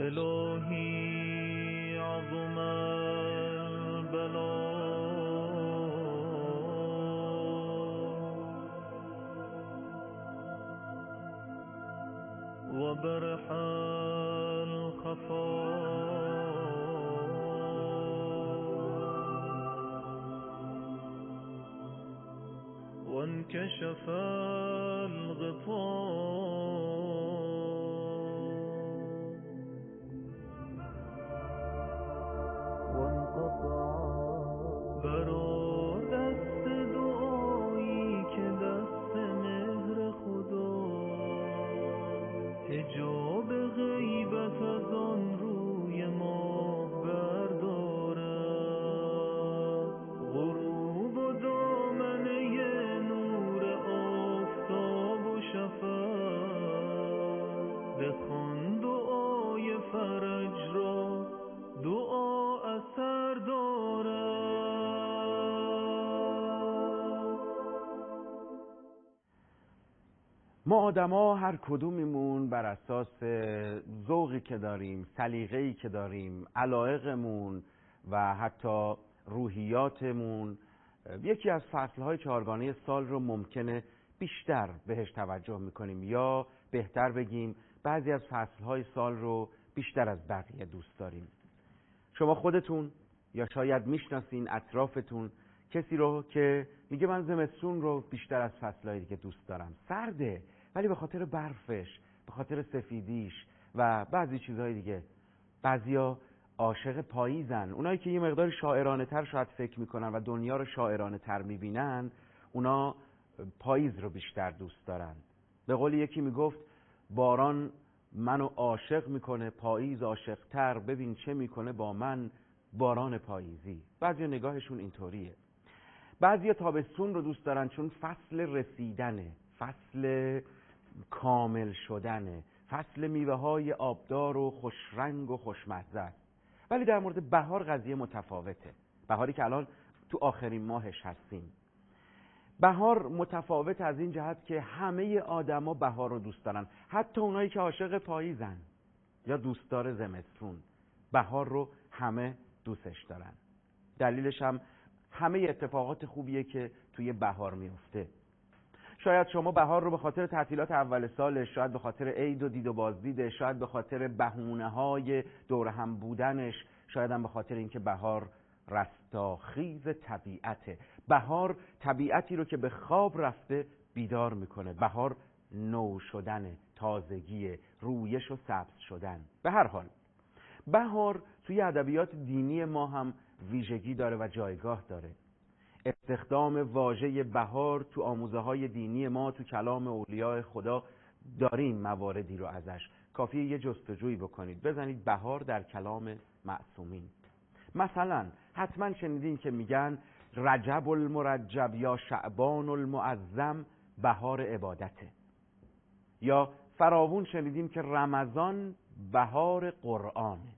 الهی عظم البلا و برح الخفا و انکشف الغطاء و انقطع برا دست دعایی که دست مهر خدا حجاب غیبت از آن روی ماه بردارد غروب و دامنه نور آفتاب و شفق بخوان دعای فرج را دعا اثر دارد. ما آدما هر کدومیمون بر اساس ذوقی که داریم، سلیقه‌ای که داریم، علایقمون و حتی روحیاتمون یکی از فصل‌های چهارگانه سال رو ممکنه بیشتر بهش توجه می‌کنیم یا بهتر بگیم بعضی از فصل‌های سال رو بیشتر از بقیه دوست داریم. شما خودتون یا شاید میشناسین اطرافتون کسی رو که میگه من زمستون رو بیشتر از فصل‌های دیگه دوست دارم. سرده ولی به خاطر برفش، به خاطر سفیدیش و بعضی چیزهای دیگه. بعضیا عاشق پاییزن، اونایی که یه مقدار شاعرانه تر شاید فکر میکنن و دنیا رو شاعرانه تر میبینن، اونا پاییز رو بیشتر دوست دارن. به قول یکی میگفت باران منو عاشق میکنه، پاییز عاشق تر، ببین چه میکنه با من باران پاییزی. بعضیا نگاهشون اینطوریه. بعضیا تابستون رو دوست دارن چون فصل رسیدنه، فصل کامل شدنه، فصل میوه های آبدار و خوشرنگ و خوشمزه است. ولی در مورد بهار قضیه متفاوته. بهاری که الان تو آخرین ماهش هستیم. بهار متفاوت از این جهت که همه آدما بهار رو دوست دارن، حتی اونایی که عاشق پاییزن یا دوستدار زمستون. بهار رو همه دوستش دارن. دلیلش هم همه اتفاقات خوبیه که توی بهار میفته. شاید شما بهار رو به خاطر تعطیلات اول سالش، شاید به خاطر عید و دید و بازدیدش، شاید به خاطر بهونه‌های دور هم بودنش، شاید هم به خاطر اینکه بهار رستاخیز طبیعته. بهار طبیعتی رو که به خواب رفته بیدار میکنه. بهار نو شدن، تازگی، رویش و سبز شدن. به هر حال بهار توی ادبیات دینی ما هم ویژگی داره و جایگاه داره. استخدام واژه بهار تو آموزه‌های دینی ما، تو کلام اولیاء خدا داریم مواردی رو ازش. کافیه یه جستجویی بکنید، بزنید بهار در کلام معصومین. مثلا حتما شنیدین که میگن رجب المرجب یا شعبان المعظم بهار عبادته، یا فراوون شنیدیم که رمضان بهار قرآنه،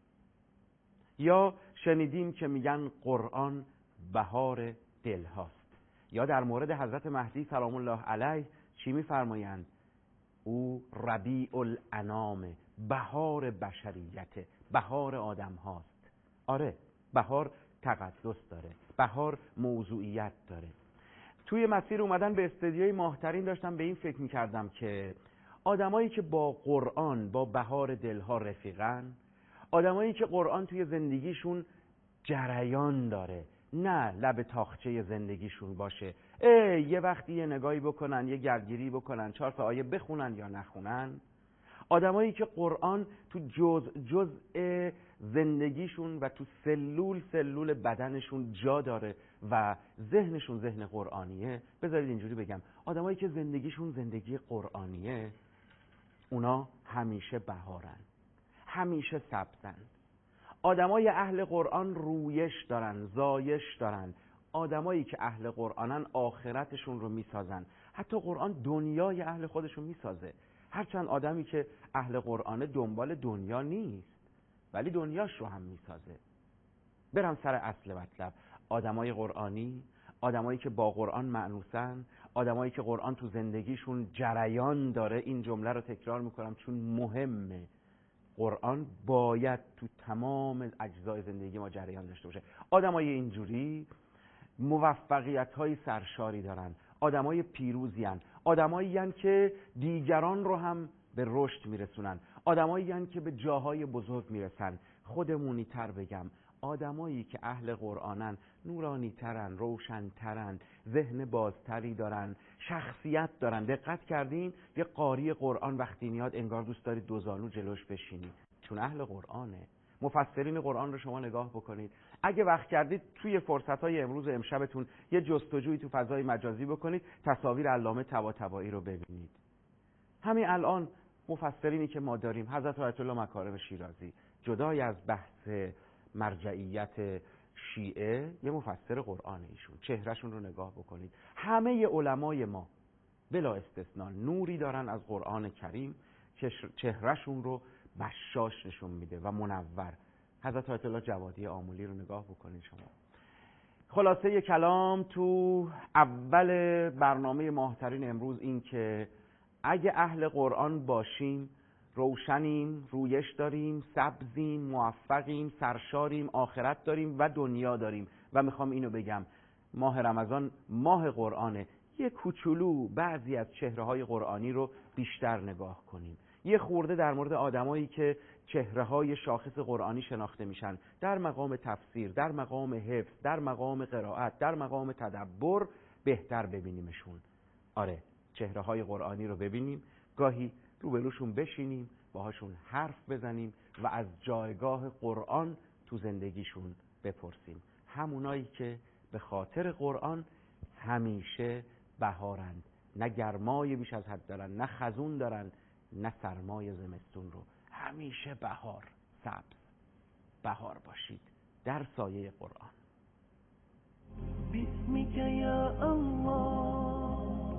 یا شنیدیم که میگن قرآن بهار دل هاست. یا در مورد حضرت مهدی سلام الله علیه چی میفرمایند؟ او ربیع الانام، بهار بشریته، بهار آدم هاست. آره، بهار تقدس داره، بهار موضوعیت داره. توی مسیر اومدن به استدیوی ماهترین داشتم به این فکر میکردم که آدمایی که با قرآن، با بهار دلها رفیقن، آدمایی که قرآن توی زندگیشون جریان داره، نه لب تاخچه زندگیشون باشه، یه وقتی یه نگاهی بکنن، یه گردگیری بکنن، 4 تا آیه بخونن یا نخونن. آدمایی که قرآن تو جزء زندگیشون و تو سلول بدنشون جا داره و ذهنشون ذهن قرآنیه. بذارید اینجوری بگم، آدمایی که زندگیشون زندگی قرآنیه، اونا همیشه بهارن، همیشه سبزن. آدمای اهل قرآن رویش دارن، زایش دارن. آدمایی که اهل قرآنن آخرتشون رو میسازن. حتی قرآن دنیای اهل خودشون میسازه. هرچند آدمی که اهل قرآنه دنبال دنیا نیست، ولی دنیاش رو هم میسازه. برم سر اصل مطلب. آدمای قرآنی، آدمایی که با قرآن مأنوسن، آدمایی که قرآن تو زندگیشون جریان داره. این جمله رو تکرار میکنم چون مهمه. قرآن باید تو تمام اجزای زندگی ما جریان داشته باشه. آدمای اینجوری موفقیت‌های سرشاری دارن، آدمای پیروزی هن، آدمایی هن که دیگران رو هم به رشد میرسونن، آدمایی هن که به جاهای بزرگ میرسن. خودمونی تر بگم، آدمایی که اهل قرآنن نورانی ترن، روشن ترن، ذهن بازتری دارن، شخصیت دارن. دقت کردین یه قاری قرآن وقتی میاد انگار دوست دارید دو زانو جلوش بشینید، چون اهل قرآنه. مفسرین قرآن رو شما نگاه بکنید. اگه وقت کردید توی فرصت‌های امروز امشبتون یه جستجویی تو فضای مجازی بکنید، تصاویر علامه طباطبایی رو ببینید. همین الان مفسرینی که ما داریم، حضرت آیت الله مکارم شیرازی، جدای از بحث مرجعیت شیعه، یه مفسر قرآن ایشون. چهرهشون رو نگاه بکنید. همه علمای ما بلا استثناء نوری دارن از قرآن کریم، چهرهشون رو بشاش نشون میده و منور. حضرت آیت الله جوادی آملی رو نگاه بکنید شما. خلاصه کلام تو اول برنامه ماهترین امروز این که اگه اهل قرآن باشیم، روشنیم، رویش داریم، سبزیم، موفقیم، سرشاریم، آخرت داریم و دنیا داریم. و میخوام اینو بگم، ماه رمضان ماه قرآنه. یه کوچولو بعضی از چهره‌های قرآنی رو بیشتر نگاه کنیم. یه خورده در مورد آدمایی که چهره‌های شاخص قرآنی شناخته میشن، در مقام تفسیر، در مقام حفظ، در مقام قرائت، در مقام تدبر، بهتر ببینیمشون. آره، چهره‌های قرآنی رو ببینیم، گاهی روبروشون بشینیم، باهاشون حرف بزنیم و از جایگاه قرآن تو زندگیشون بپرسیم. همونایی که به خاطر قرآن همیشه بهارند، نه گرمای بیش از حد دارن، نه خزون دارن، نه سرمای زمستون رو. همیشه بهار، سبز بهار باشید در سایه قرآن. بسمك یا الله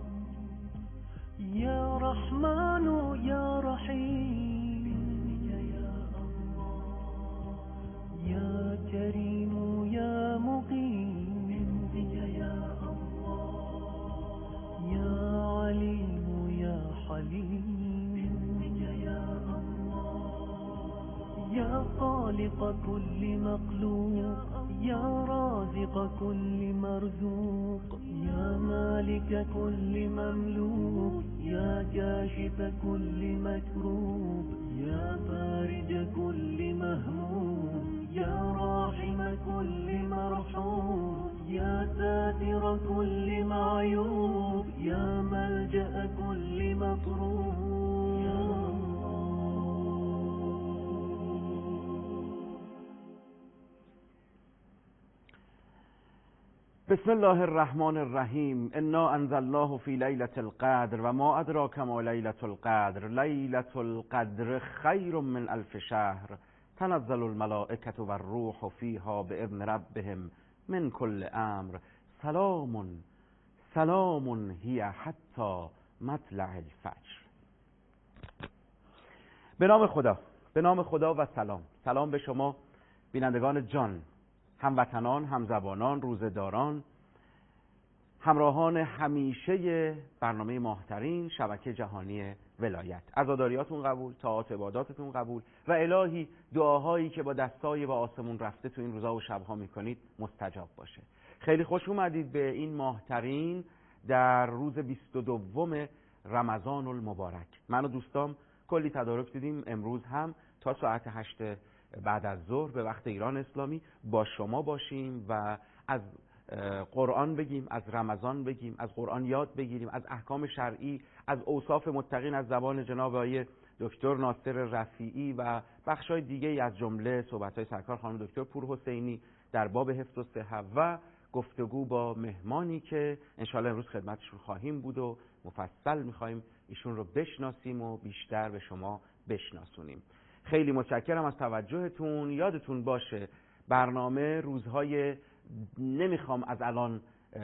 یا رحمن یا رحیم، یا الله یا کریم یا مقیم، یا الله یا علیم یا حلیم، یا الله یا خالق كل مخلوق، یا رازق كل مرزوق، یا مالک كل مملوك، یا کاشف كل مكروب، یا فارج كل مهموم، یا راحم كل مرحوم، یا ساتر كل معيوب، یا ملجأ كل مطروب، یا بسم الله الرحمن الرحیم. انا انزلناه فی لیلة القدر و ما ادراک ما لیلة القدر، لیلة القدر خیر من الف شهر، تنزل الملائکة و الروح فیها باذن ربهم من کل امر، سلام هی حتی مطلع الفجر. به نام خدا و سلام به شما بینندگان جان، هموطنان، همزبانان، روزه‌داران، همراهان همیشه برنامه ماهترین شبکه جهانی ولایت. عزاداریاتون قبول، طاعات عباداتتون قبول و الهی دعاهایی که با دستای و آسمون رفته تو این روزا و شبها میکنید مستجاب باشه. خیلی خوش اومدید به این ماهترین در روز 22 رمضان المبارک. من و دوستام کلی تدارک دیدیم امروز هم تا ساعت 8 بعد از ظهر به وقت ایران اسلامی با شما باشیم و از قرآن بگیم، از رمضان بگیم، از قرآن یاد بگیریم، از احکام شرعی، از اوصاف متقین از زبان جناب آقای دکتر ناصر رفیعی و بخشای دیگه از جمله صحبت‌های سرکار خانم دکتر پور حسینی در باب حفظ و صحت و گفتگو با مهمانی که انشالله امروز خدمتشون خواهیم بود و مفصل می‌خوایم ایشون رو بشناسیم و بیشتر به شما بشناسونیم. خیلی متشکرم از توجهتون. یادتون باشه برنامه روزهای، نمیخوام از الان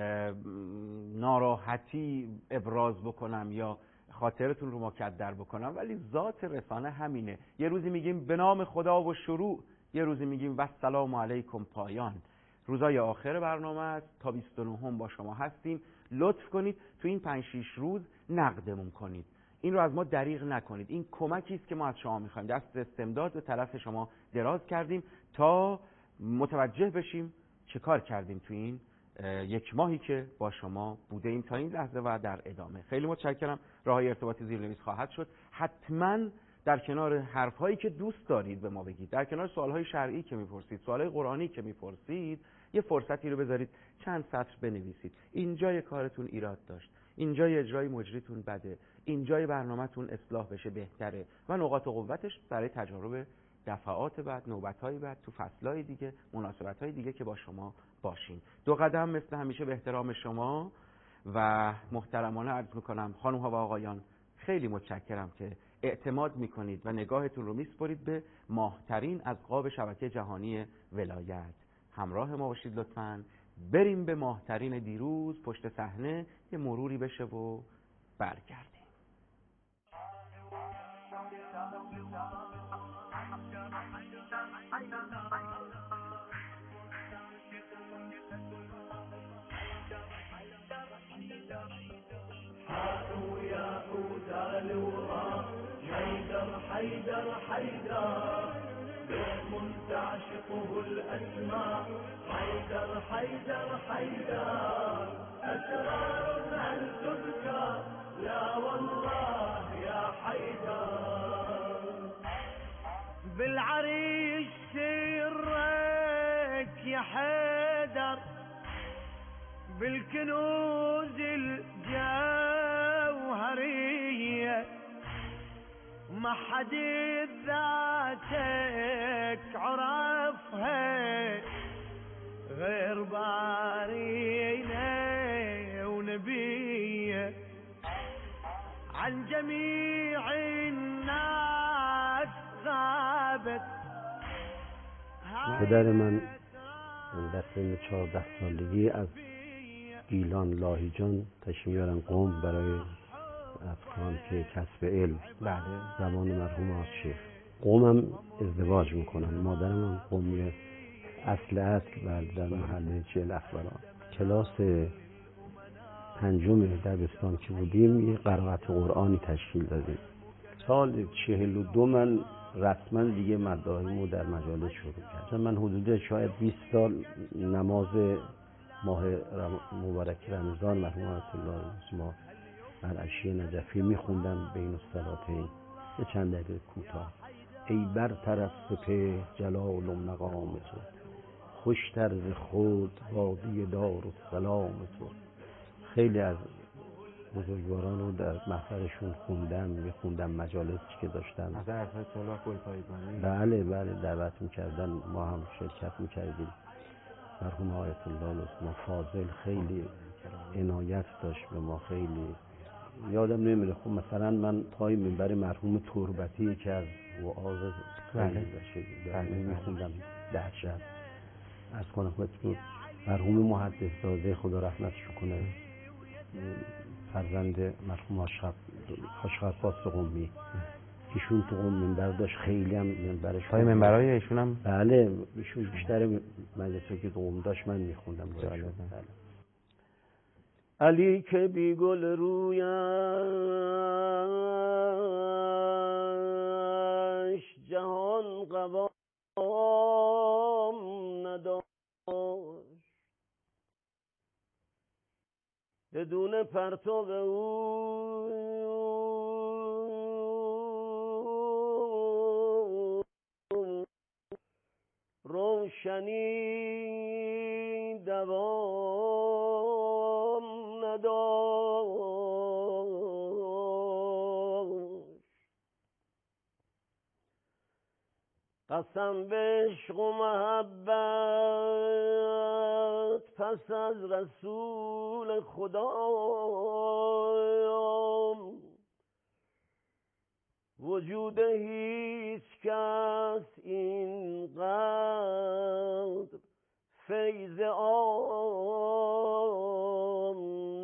ناراحتی ابراز بکنم یا خاطرتون رو مکدر بکنم، ولی ذات رسانه همینه. یه روزی میگیم به نام خدا و شروع، یه روزی میگیم و السلام علیکم پایان. روزای آخر برنامه است، تا 29 با شما هستیم. لطف کنید تو این 5-6 روز نقدمون کنید. این رو از ما دریغ نکنید. این کمکی است که ما از شما میخوایم. دست استمداد به طرف شما دراز کردیم تا متوجه بشیم چه کار کردیم تو این یک ماهی که با شما بوده ایم تا این لحظه و در ادامه. خیلی متشکرم. راههای ارتباطی زیرنویس خواهد شد. حتما در کنار حرفهایی که دوست دارید به ما بگید، در کنار سوالهای شرعی که میپرسید، سوالهای قرآنی که میپرسید، یه فرصتی رو بذارید چند سطر بنویسید. اینجای کارتون ایراد داشت، اینجای اجرای مجریتون بده، اینجای برنامه‌تون اصلاح بشه بهتره و نقاط قوتش برای تجارب دفعات بعد، نوبت‌های بعد، تو فصل‌های دیگه، مناسبت‌های دیگه که با شما باشیم. دو قدم مثل همیشه به احترام شما و محترمانه عرض میکنم خانم‌ها و آقایان خیلی متشکرم که اعتماد میکنید و نگاهتون رو میسپرید به ماهترین از قاب شبکه جهانی ولایت. همراه ما باشید لطفاً. بریم به ماهترین دیروز پشت صحنه یه مروری بشه و برگردیم. حيدر حيدر يوم تعشقه الأسماء حيدر حيدر حيدر أسرار هل تذكر لا والله يا حيدر بالعريش سرك يا حيدر بالكنوز الجوهرية ما حد ذاتك عرفها غير بارينا ونبيه عن جميع الناس غابت. پدر من در سن 14 سالگی از گیلان لاهیجان تشریف می‌برن قم برای افغان که کسب علم. بله. زمان مرحوم آقا شیخ. قومم ازدواج میکنن. مادرم هم قومی اصل در محله چهل اخباران. کلاس 5 دبستان که بودیم یه قرائت قرآنی تشکیل دادیم. سال 42 من رسما دیگه مدارکمو در مجالس شروع کردم. من حدود شاید 20 سال نماز ماه مبارک رمضان مرحوم آیت الله ما در عشیه نجفی میخوندم بین الصلاتین یه چند دقیقه کوتاه. ای بر طرف سپه جلال و مقام تو، خوش طرز خود وادی دار و سلام تو. خیلی از بزرگواران رو در محضرشون میخوندم مجالسی که داشتن. از حضرت الله گلپایگانی. بله دعوت میکردن، ما هم شرکت میکردیم. مرحوم آیت الله ما فاضل خیلی عنایت داشت به ما. خیلی یادم نمیره. خب مثلا من پای منبر مرحوم تربتی که از وعاظ خیلی داشت میخوندم دهشت. از کنم خودتون مرحوم محدث زاده خدا رحمتش کنه، فرزند مرحوم حاج عباس قمی، ایشون تو قم منبر داشت. خیلی هم منبرش پای منبرای ایشون هم بله ایشون بیشتر مجلسی که قم داشت من میخوندم. بله. علی که بی گل رویش جهان قوام نداشت، بدون پرتو او روشنی دوام نداشت. قسم به عشق و محبت پس از رسول خدا وجود هیچ کس اینقدر فیض عام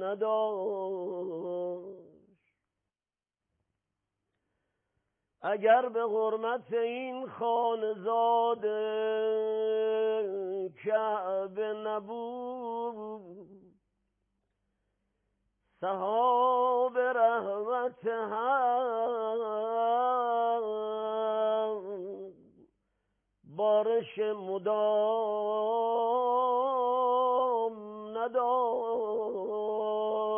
نداشت. اگر به حرمت این خانزاده کعبه نبود، صحاب رحمت غفلت هم بارش مدام نداشت.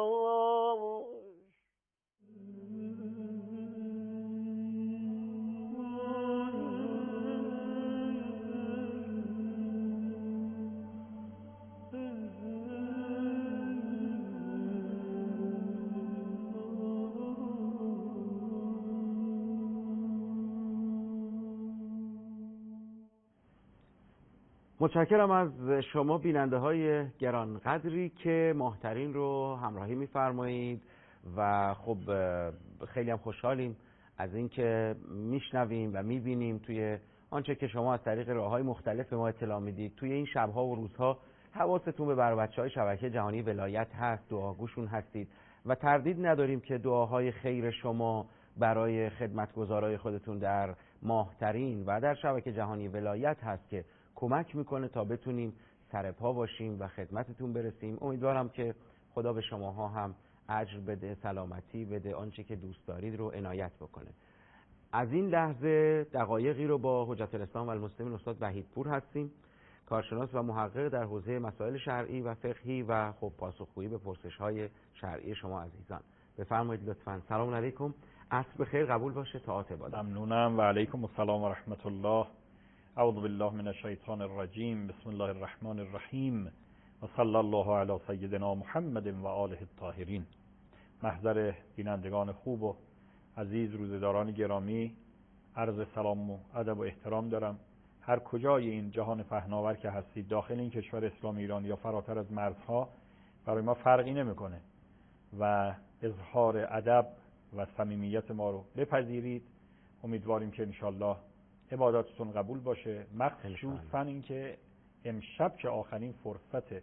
متشکرم از شما بیننده های گرانقدری که ماهترین رو همراهی می‌فرمایید و خب خیلی هم خوشحالیم از اینکه میشنویم و میبینیم توی آنچه که شما از طریق راه‌های مختلف به ما اطلاع میدید. توی این شب‌ها و روزها حواستون به بچه‌های شبکه جهانی ولایت هست، دعاگوشون هستید و تردید نداریم که دعاهای خیر شما برای خدمتگزارای خودتون در ماهترین و در شبکه جهانی ولایت هست که کمک میکنه تا بتونیم سر پا باشیم و خدمتتون برسیم. امیدوارم که خدا به شماها هم اجر بده، سلامتی بده، آنچه که دوست دارید رو عنایت بکنه. از این لحظه دقایقی رو با حجت الاسلام و المسلمین استاد وحیدپور هستیم، کارشناس و محقق در حوزه مسائل شرعی و فقهی و خب پاسخگویی به پرسش‌های شرعی شما عزیزان. بفرمایید لطفاً. سلام علیکم، عصر بخیر، قبول باشه، طاعت عبادت. ممنونم و علیکم السلام و رحمت الله. اعوذ بالله من الشیطان الرجیم. بسم الله الرحمن الرحیم و صلی الله علی سیدنا محمد و آله الطاهرین. محضر بینندگان خوب و عزیز، روزداران گرامی، عرض سلام و ادب و احترام دارم. هر کجای این جهان پهناور که هستید، داخل این کشور اسلامی ایران یا فراتر از مرزها، برای ما فرقی نمیکنه و اظهار ادب و صمیمیت ما رو بپذیرید. امیدواریم که انشالله عباداتتون قبول باشه، مخصوصا اینکه امشب که آخرین فرصت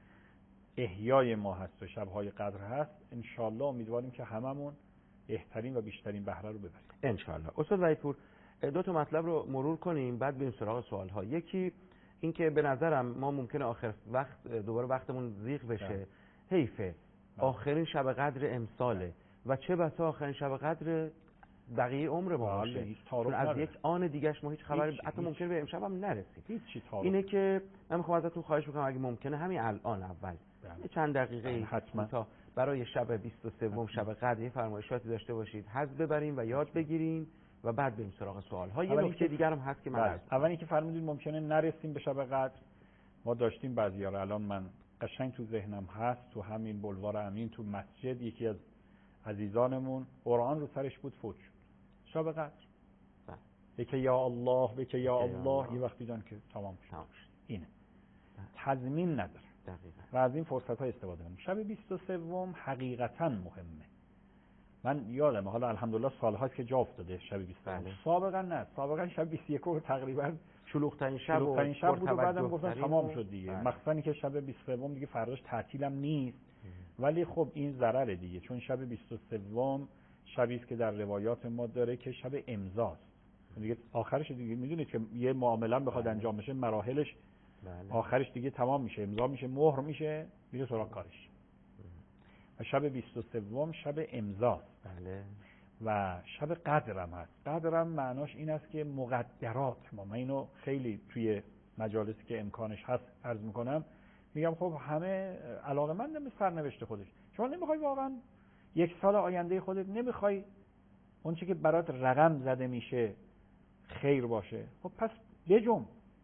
احیای ما هست و شب‌های قدر هست، انشالله امیدواریم که هممون بهترین و بیشترین بهره رو ببریم انشالله. استاد وحیدپور، دو تا مطلب رو مرور کنیم بعد بریم سراغ سوال‌ها. یکی اینکه به نظرم ما ممکنه آخر وقت دوباره وقتمون زیغ بشه، حیفه، آخرین شب قدر امساله و چه بسا آخرین شب قدر بقیه عمر ما باشه، چون از یک آن دیگهش ما هیچ خبری حتی ممکنه به امشب هم نرسید. اینه که من میخوام ازتون خواهش بکنم اگه ممکنه همین الان اول چند دقیقه حتما برای شب 23 شب قدر یه فرمایشاتی داشته باشید، حظ ببریم و یاد بگیریم و بعد بریم سراغ سوال‌ها. یه نکته دیگه هم هست که من اولی که فرمودید ممکنه نرسیم به شب قدر، ما داشتیم بعضیا رو، الان من قشنگ تو ذهنم هست، تو همین بلوار امین تو مسجد یکی از عزیزانمون قرآن رو سرش بود، فوت شد شب قدر. بکه یا الله، بکه یا الله، یه وقتی دیدن که تمام شد. اینه تضمین نداره دقیقاً و از این فرصت ها استفاده کنیم. شب 23 حقیقتا مهمه. من یادمه، حالا الحمدلله سال‌هاست که جا افتاده شب 23. سابقا نه، سابقا شب 21 تقریبا شلوغ‌ترین شب بود و بعدم گفتن تمام شد دیگه. مخصوصا که شب 23 دیگه فرداش تعطیلم نیست، ولی خب این ضرره دیگه، چون شب 23 شبی است که در روایات ما داره که شب امضاست دیگه. آخرش دیگه میدونید که یه معامله بخواد انجام بشه، مراحلش آخرش دیگه تمام میشه، امضا میشه، مهر میشه، میره سراغ کارش. و شب 23 شب امضاست. بله. و شب قدرم هست. قدرم معناش این است که مقدرات ما، من اینو خیلی توی مجالسی که امکانش هست عرض میکنم، میگم خب همه علاقه‌مندن به سرنوشت خودش. شما نمیخوای واقعا یک سال آینده خودت، نمیخوای اون چیزی که برات رقم زده میشه خیر باشه، خب پس بجم.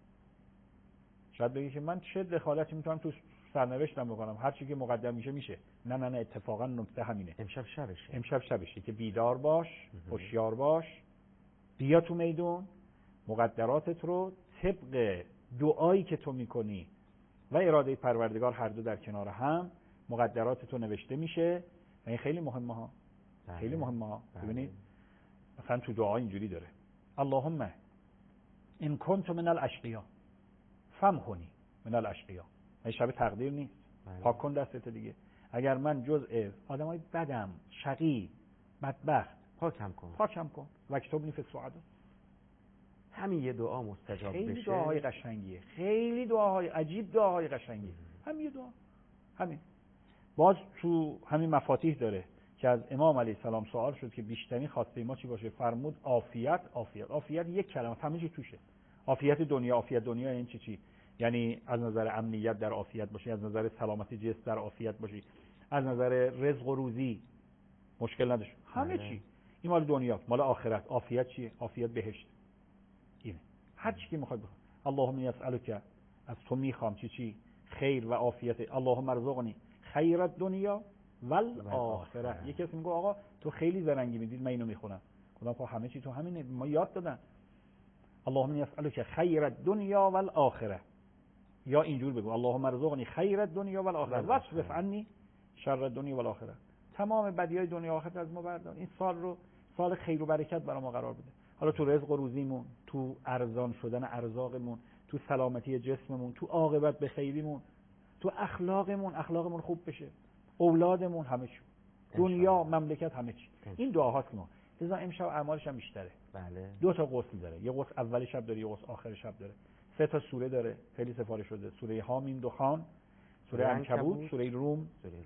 شاید بگی که من چه دخالتی میتونم تو سرنوشتم بکنم، هر چی که مقدر میشه میشه. نه اتفاقا نکته همینه. امشب شبشه که بیدار باش، هوشیار باش، بیا تو میدون، مقدراتت رو طبق دعایی که تو میکنی و اراده پروردگار هر دو در کنار هم، مقدراتت رو نوشته میشه. و این خیلی مهمه ها، خیلی مهمه ها. ببینید مثلا تو دعا اینجوری داره: اللهم ان کنت من الاشقیا فامحنی من الاشقیا. این شب تقدیر نیست، پاک کن دستت دیگه. اگر من جزء آدمای بدم، شقی، بدبخت، پاکم کن و اکتبنی فی السعدا. همین یه دعا مستجاب بشه. خیلی دعاهای قشنگیه، خیلی دعاهای عجیب، دعاهای قشنگیه. همین یه دعا، همین. باز تو همین مفاتیح داره که از امام علیه السلام سوال شد که بیشترین خواسته ما چی باشه؟ فرمود عافیت. عافیت یک کلمه همه چی توشه. عافیت دنیا یعنی چی؟ یعنی از نظر امنیت در عافیت باشی، از نظر سلامتی جسم در عافیت باشی، از نظر رزق و روزی مشکل نداشت، همه چی. این مال دنیاست. مال آخرت عافیت چیه؟ عافیت بهشت. اینه. هر چی که میخوای بخوای. اللهم اسالک، از تو میخوام چی؟ خیر و عافیت. اللهم ارزقنی خیر الدنیا والآخره. یکی کسی میگه آقا تو خیلی زرنگی میدید، من اینو میخونم. خدا خب همه چی تو همینه، ما یاد دادن. اللهم اسالک خیر الدنیا والآخره. یا اینجور بگو اللهم ارزقنی خیر الدنیا والآخره واصرف عنی شر الدنیا والآخره. تمام بدیهای دنیا و آخرت از ما بردار. این سال رو سال خیر و برکت برای ما قرار بده. حالا تو رزق و روزیمون، تو ارزان شدن ارزاقمون، تو سلامتی جسممون، تو عاقبت به خیریمون، تو اخلاقمون خوب بشه، اولادمون، همه چی، دنیا، مملکت، همه چی. این دعاهاست ما. لذا امشب اعمالش هم بیشتره. بله. 2 تا غسل داره. یه غسل اول شب داره، یه غسل آخر شب داره. 3 تا سوره داره، خیلی سفارش شده. سوره حامیم دخان، سوره عنکبوت، سوره روم.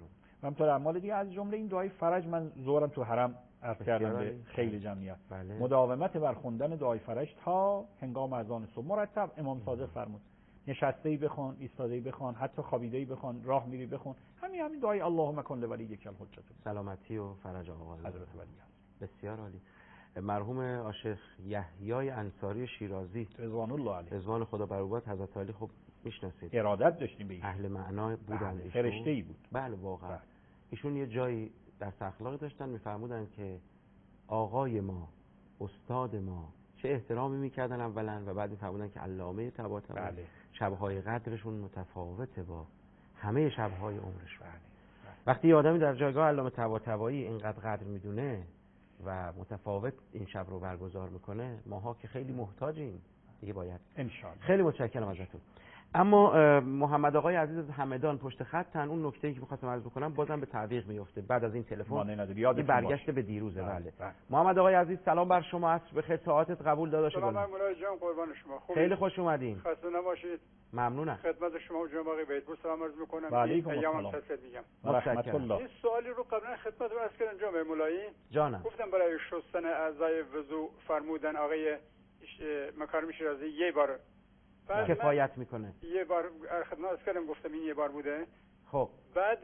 و همطور اعمال دیگه، از جمله این دعای فرج. من ظهرم تو حرم عرض کردم به خیلی جمعیت. بله. مداومت بر خوندن دعای فرج تا هنگام اذان صبح مرتب. امام صادق فرمود نشسته‌ای بخوان، ایستاده‌ای بخوان، حتی خوابیده‌ای بخوان، راه میری بخوان. همین دعای اللهم کن لولیک الحجة. سلامتی و فرج آقا حضرت ولی. بسیار عالی. مرحوم عاشق یحیای انصاری شیرازی رضوان الله علیه، رضوان خدا بر او باد، حضرت علی خب میشناسید، ارادت داشتیم به ایشون، اهل معنا بودن، فرشته‌ای بود. بله واقعا. ایشون یه جایی در اخلاق داشتن، میفرمودن که آقای ما، استاد ما چه احترامی میکردن اولا، و بعد میفرمودن که علامه طباطبایی بله. شبهای قدرشون متفاوته با همه شبهای عمرش. بله. وقتی یه آدمی در جایگاه علامه طباطبایی اینقدر قدر میدونه و متفاوت این شب رو برگزار میکنه، ماها که خیلی محتاجیم دیگه باید. انشالله. خیلی متشکرم ازتون. اما محمد آقای عزیز از همدان پشت خطن، اون نکته‌ای که می‌خواستم عرض بکنم بازم به تعویق میفته بعد از این تلفن. این برگشت به دیروزه. بله. محمد آقای عزیز سلام بر شما، عصر بخیر، ساعتت قبول داداش. سلام مولا جان، قربان شما. خوب خیلی خوش اومدین. خسته نباشید. ممنونم. خدمت شما و جناب آقای بیت‌پور سلام عرض می‌کنم. ایام تسلیت میگم. رحمت الله. این سوالی رو قبلا خدمت رو عرض کردم جناب مولایی. جانم. گفتم برای شستن اعضای وضو فرمودن آقای مکارم شیرازی یه بار کفایت میکنه. یه بار خدمت کردم، گفتم این یه بار بوده. خب بعد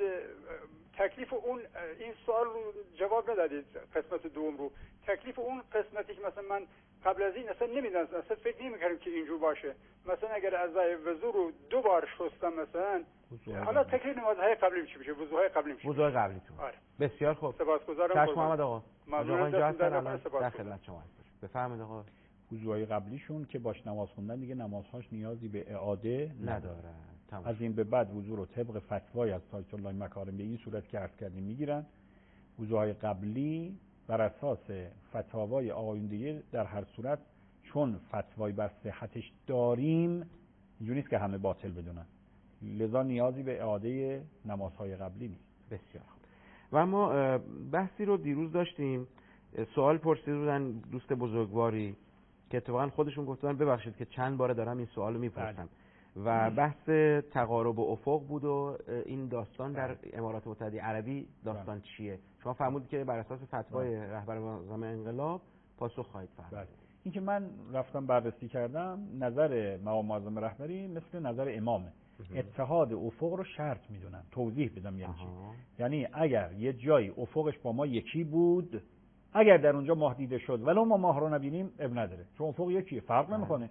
تکلیف اون این سوال رو جواب ندادید. قسمت دوم رو تکلیف اون قسمتی که مثلا من قبل از این اصلا نمیدونستم، اصلا فکر نمی‌کردم که اینجور باشه. مثلا اگر اعضای وضو رو 2 بار شستم مثلا، حالا تکلیف نمازهای قبلی چی میشه؟ وضوهای قبلی میشه؟ وضوهای قبلی تو. آره. بسیار خوب. سپاسگزارم. چشم محمد آقا. آقا اینجا در خدمت شما هستم. بفرمایید آقا. وضوهای قبلیشون که باش نماز خوندن دیگه نمازهاش نیازی به اعاده نداره. از این به بعد وضو رو طبق فتوای از آیت الله مکارم به این صورت که عرض کردیم میگیرن. وضوهای قبلی بر اساس فتاوای آقایون دیگه در هر صورت، چون فتوای بر صحتش داریم، اینجوری نیست که همه باطل بدونن، لذا نیازی به اعاده نمازهای قبلی نیست. بسیار خوب. و ما بحثی رو دیروز داشتیم، سوال پرسیده بودن دوست بزرگواری که اتفاقا خودشون گفتن ببخشید که چند باره دارم این سوالو میپرسم و بحث تقارب افق بود و این داستان در امارات متحده عربی داستان چیه. شما فرمودید که بر اساس فتوای رهبر معظم انقلاب پاسخ خواهید فرمود. این که من رفتم بررسی کردم، نظر مقام معظم رهبری مثل نظر امامه. اتحاد افق رو شرط میدونن. توضیح بدم یعنی چی؟ یعنی اگر یه جایی افقش با ما یکی بود، اگر در اونجا ماه دیده شد ولو ما ماه رو نبینیم اب نداره، چون افق یکیه، فرق نمیکنه.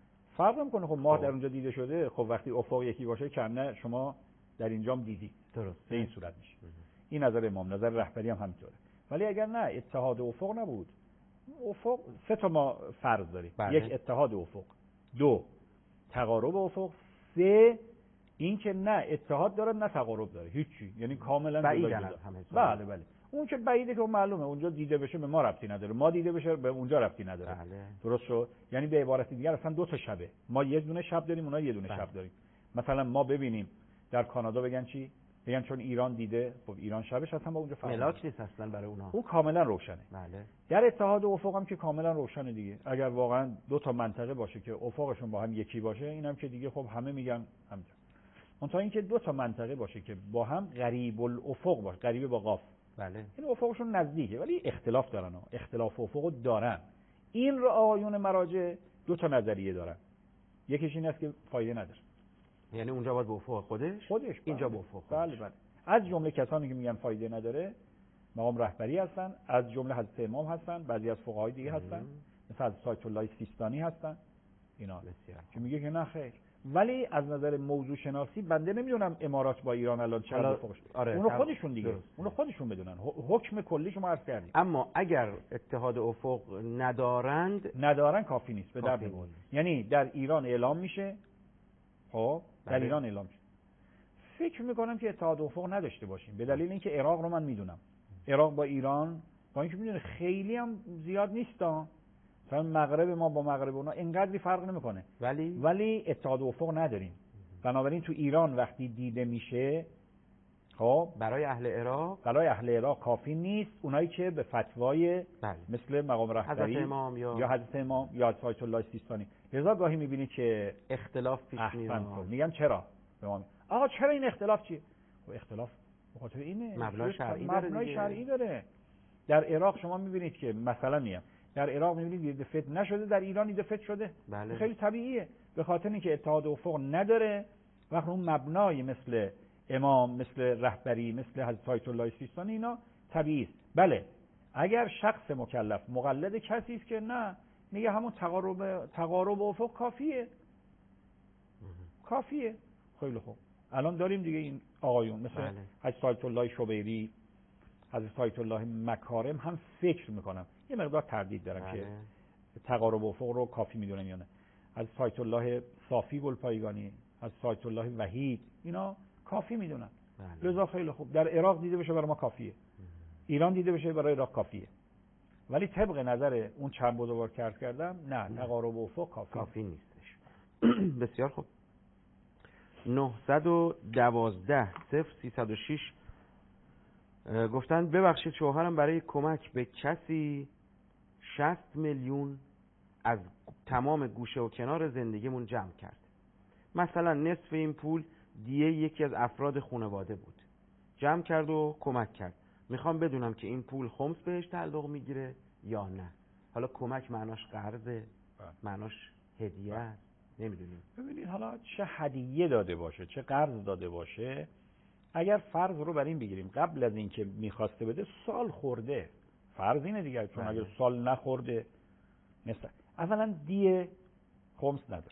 خب ماه در اونجا دیده شده، خب وقتی افق یکی باشه کنه شما در اینجام دیدی، درست به این صورت میشه. این نظر امام. نظر رهبری هم همینطوره. ولی اگر نه اتحاد افق نبود، افق 3 تا ما فرض داریم. 1 اتحاد افق، 2 تقارب افق، 3 این که نه اتحاد داره نه تقارب داره، هیچی، یعنی کاملا بعیدن. بله اون که بعیده که معلومه اونجا دیده بشه به ما ربطی نداره، ما دیده بشه به اونجا ربطی نداره. درست شد؟ یعنی به عبارت دیگر اصلا 2 تا شبه، ما یه دونه شب داریم، اونا یه دونه شب داریم. مثلا ما ببینیم در کانادا بگن چی؟ بگن چون ایران دیده، خب ایران شبش اصلا با اونجا فرق ملاک نیست اصلا برای اونها، اون کاملا روشنه. بله. در اتحاد افق هم که کاملا روشنه دیگه. اگر واقعا 2 تا منطقه باشه که افقشون با هم یکی باشه، اینم که دیگه خب همه میگن همینطور. اون تا اینکه 2 تا منطقه باشه که با هم قریب الافق باشه، قریب با قاف، بله. این افقشون نزدیکه ولی اختلاف دارن اختلاف افقو دارن. این رو آقایون مراجع دو تا نظریه دارن. یکیش این است که فایده نداره. یعنی اونجا باید به افق خودش اینجا به افق خودش. بله. از جمله کسانی که میگن فایده نداره مقام رهبری هستن، از جمله حضرت امام هستن، بعضی از فقهای دیگه هستن، مثل حضرت آیت الله سیستانی هستن. اینا بسیار که میگه که نه خیر. ولی از نظر موضوع شناسی بنده نمیدونم امارات با ایران الان چقدر افقش. اونو خودشون دیگه اونو خودشون بدونن. حکم کلی شما عرض کردید. اما اگر اتحاد افق ندارن کافی نیست به درد نمیخوره. یعنی در ایران اعلام میشه، خب در ایران اعلام میشه. فکر میکنم که اتحاد افق نداشته باشیم به دلیل اینکه عراق رو من میدونم. عراق با ایران با اینکه میدونه خیلی هم زیاد نیستا، مثلا مغرب ما با مغرب اونا اینقدری فرق نمیکنه، ولی اتحاد افق نداریم. بنابراین تو ایران وقتی دیده میشه، خب برای اهل عراق کافی نیست. اونایی که به فتوای مثل مقام رهبری حضرت امام یا حضرت امام یا آیت الله سیستانی، لذا گاهی میبینید که اختلاف پیش میاد. میگم چرا؟ آقا چرا این اختلاف چیه؟ خب اختلاف به خاطر اینه مبنای شرعی داره. در عراق شما میبینید که مثلا میگم در عراق میبینید دید فتن نشده، در ایران دید فتن شده. بله. خیلی طبیعیه به خاطر اینکه اتحاد افق نداره. وقت اون مبنای مثل امام، مثل رهبری، مثل حضرت آیت الله سیستانی اینا طبیعی است. بله اگر شخص مکلف مقلد کسی است که نه میگه همون تقارب افق کافیه. خیلی خوب. الان داریم دیگه این آقایون مثل حضرت آیت الله شبیری، حضرت آیت الله مکارم هم فکر میکنم یه مقدار تردید دارم که تقارب افق رو کافی میدونم یا نه. حضرت آیت الله صافی گلپایگانی، حضرت آیت الله وحید اینا کافی میدونن. لذا خیلی خوب در عراق دیده بشه برای ما کافیه، ایران دیده بشه برای عراق کافیه. ولی طبق نظر اون چند بزرگوار که عرض کردم نه تقارب افق کافی نیستش. بسیار خوب. 912-0306 گفتن ببخشید شوهرم برای کمک به کسی 60 میلیون از تمام گوشه و کنار زندگیمون جمع کرد. مثلا نصف این پول دیه یکی از افراد خانواده بود. جمع کرد و کمک کرد. میخوام بدونم که این پول خمس بهش تعلق میگیره یا نه. حالا کمک معناش قرضه، معناش هدیه است، نمیدونیم. ببینید حالا چه هدیه داده باشه چه قرض داده باشه، اگر فرض رو بر این بگیریم قبل از اینکه میخواسته بده سال خورده، فرض اینه دیگه، چون اگر سال نخورده مثلا اولا دیه خمس نداره.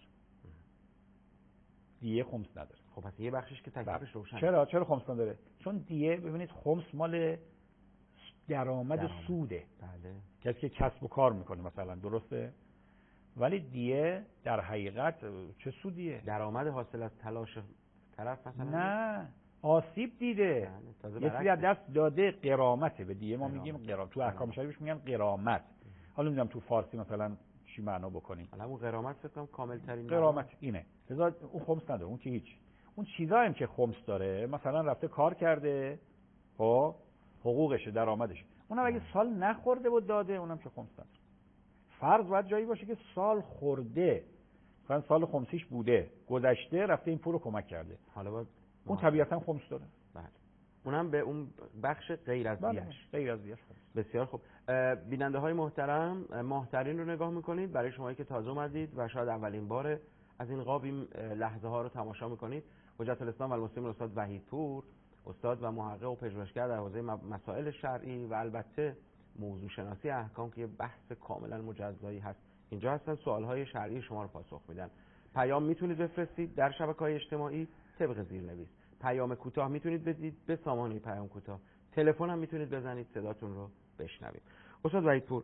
خب پس یه بخشش که تکلیفش روشن. چرا خمس نداره؟ چون دیه ببینید خمس مال درآمد سوده. بله. کسی که کسب و کار میکنه مثلا، درسته؟ ولی دیه در حقیقت چه سودیه؟ درآمد حاصل از تلاش طرف مثلا؟ نه، آسیب دیده. یه چیزی از دست داده، غرامته. به دیه ما میگیم غرامت. تو احکام شریعش میگن غرامت. حالا نمیدونم تو فارسی مثلا چی معنا بکنیم. حالا اون غرامت فکر کنم کامل ترین غرامت اینه. لذا اون خمس نداره، اون که هیچ. اون چیزایی هم که خمس داره، مثلا رفته کار کرده، خب حقوقشه، درآمدشه. اونم اگه سال نخورده بود داده، اونم که خمس نداره. فرض باید جایی باشه که سال خورده، مثلا سال خمسیش بوده، گذشته، رفته این پول رو کمک کرده. حالا باید اون طبیعتا خمس داره. بله. اونم به اون بخش غیر از دیش. غیر از دیش. بسیار خوب. بیننده های محترم، ماهترین رو نگاه میکنید. برای شمایی که تازه اومدید و شاید اولین بار از این قاب این لحظه ها رو تماشا میکنید، حجت الاسلام و المسلمین استاد وحیدپور، استاد و محقق و پژوهشگر در حوزه مسائل شرعی و البته موضوع شناسی احکام که یه بحث کاملا مجزایی هست، اینجا هستن سوالهای شرعی شما رو پاسخ میدن. پیام میتونید بفرستید در شبکه‌های اجتماعی طبق زیرنویس. پیام کوتاه میتونید بدید به سامانه پیام کوتاه. تلفن هم میتونید بزنید صداتون رو بشنویم. استاد وحیدپور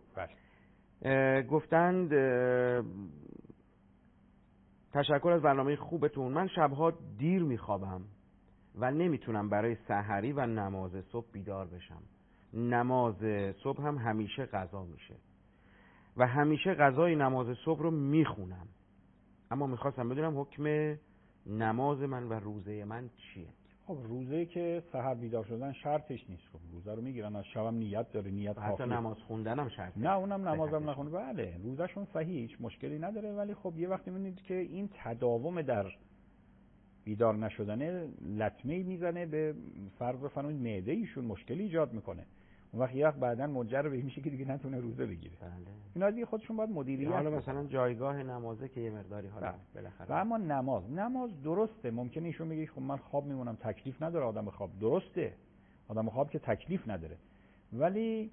گفتند تشکر از برنامه خوبتون. من شبها دیر میخوابم و نمیتونم برای سحری و نماز صبح بیدار بشم. نماز صبح هم همیشه قضا میشه و همیشه قضای نماز صبح رو میخونم، اما میخواستم بدونم حکم نماز من و روزه من چیه؟ خب روزه که سحر بیدار شدن شرطش نیست. خب روزه رو میگیرن، از شبم نیت داره، نیت کافیه. حتی نماز خوندنم شرطه؟ نه اونم نمازم نخونه. بله روزشون صحیح، هیچ مشکلی نداره. ولی خب یه وقتی میبینید که این تداوم در بیدار نشدنه لطمه‌ای میزنه به فرض بفرمایید معده ایشون، مشکلی ایجاد میکنه. اون وقت یه وقت بعداً منجر به این میشه که دیگه نتونه روزه بگیره. بله. اینا دیگه خودشون باید مدیریت حالا کنن. مثلا جایگاه نمازه که یه مقداری حالا بالاخره. و اما نماز درسته. ممکنه ایشون بگه خب من خواب میمونم، تکلیف نداره آدم خواب. درسته، آدم خواب که تکلیف نداره، ولی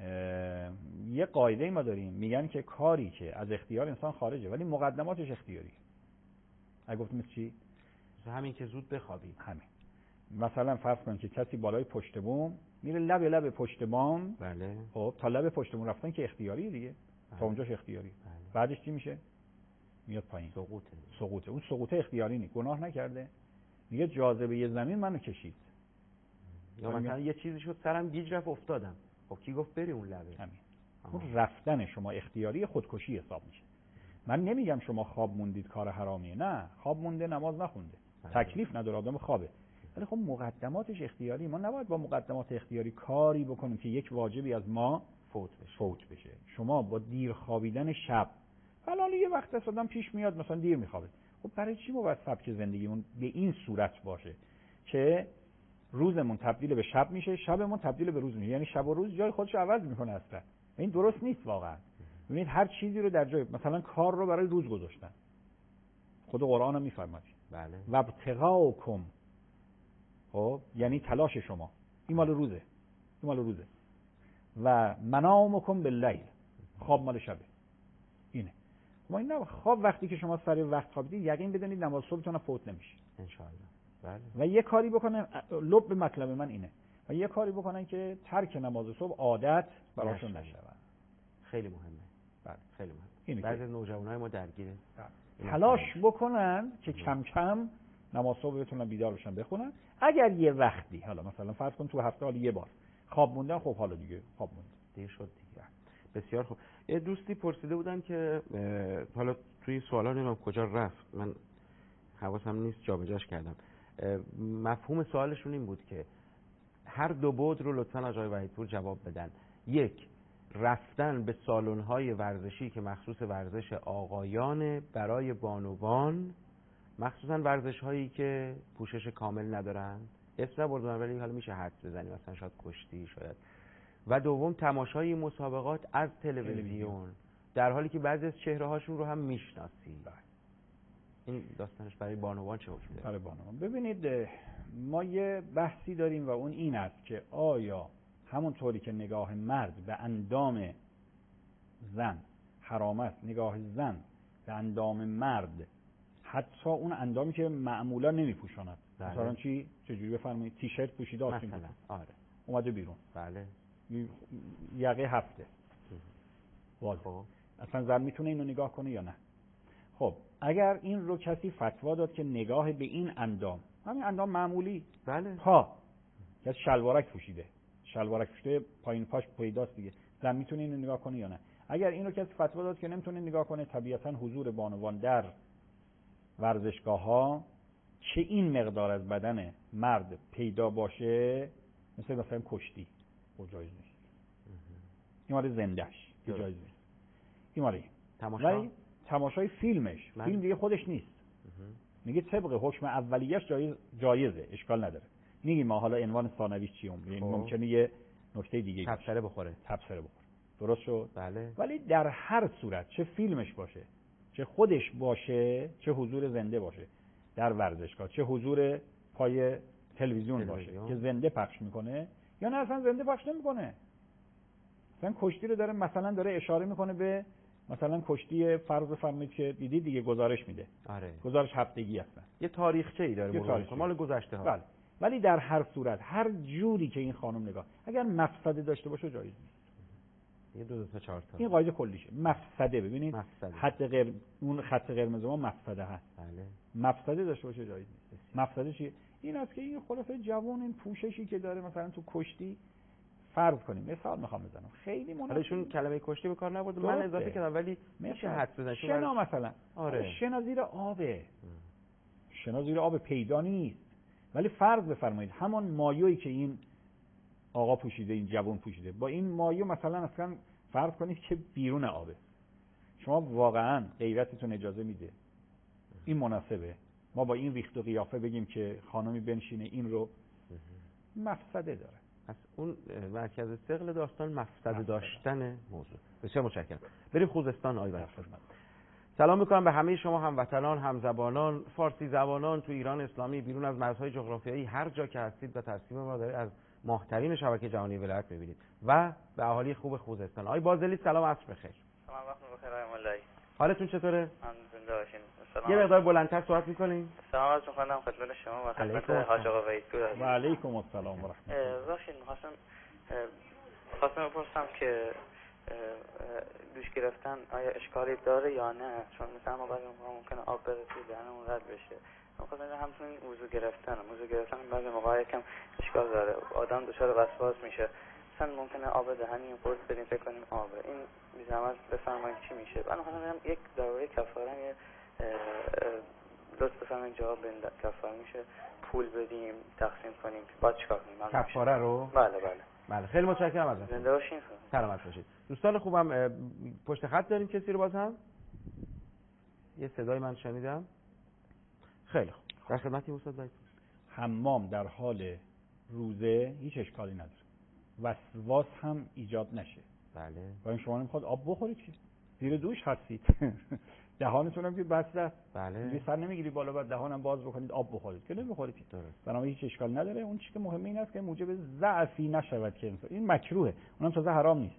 یه قاعده ما داریم، میگن که کاری که از اختیار انسان خارجه ولی مقدماتش اختیاری. اگه گفتم چی؟ همین که زود بخوابی. همین. مثلا فرض کن که کسی بالای پشت بوم میره لب پشت بام. بله. خب تا لب پشت بوم رفتن که اختیاری دیگه. بله. تا اونجاش اختیاری. بله. بعدش چی میشه؟ میاد پایین. سقوطه. اون سقوطه اختیاری نیست، گناه نکرده. میگه جاذبه زمین منو کشید. یا مثلا یه چیزی شد سرم گیج رفت افتادم. خب کی گفت بری اون لبه؟ همین. اون رفتن شما اختیاری، خودکشی حساب میشه. من نمیگم شما خواب موندید کار حرامیه، نه، خواب مونده نماز نخونده، تکلیف نداره، آدم خوابه، ولی خب مقدماتش اختیاری. ما نباید با مقدمات اختیاری کاری بکنیم که یک واجبی از ما فوت بشه. شما با دیر خوابیدن شب، حالا یه وقت است آدم پیش میاد مثلا دیر میخوابه، خب برای چی ما باید سبک زندگیمون به این صورت باشه که روزمون تبدیل به شب میشه، شبمون تبدیل به روز میشه، یعنی شب و روز جای خودش رو عوض میکنه اصلا. این درست نیست واقعا. ببینید هر چیزی رو در جای، مثلا کار رو برای روز گذاشتن، خود قرآن هم میفرماید. بله. و ابتغاءکم، خب یعنی تلاش شما، این مال روزه، این مال روزه. و منامکم باللیل، خواب مال شبه. اینه. ما این نه خواب وقتی که شما سر وقت خوابیدید یقین بدونید نماز صبحتون فوت نمیشه ان شاء الله. بله. و یه کاری بکنن، لب مطلب من اینه، و یه کاری بکنن که ترک نماز صبح عادت براشون نشه. خیلی مهمه. بله خیلی مهمه. بعضی نوجوانای ما درگیره. تلاش بکنن که کم کم نماز صبح بتونن بیدار بشن بخونن. اگر یه وقتی، حالا مثلا فرض کن تو هفته حالا یه بار خواب موندن، خب حالا دیگه خواب موند دیر شد دیگه. بسیار خوب. یه دوستی پرسیده بودن که حالا توی سوالا نمیدونم کجا رفت، من حواسم نیست جابجاش کردم. مفهوم سوالشون این بود که هر دو بعد رو لطفاً آقای وحیدپور جواب بدن. یک، رفتن به سالن‌های ورزشی که مخصوص ورزش آقایانه برای بانوان، مخصوصاً ورزش‌هایی که پوشش کامل ندارن، اسم نبردم ولی حالا میشه حدس بزنی، مثلا شاید کشتی شاید. و دوم، تماشای مسابقات از تلویزیون در حالی که بعضی از چهره‌هاشون رو هم میشناسی. این داستانش برای بانوان چه حکمی داره؟ برای بانوان ببینید، ما یه بحثی داریم و اون این است که آیا همونطوری که نگاه مرد به اندام زن حرام است، نگاه زن به اندام مرد، حتی اون اندامی که معمولا نمیپوشاند. مثلا چجوری بفرمایید تیشرت پوشیده آسین مثلا آره اومده بیرون، بله، یقه هفته واضح، اصلا زن میتونه اینو نگاه کنه یا نه؟ خب اگر این رو کسی فتوا داد که نگاه به این اندام، همین اندام معمولی، بله، پا، کسی شلوارک پوشیده، شلوارک پوشیده پایین پاش پیداست دیگه، زن میتونه اینو نگاه کنه یا نه؟ اگر این رو کسی فتوا داد که نمیتونه نگاه کنه، طبیعتا حضور بانوان در ورزشگاه ها چه این مقدار از بدن مرد پیدا باشه، مثلا کشتی، جایز نیست. این مال زندهش جایز نیست. این مال تماشای فیلمش، فیلم دیگه خودش نیست. میگه طبق حکم اولیش جایزه، اشکال نداره. میگیم ما حالا عنوان ثانویش چیه؟ ممکنه یه نکته دیگه تبصره بخوره. درست شد؟ بله. ولی در هر صورت چه فیلمش باشه، چه خودش باشه، چه حضور زنده باشه در ورزشگاه، چه حضور پای تلویزیون باشه که زنده پخش میکنه یا نه اصلا زنده پخش نمیکنه. مثلا کشتی رو داره، مثلا داره اشاره میکنه به مثلا کشتی فرض فرمایید که دیدی دیگه گزارش میده. آره. گزارش هفتگی هستن. یه تاریخچه‌ای داره مال گذشته ها. بله. ولی در هر صورت هر جوری که این خانم نگاه، اگر مفسده داشته باشه جایز نیست. یه 2 تا 4 تا. این قاعده کلیشه. مفسده، ببینید مفسده. اون خط قرمز ما مفسده هست. بله. مفسده داشته باشه جایز نیست. مفسده چیه؟ این است که این خلاصه جوان این پوششی که داره مثلا تو کشتی فرض کنیم، مثال میخوام بزنم خیلی مناسبه. حالشون کلمه کشتی به کار نبرد، من اضافه کردم ولی میشه حدس بزنید. شنا مثلا. آره. شنا زیر آبه. شنا زیر آب پیدا نیست. ولی فرض بفرمایید همان مایویی که این آقا پوشیده، این جوان پوشیده، با این مایو مثلا اصلا فرض کنید که بیرون آبه. شما واقعا غیرتتون اجازه میده این مناسبه؟ ما با این ریخت و قیافه بگیم که خانمی بنشینه این رو مفسده داره. از اون مرکز ثقل داستان مفسده داشتن موضوع. بسیار متشکرم. بریم خوزستان. آقای خدمت. سلام میکنم به همه شما هموطنان، همزبانان، فارسی زبانان تو ایران اسلامی، بیرون از مرزهای جغرافیایی، هر جا که هستید و ترسیم ما دارید از ماهترین شبکه جهانی ولایت میبینید و به اهالی خوب خوزستان. آقای بازلی سلام، عصر بخیر. سلام، وقت بخیر آقای مولایی. حالتون چطوره؟ من زنده باشین. یه مقدار بلندتر صحبت میکنین؟ سلام عرض می‌کنم خدمت شما و خدمت حاج آقا ویدپور. و علیکم السلام و رحمت الله. باشین خواستم بپرسم که دوش گرفتن آیا اشکالی داره یا نه؟ چون مثلا ما بعضی موقع ممکنه آب بره توی دهنمون رد بشه. خواستم همچنین وضو گرفتن بعضی موقع یکم اشکال داره. آدم دچار وسواس میشه. مثلا ممکنه آب دهنی قرص بدیم فکر کنیم آبه. این بی زحمت بفرمایید چی میشه؟ من خواستم یک درباره کفاره لطف بفرمایید جواب بدید. کفاره میشه پول بدیم تقسیم کنیم بعد چیکار کنیم؟ کفاره رو؟ بله خیلی متشکرم ازتون. زنده باشین. سلامت باشید. دوستان خوبم پشت خط داریم کسی رو باز هم؟ یه صدای من شنیدم. خیلی خوب. در خدمتی استاد ویدپور. حمام در حال روزه هیچ اشکالی نداره. وسواس هم ایجاد نشه. بله. و این شما نمیخواد آب بخورید که زیر دوش هستید. دهانتون هم که بسته است. بله. سر نمیگیری بالا بعد دهانم باز بکنید آب بخورید که نمیخورید. درست. بنابراین هیچ اشکال نداره. اون چیزی که مهمه این است که موجب ضعفی نشود که انسان. این مکروهه. اونم تازه حرام نیست.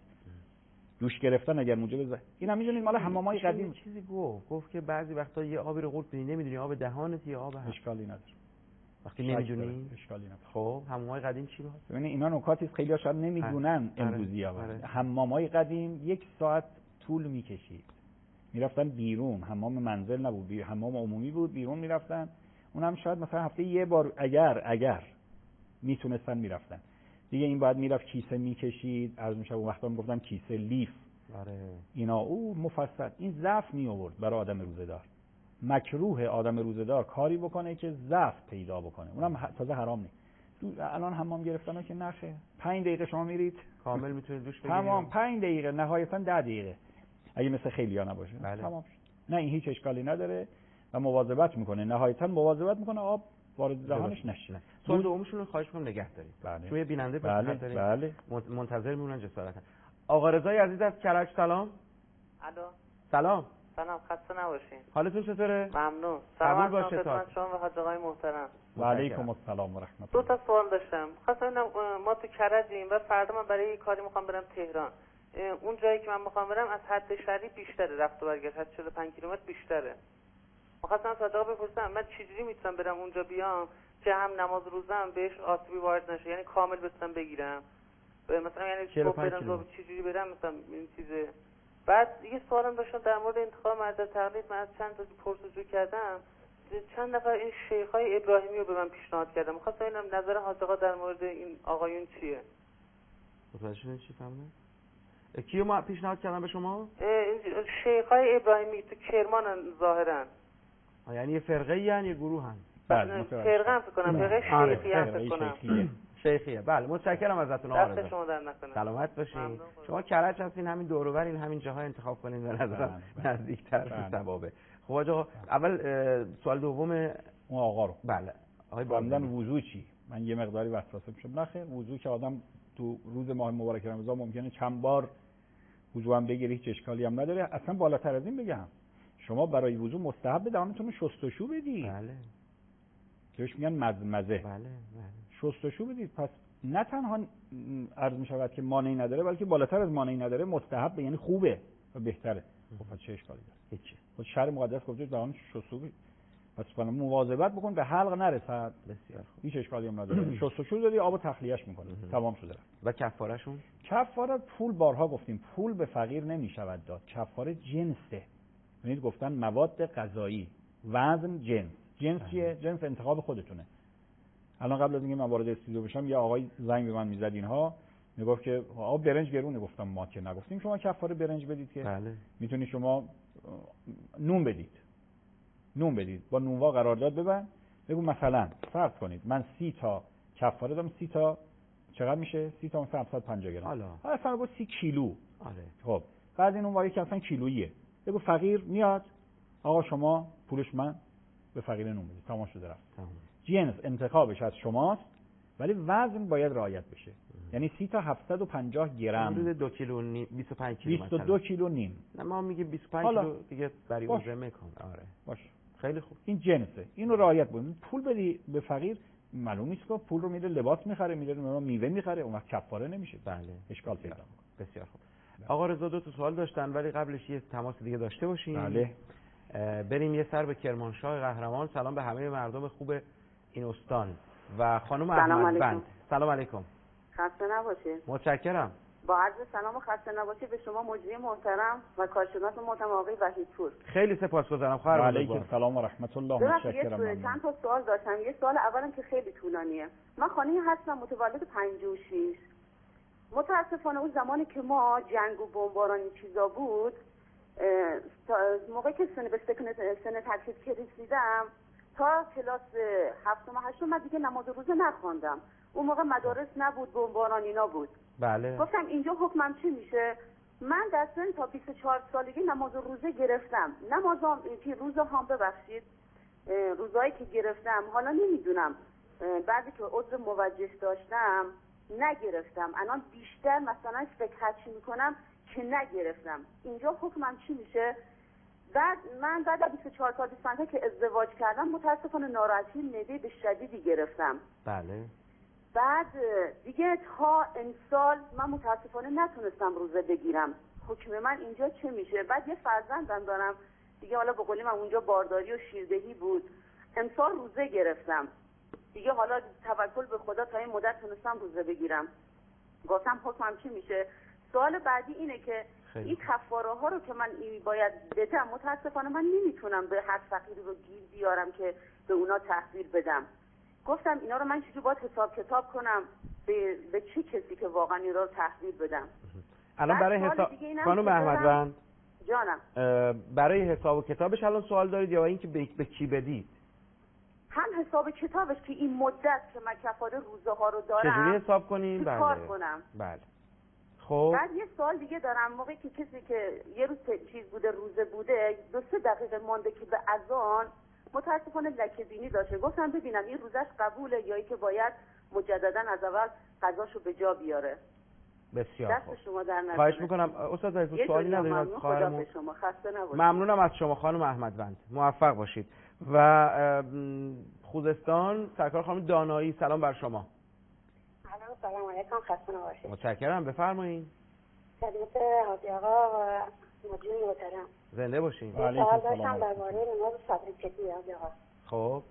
دوش گرفتن اگر موجب ضعف. اینا میدونید مال حمامای قدیم چیزی گفت که بعضی وقتا یه آبی رو قورت می‌دی نمیدونی آب دهانت یا آب اشکالی نداره. وقتی نمیدونی اشکالی نداره. خب حمامای قدیم چی بود؟ ببینید اینا نکاتی است خیلی‌ها شاید نمیدونن امروزی‌ها. حمامای قدیم 1 ساعت طول می‌کشید. میرفتن بیرون، حمام منزل نبود، حمام عمومی بود، بیرون میرفتن. اونم شاید مثلا هفته یه بار اگر میتونستن میرفتن. دیگه این بعد میرفت کیسه میکشید، عرض میشه اون وقتا میگفتن کیسه لیف. اینا او مفصل این ضعف می آورد برای آدم روزه‌دار. مکروه آدم روزه‌دار کاری بکنه که ضعف پیدا بکنه. اونم تازه حرام نیست. الان حمام گرفتن که نخه. 5 دقیقه شما میرید کامل میتونید دوش بگیرید. تمام 5 دقیقه نهایتا 10 دقیقه. اگه مثل خیلیا نباشه. بله. تمام شد. نه این هیچ اشکالی نداره و مواظبت میکنه. نهایتا مواظبت میکنه آب وارد دهانش نشه. سوال دومشون رو خواهش می‌کنم نگه دارید. بله. چون یه بیننده داریم. بله. منتظر میمونن جسارتا. آقا رضای عزیز از کرج سلام. الو. سلام. سلام، خسته نباشین. حالتون چطوره؟ ممنون. سلام باشه تا شما و حاج آقای محترم. و علیکم السلام و رحمت الله. 2 تا سوال داشتم. خواستم ما تو کرجیم و فردا من برای کاری میخوام برم تهران. اون جایی که من میخوام برم از حد شهری بیشتره، رفت و برگشت حد 45 کیلومتر بیشتره. می‌خواستم صادقا بپرسم من چجوری میتونم برم اونجا بیام که هم نماز روزم بهش آسیبی وارد نشه، یعنی کامل بتونم بگیرم. مثلا یعنی صبح برم چجوری برم مثلا این چیزه. بعد یه سوالم داشتم در مورد انتخاب مرد تقلید. من از چند تا پرسجو کردم، چند نفر این شیخ‌های ابراهیمی رو به من پیشنهاد کردم. می‌خواستم ببینم نظر حاج آقا در مورد این آقایون چیه. متوجه شدین چی فهمیدین؟ کیو ما پیشنهاد کردن به شما؟ شیخ‌های ابراهیمی تو کرمان ظاهرا. یعنی یه فرقه یعنی گروه هم؟ بله فرقه هم فکر کنم، فرقه شیخی هم فکر کنم. شیخیه. بله متشکرم ازتون آقا رضا. دست شما در نکنه. سلامت باشین. شما کرج هستین، همین دور و بر این همین جاها انتخاب کنین به نظرم نزدیک‌تر به ثوابه. خب آقا اول سوال دوم اون آقا رو. بله. آقای باندن وضو چی؟ من یه مقداری وسوسه میشم. نخیر وضو که آدم تو روز ماه مبارک رمضان ممکنه چند بار وضو هم بگیره، هیچ اشکالی هم نداره. اصلا بالاتر از این بگم شما برای وضو مستحب دهانتون رو شستشو بدید. بله. بهش میگن مزمزه. بله. شستشو بدید. پس نه تنها عرض میشود که مانعی نداره بلکه بالاتر از مانعی نداره، مستحب یعنی خوبه و بهتره. خب چه اشکالی داره؟ هیچ. خود شرع مقدس گفته دهان شستشو بدید. پس فعلا مواظبت بکن به حلق نرسد. بسیار خوب. هیچ اشکالی هم نداره. شستشو دادی آبو تخلیهش میکنه. تمام شده. و کفارهشون؟ کفاره پول بارها گفتیم پول به فقیر نمیشود داد. کفاره جنسه. ببینید گفتن مواد غذایی، وزن، جنس چیه؟ جنس انتخاب خودتونه. الان قبل از اینکه من وارد استودیو بشم یه آقای زنگ به من میزد اینها میگفت که آب برنج گرونه. گفتم ما که نگفتیم شما کفاره برنج بدید که. بله. میتونید شما نون بدید با نونوا قرارداد ببند. بگو مثلا فرض کنید من 30 تا کفاره دادم، 30 تا چقدر میشه؟ 30 تا مثلا 750 گرم. حالا اصلا بگو 30 کیلو. آره. خب بعد این اونوایی که اصلا کیلوییه. بگو فقیر میاد آقا شما پولش من به فقیر نون بدید. تمام شده رفت. تمام. جنس انتخابش از شماست، ولی وزن باید رعایت بشه. یعنی 30 تا 750 گرم، حدود 2 کیلو و نیم، 25 کیلو 22 کیلو نیم. نه ما میگه 25 حالا. کیلو دیگه برای باش. اوزه میکن. آره باش. خیلی خوب. این جنسه. اینو رعایت کنید. پول بدی به فقیر معلوم نیست که پول رو میده لباس میخره، میده میوه میخره، اون وقت کفاره نمیشه. بله اشکال پیدا میکنه. بسیار خوب. آقا رضا 2 تا سوال داشتن ولی قبلش یه تماس دیگه داشته باشیم. بله. بریم یه سر به کرمانشاه قهرمان. سلام به همه مردم خوب این استان و خانم احمدوند. سلام علیکم. خسته نباشید. متشکرم. با عرض سلام و خسته نباشید به شما مجری محترم و کارشناس محترم آقای وحیدپور. خیلی سپاسگزارم. خواهر و علیکم سلام و رحمت الله. متشکرم. چند تا سوال داشتم. یه سوال اولم که خیلی طولانیه. من خانمی هستم متولد 56. متاسفانه اون زمانی که ما جنگ و بمباران چیزا بود، موقعی که به سن تحصیل که رسیدم تا کلاس 7 و 8 من دیگه نماز روزه نخواندم. اون موقع مدارس نبود، بمباران اینا بود. بله. گفتم اینجا حکمم چی میشه؟ من در سن تا 24 سالگی نماز روزه گرفتم. نمازام که روزهام ببخشید روزایی که گرفتم حالا نمیدونم بعضی که عذر موجه داشتم نگرفتم. الان بیشتر مثلا فکر میکنم که نگرفتم. اینجا حکمم چی میشه؟ من بعد از 24 سال 25 سال که ازدواج کردم متاسفانه ناراحتی معده به شدیدی گرفتم. بله. بعد دیگه تا امسال من متاسفانه نتونستم روزه بگیرم. حکم من اینجا چه میشه؟ بعد یه فرزندم دارم دیگه، حالا به قولی من اونجا بارداری و شیردهی بود. امسال روزه گرفتم دیگه، حالا توکل به خدا تا این مدت تونستم روزه بگیرم. گفتم حکمم چی میشه؟ سوال بعدی اینه که این کفاره ها رو که من باید بدم متاسفانه من نمیتونم به هر فقیری رو گیر بیارم که به اونا تحویل بدم. گفتم اینا رو من چجوری باید حساب کتاب کنم به چه کسی که واقعا اینا رو تحویل بدم. الان برای حساب خانم احمدوند جانم برای حساب و کتابش الان سوال دارید یا اینکه به کی بدید؟ هم حساب کتابش که این مدت که من کفاره روزه ها رو دارم چجوری حساب کنیم؟ بله. کار کنم. بله. خب بعد یه سوال دیگه دارم. موقعی که کسی که یه روز چیز بوده روزه بوده 2-3 دقیقه مونده که به اذان متاسفانه لکه بینی داشته، گفتم ببینم این روزش قبوله یا ای که باید مجددا از اول قضاشو به جا بیاره. بسیار خوب. دست شما در نکنه. خواهش میکنم استاد عزیز سوالی ندارید از خواهرمون؟ شما خسته نباشید. ممنونم از شما خانم احمدوند. موفق باشید. و خوزستان سرکار خانم دانایی سلام بر شما. سلام علیکم. خسته نباشید. متشکرم. بفرمایید. خدمت حاجی آقا و مجری محترم. زنده باشین. سوال داشتم درباره نماز صدرکتی حاجی آقا. خب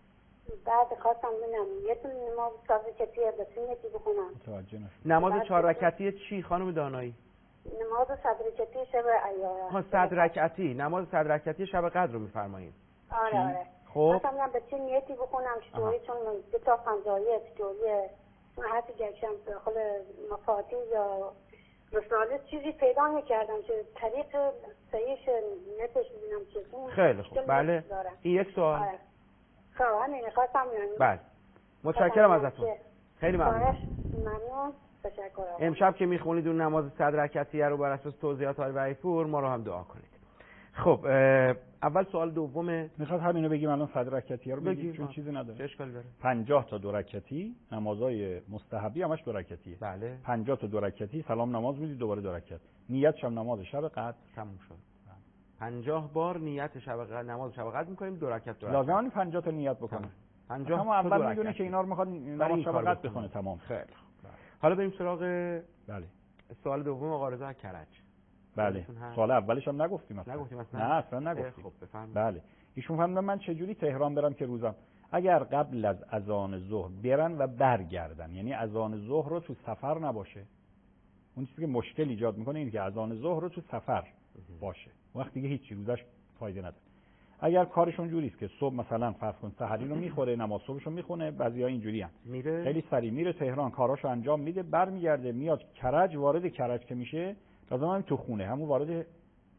بعد خواستم ببینم یه تون نماز صدرکتی به چه نیتی بخونم؟ نماز 4 رکعتی چی خانم دانایی؟ نماز صدرکتی شب ایام. ها 100 رکعتی، نماز 100 رکعتی شب قدر رو میفرمایید. آره. خب خواستم به چه نیتی بخونم چطوری، چون من 2 تا 50 چطوریه من حتی گشتم داخل مفاتیح یا رساله چیزی پیدا نکردم که طریق صحیحش نتش ببینم چه. خیلی خوب. بله این یک سوال. خب همین خواستم بله متشکرم ازتون. خیلی ممنون. ممنون. تشکر. امشب که میخونید اون نماز 100 رکعتیه رو بر اساس توضیحات آقای وحیدپور ما رو هم دعا کنید. خب اول سوال دومه. میخواد همینو بگیم الان 100 رکعتیه رو بگیم چون چیزی نداره. چه اشکالی داره؟ 50 تا 2 رکعتی نمازهای مستحبی همش 2 رکعتیه. بله. 50 تا 2 رکعتی سلام نماز میدی دوباره 2 رکعت. نیت شب نماز شب قدر تموم شد. 50 بار نیت شب قدر نماز شب قدر می‌کنیم 2 رکعت. لازم نیست 50 تا نیت بکنه. 50 اما اول میدونه که اینا رو میخواد نماز شب قدر بخونه. تمام. خیلی خوب. حالا بریم سراغ بله سوال دوم آقا رضا کرج. بله سوال اولش هم نگفتیم اصلا. نگفتیم اصلا. نه اصلا نگفتیم. خب بفرمایید. بله ایشون فهمیدن من چه جوری تهران برم که روزم اگر قبل از اذان ظهر برن و برگردن، یعنی اذان ظهر رو تو سفر نباشه. اون چیزی که مشکل ایجاد میکنه اینه که اذان ظهر رو تو سفر باشه، وقت دیگه هیچ روزش فایده نداره. اگر کارشون جوری است که صبح مثلا فرض کن سحری رو میخوره نماز صبحشو میخونه، بعضیا اینجوری ان میره خیلی سریع میره تهران کاراشو انجام میده برمیگرده میاد کرج، وارد کرج که میشه لازم هم تو خونه همون وارد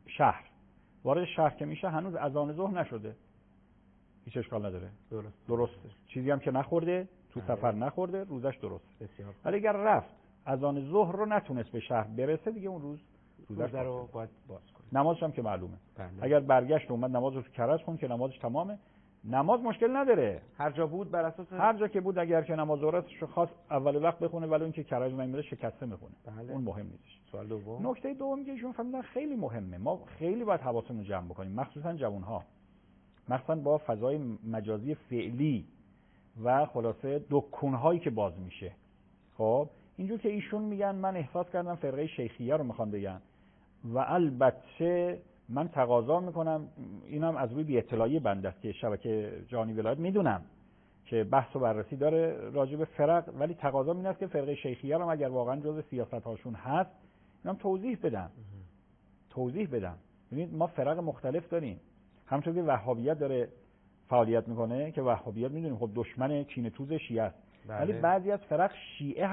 شهر که میشه هنوز اذان ظهر نشده، هیچ اشکال نداره. درسته چیزی هم که نخورده تو سفر نخورده روزش درست. بسیار. ولی اگر رفت اذان ظهر رو نتونست به شهر برسه دیگه اون روزش رو باید باز کنه. نمازش هم که معلومه. بله. اگر برگشت اومد نماز رو تو کرج خون که نمازش تمامه. نماز مشکل نداره، هر جا بود بر اساس هر جا که بود، اگر که نماز ظهرش خواست اول وقت بخونه ولی اون که کرج نمیره شکسته میخونه. بله. اون مهم نیست. سوال دوم. نکته دوم که ایشون فهمیدن خیلی مهمه، ما خیلی باید حواسمون رو جمع بکنیم، مخصوصا جوان‌ها، مخصوصا با فضای مجازی فعلی و خلاصه دکون‌هایی که باز میشه. خب اینجور که ایشون میگن من احساس کردم فرقه شیخیه رو میخوان بگن و البته من تقاضا میکنم، اینم از روی بی اطلاعی بنده است که شبکه جهانی ولایت میدونم که بحث و بررسی داره راجع به فرق، ولی تقاضا این است که فرقه شیخیه رو اگر واقعا جزء سیاست‌هاشون هست اینم توضیح بدن. ببینید ما فرق مختلف داریم، همونطور که وهابیت داره فعالیت میکنه که وهابیت میدونیم خب دشمن کینه‌توز شیعه است، ولی بعضی از فرق شیعه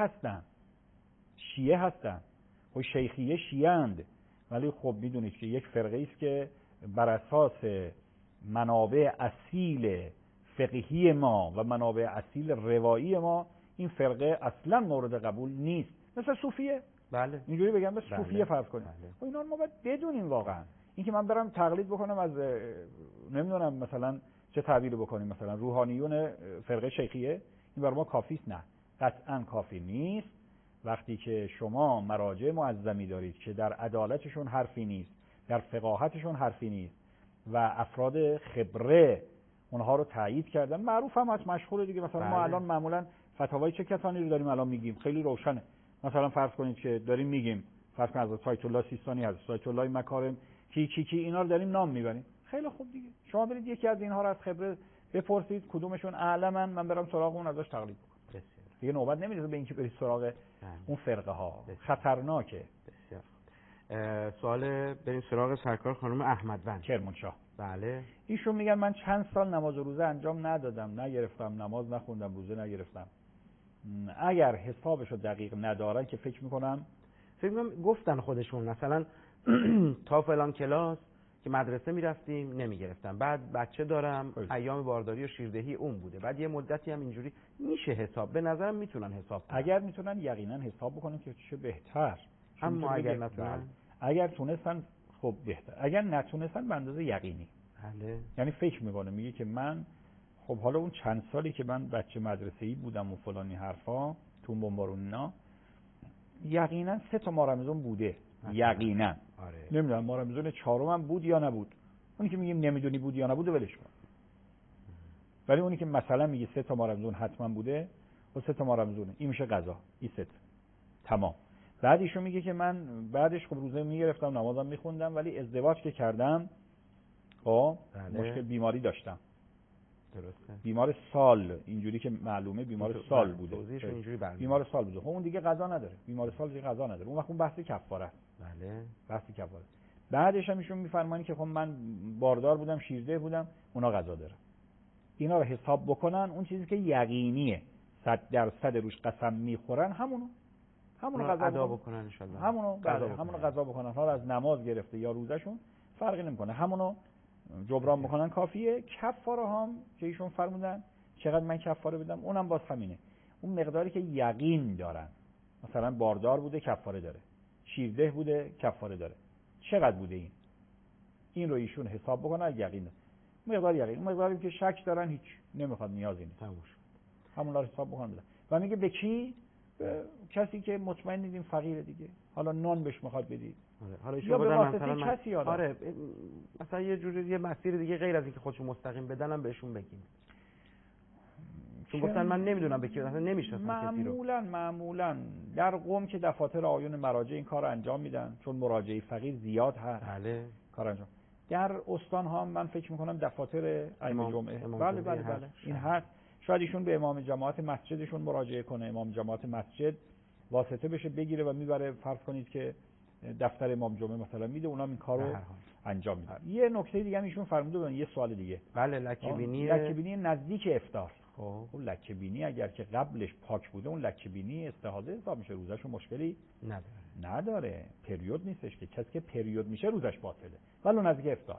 هستن خب شیخیه شیعه‌اند، ولی خب میدونید که یک فرقه است که بر اساس منابع اصیل فقهی ما و منابع اصیل روایی ما این فرقه اصلا مورد قبول نیست، مثل صوفیه. بله اینجوری بگم مثل صوفیه فرض کنیم. بله. اینا ما باید بدونیم واقعا. اینکه من برم تقلید بکنم از نمیدونم مثلا چه تعبیری بکنیم، مثلا روحانیون فرقه شیخیه، این برای ما کافی است؟ نه، قطعا کافی نیست. وقتی که شما مراجع معظمی دارید که در عدالتشون حرفی نیست، در فقاهتشون حرفی نیست و افراد خبره اونها رو تایید کردن، معروف هم از مشهور دیگه، مثلا ما الان معمولا فتاوای چه کسانی رو داریم الان میگیم، خیلی روشنه. مثلا فرض کنید که داریم میگیم، فرض کنید از آیت الله سیستانی هست، آیت الله مکارم کی اینا رو داریم نام میبریم، خیلی خوب دیگه، شما برید یکی از اینها رو از خبره بپرسید کدومشون اعلمن، من برم سراغ اون ازش تقلید کنم. دیگه نوبت نمیرسه به اینکه برید سراغ اون فرقه ها، خطرناکه. بسیار. سوال بریم سراغ سرکار خانم احمدوند کرمانشاه. بله. ایشون میگن من چند سال نماز و روزه انجام ندادم، نگرفتم، نماز نخوندم، روزه نگرفتم. اگر حسابشو دقیق ندارن که فکر میکنم گفتن خودشون مثلا تا فلان کلاس که مدرسه میرفتیم نمیگرفتم، بعد بچه دارم ایام بارداری و شیردهی اون بوده، بعد یه مدتی هم اینجوری میشه حساب. به نظرم میتونن حساب کنن. اگر میتونن یقینا حساب بکنن که چه بهتر، اما اگر نتونن، اگر تونستن خب بهتر، اگر نتونستن به اندازه یقینی. بله. یعنی فکر میکنه میگه که من خب حالا اون چند سالی که من بچه مدرسه‌ای بودم و فلانی حرفا تو بمبارونینا یقینا 3 تا ماه رمضان بوده، یقینا. آره. نمیدونم ماه رمضان 4م هم بود یا نبود، اونی که میگیم نمیدونی بود یا نبود ولش کن، ولی اونی که مثلا میگه 3 تا ماه رمضان حتما بوده و 3 تا ماه رمضانه، این میشه قضا، این 3 تمام. بعد ایشون میگه که من بعدش خب روزه میگرفتم، نمازم میخوندم، ولی ازدواج که کردم خب مشکل بیماری داشتم. درسته. بیمار سال، اینجوری که معلومه بیمار سال بوده. بیمار سال بوده. خب اون دیگه قضا نداره. بیمار سال دیگه قضا نداره. اون وقت اون بحث کفاره است. بله. بحث کفاره. بعدش هم ایشون میفرمایند که خب من باردار بودم، شیرده بودم، اونا قضا داره. اینا رو حساب بکنن، اون چیزی که یقینیه 100% روش قسم میخورن همونو قضا بکنن ان شاء الله. همونو قضا بکنن. حالا از نماز گرفته یا روزشون فرقی نمیکنه. همونو جبران بکنن کافیه. کفاره هم که ایشون فرمودن چقدر من کفاره بدم، اونم باز همینه، اون مقداری که یقین دارن. مثلا باردار بوده کفاره داره، شیرده بوده کفاره داره، چقدر بوده این رو ایشون حساب بکنن. یقین مقدار یقین، مقداری که شک دارن هیچ نمیخواد، نیازی نیست، همون رو حساب بکنن بدن. و میگه به کی؟ به کسی که مطمئن نیستیم فقیره دیگه، حالا نان بهش میخواد بدید. حالا یا به واسطه کسی آدم. آره مثلا یه جوری یه مسیر دیگه غیر از اینکه خودشون مستقیم بدنم بهشون بگیم. چون گفتن من نمیدونم به کی، اصلا نمیشناسم کسی رو. معمولا در قم که دفاتر آیون مراجع این کار انجام میدن، چون مراجعه فقیر زیاد هست. بله. کار انجام. در استان ها من فکر میکنم دفاتر ائمه جمعه. بله این هست. شاید ایشون به امام جماعت مسجدشون مراجعه کنه، امام جماعت مسجد واسطه بشه بگیره و میبره. فرض کنید که دفتر امام جمعه مثلا میده، اونام این کارو انجام میدن. یه نکته دیگه هم ایشون فرموده بودن، یه سوال دیگه. بله لکه‌بینی نزدیک افطار. خب اون لکه‌بینی اگر که قبلش پاک بوده، اون لکه‌بینی استحاضه حساب میشه، روزش مشکلی نداره. پریود نیستش که کسی که پریود میشه روزش باطله. ولی نزدیک افطار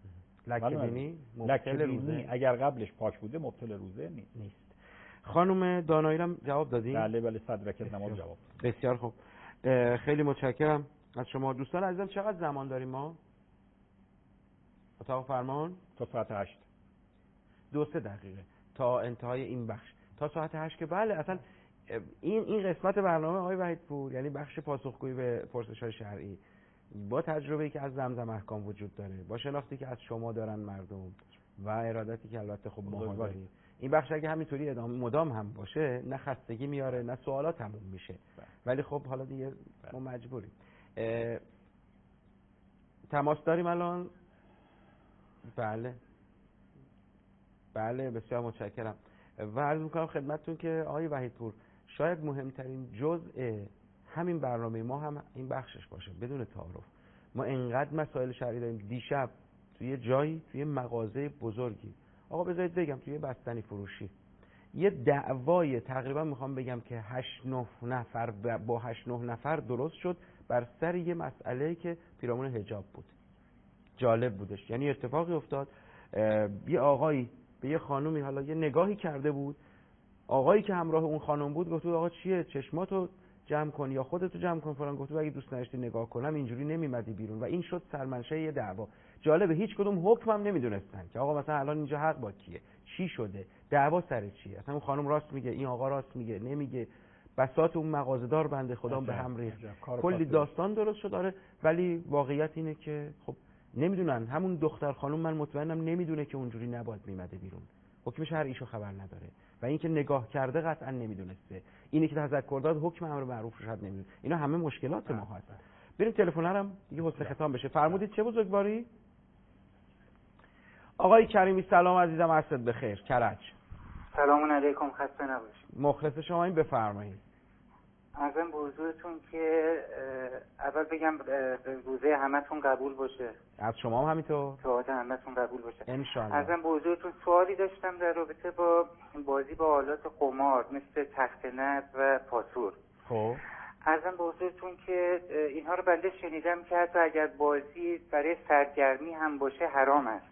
لکه‌بینی اگر قبلش پاک بوده مبطل روزه نیست. خانم دانایی هم جواب دادین؟ بله 100 رکعت نماز جواب. بسیار خوب. خیلی متشکرم از شما. دوستان عزیزم چقدر زمان داریم ما؟ اتاق فرمان تا ساعت 8. 2-3 دقیقه تا انتهای این بخش، تا ساعت 8 که بله اصلا این قسمت برنامه آقای وحیدپور، یعنی بخش پاسخگویی به پرسش‌های شرعی، با تجربه‌ای که از زمزم احکام وجود داره، با شناختی که از شما دارن مردم و ارادتی که البته خب بزرگواری، این بخش اگه همینطوری ادامه مدام هم باشه نه خستگی میاره نه سوالات تموم میشه. ولی خب حالا دیگه ما مجبوریم. تماس داریم الان؟ بله بسیار متشکرم و عرض میکنم خدمتتون که آقای وحیدپور شاید مهمترین جزء همین برنامه ما هم این بخشش باشه. بدون تعارف ما انقدر مسائل شرعی داریم. دیشب توی جایی، توی مغازه بزرگی، آقا بذارید بگم توی بستنی فروشی، یه دعوای تقریبا میخوام بگم که 8-9 نفر با 8-9 نفر درست شد بر سر یه مسئله که پیرامون حجاب بود. جالب بودش، یعنی اتفاقی افتاد یه آقایی به یه خانومی حالا یه نگاهی کرده بود، آقایی که همراه اون خانم بود گفت آقا چیه چشماتو جمع کن یا خودتو جمع کن فلان، گفت اگه دوست نداشتی نگاه کنم اینجوری نمیمدی بیرون و این شد سرمنشه یه دعوا. جالبه هیچ کدوم حکم هم نمیدونستن که آقا مثلا الان اینجا حق با کیه، چی شده، دعوا سر چیه، اصلا اون خانم راست میگه این آقا راست میگه نمیگه، بساط اون مغازه‌دار بنده خدا به هم ریخت، کلی داستان درست شد. آره ولی واقعیت اینه که خب نمیدونن، همون دختر خانم من مطمئنم نمیدونه که اونجوری نباید میمده بیرون، حکم شرعیشو خبر نداره و اینکه نگاه کرده قطعا نمیدونسته، اینی که تذکر داد حکم امر معروف رو شاید نمیدونه. اینا همه مشکلات ما هست. بریم تلفن‌هام دیگه حسن ختام بشه. فرمودید چه بزرگواری؟ آقای کریمی سلام عزیزم، عصرت بخیر. کرج. سلام علیکم، خسته نباشید. مخلص شما، این بفرمایید. ازم به حضورتون که اول بگم روزه همتون قبول باشه. از شما هم همینطور. دعای همتون قبول باشه ان شاء الله. ازم به حضورتون سوالی داشتم در رابطه با بازی با آلات قمار مثل تخت نرد و پاسور. خب ازم به حضورتون که اینها رو بنده شنیدم که حتی اگر بازی برای سرگرمی هم باشه حرام است.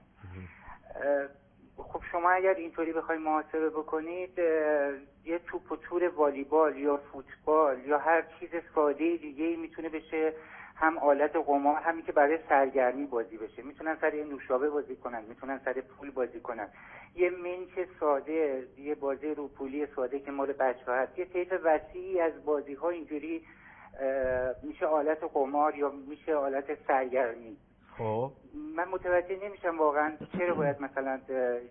خب شما اگر اینطوری بخواید محاسبه بکنید، یه توپ و تور والیبال یا فوتبال یا هر چیز ساده دیگه‌ای میتونه بشه هم آلت قمار، همین که برای سرگرمی بازی بشه. میتونن سر یه نوشابه بازی کنن، میتونن سر پول بازی کنن، یه منچ ساده، یه بازی رو پولی ساده که مال بچه‌ها هست. یه طیف وسیعی از بازی‌ها اینجوری میشه آلت قمار یا میشه آلت سرگرمی. خب من متوجه نمیشم واقعا چرا باید مثلا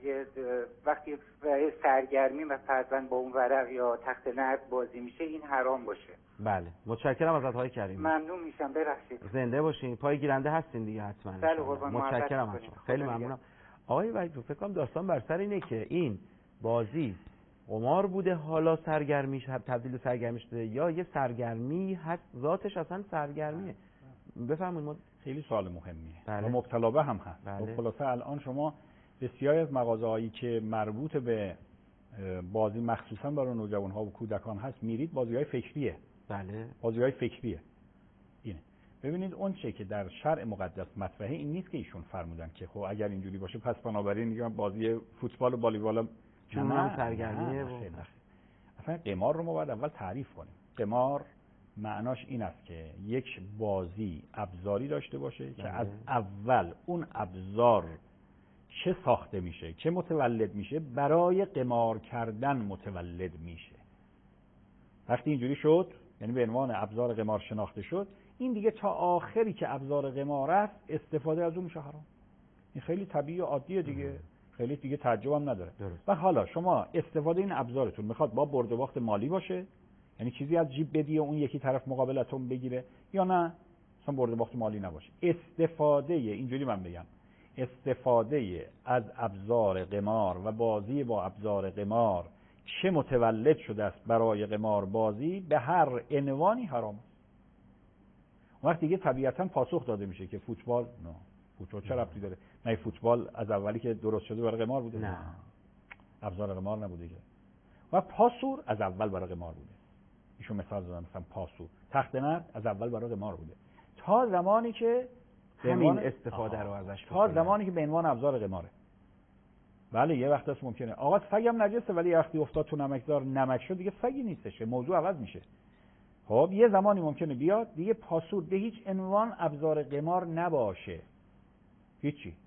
وقتی سرگرمی و فرضاً با اون ورق یا تخت نرد بازی میشه این حرام باشه. بله متشکرم ازت آقای کریمی. ممنون میشم، ببخشید. زنده باشین، پای گیرنده هستین دیگه حتما. بله قربان، متشکرم از شما، خیلی ممنونم. آقای وحید فکر کنم داستان بر سر اینه که این بازی قمار بوده حالا سرگرمی تبدیل سرگرمی شده یا یه سرگرمی هست ذاتش اصلا سرگرمیه. بفرمایید. خیلی سوال مهمیه. بله. و مبتلا به هم هست. بله. خلاصه الان شما بسیاری از مغازه‌هایی که مربوط به بازی مخصوصا برای نوجوان‌ها و کودکان هست میرید بازی‌های فکریه. بله. بازی‌های فکریه. اینه. ببینید اون چه که در شرع مقدس مطرحه این نیست که ایشون فرمودن که خب اگر اینجوری باشه پس بنابراین میگم بازی فوتبال و والیبال چون هم سرگرمیه. اصلا قمار رو ما باید اول تعریف کنیم. قمار معناش این است که یک بازی ابزاری داشته باشه که از اول اون ابزار چه ساخته میشه، چه متولد میشه، برای قمار کردن متولد میشه. وقتی اینجوری شد، یعنی به عنوان ابزار قمار شناخته شد، این دیگه تا آخری که ابزار قمار است استفاده از اون میشه حرام. این خیلی طبیعی و عادیه دیگه، خیلی دیگه تعجب هم نداره. و حالا شما استفاده این ابزارتون میخواد با برد و باخت مالی باشه، یعنی چیزی از جیب بدی و اون یکی طرف مقابلتون بگیره، یا نه اصلا برد و باخت مالی نباشه. استفاده اینجوری من بگم، استفاده از ابزار قمار و بازی با ابزار قمار چه متولد شده است برای قمار بازی به هر عنوانی حرام است. وقتی دیگه طبیعتا پاسخ داده میشه که فوتبال نه، فوتبال چه ربطی داره؟ نه فوتبال از اولی که درست شده برای قمار بوده؟ نه، ابزار قمار نبوده که. و پاسور از اول برای قمار بوده. ایشون مثال زدن، مثلا پاسور، تخت نرد از اول برای قمار بوده تا زمانی که همین استفاده رو ازش تا زمانی که به عنوان ابزار قماره. بله یه وقت هست ممکنه آقا سگم نجسه ولی وقتی افتاد تو نمکزار نمک شد دیگه سگی نیستش، موضوع عوض میشه. خب یه زمانی ممکنه بیاد دیگه پاسور به هیچ عنوان ابزار قمار نباشه، هیچی.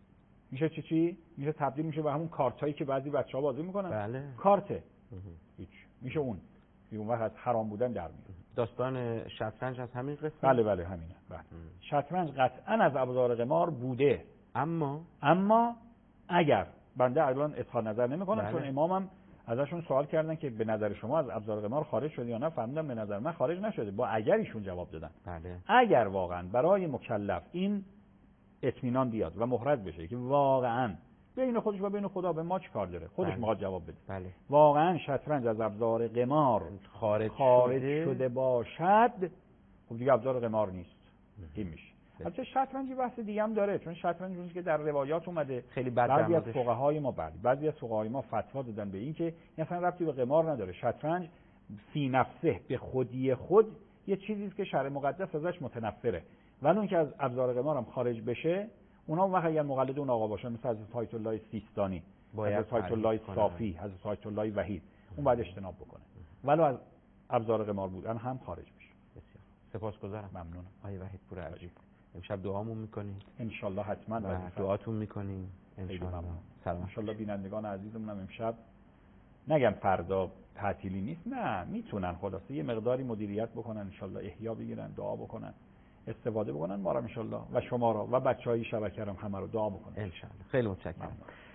میشه چی؟ میشه تبدیل میشه به همون کارتایی که بعضی بچه‌ها بازی میکنن. بله. کارته. هیچ. میشه اون وقت از حرام بودن در میاد. داستان شطرنج از همین قسمت؟ بله همینه. بله. شطرنج قطعا از ابزار قمار بوده. اما اگر بنده الان اظهار نظر نمی‌کنم، چون امامم ازشون سوال کردن که به نظر شما از ابزار قمار خارج شده یا نه، فهمیدم به نظر من خارج نشده. با اگر ایشون جواب دادن. بله. اگر واقعا برای مکلف این اطمینان بیاد و محرز بشه که واقعا بین خودش و بین خدا به ما چی کار داره، خودش میخواد جواب بده. بله. واقعا شطرنج از ابزار قمار خارج شده باشد، خب دیگه ابزار قمار نیست. این میشه. البته شطرنج بحث دیگه هم داره، چون شطرنج اونی که در روایات اومده، خیلی بعضی از فقهای ما فتوا دادن به این که اصلا ربطی به قمار نداره. شطرنج فی نفسه، به خودی خود یه چیزی است که شرع مقدس ازش متنفره. ولی اون که از ابزار قمار هم خارج بشه، اونا اون وقت اگر مقلد اون آقا باشن، مثل حضرت آیت الله سیستانی، حضرت آیت الله صافی، حضرت آیت الله وحید، اون باید اجتناب بکنه. ولو از ابزار قمار بودن هم خارج میشه. بسیار سپاسگزارم. ممنونم. آقای وحید پور عزیز، امشب دعامون میکنید؟ ان شاء الله حتما. دعاتون میکنیم ان شاء الله. سلام. ان شاء الله بینندگان عزیزمونم امشب نگم فردا تعطیلی نیست، نه میتونن خلاصه یه مقداری مدیریت بکنن، ان شاء الله احیا بگیرن، دعا بکنن، استفاده بکنن، ما را ان شاء الله و شما را و بچهای شبکه هم همه رو دعا بکنن ان شاء الله. خیلی متشکرم.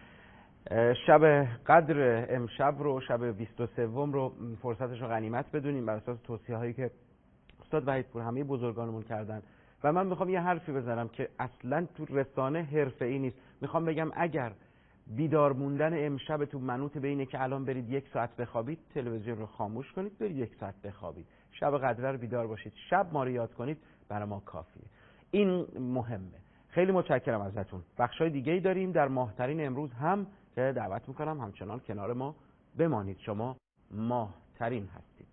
شب قدر امشب رو، شب 23 رو فرصتش رو غنیمت بدونیم بر اساس توصیه‌هایی که استاد وحید پور همه بزرگانمون کردن. و من میخوام یه حرفی بزنم که اصلا تو رسانه حرفه‌ای نیست. میخوام بگم اگر بیدار موندن امشبتون منوط به اینه که الان برید 1 ساعت بخوابید، تلویزیون رو خاموش کنید، برید 1 ساعت بخوابید. شب قدر رو بیدار باشید، شب ما رو یاد کنید، برای ما کافیه. این مهمه. خیلی متشکرم ازتون. بخشای دیگه‌ای داریم در ماهترین امروز هم که دعوت میکنم همچنان کنار ما بمانید. شما ماهترین هستید.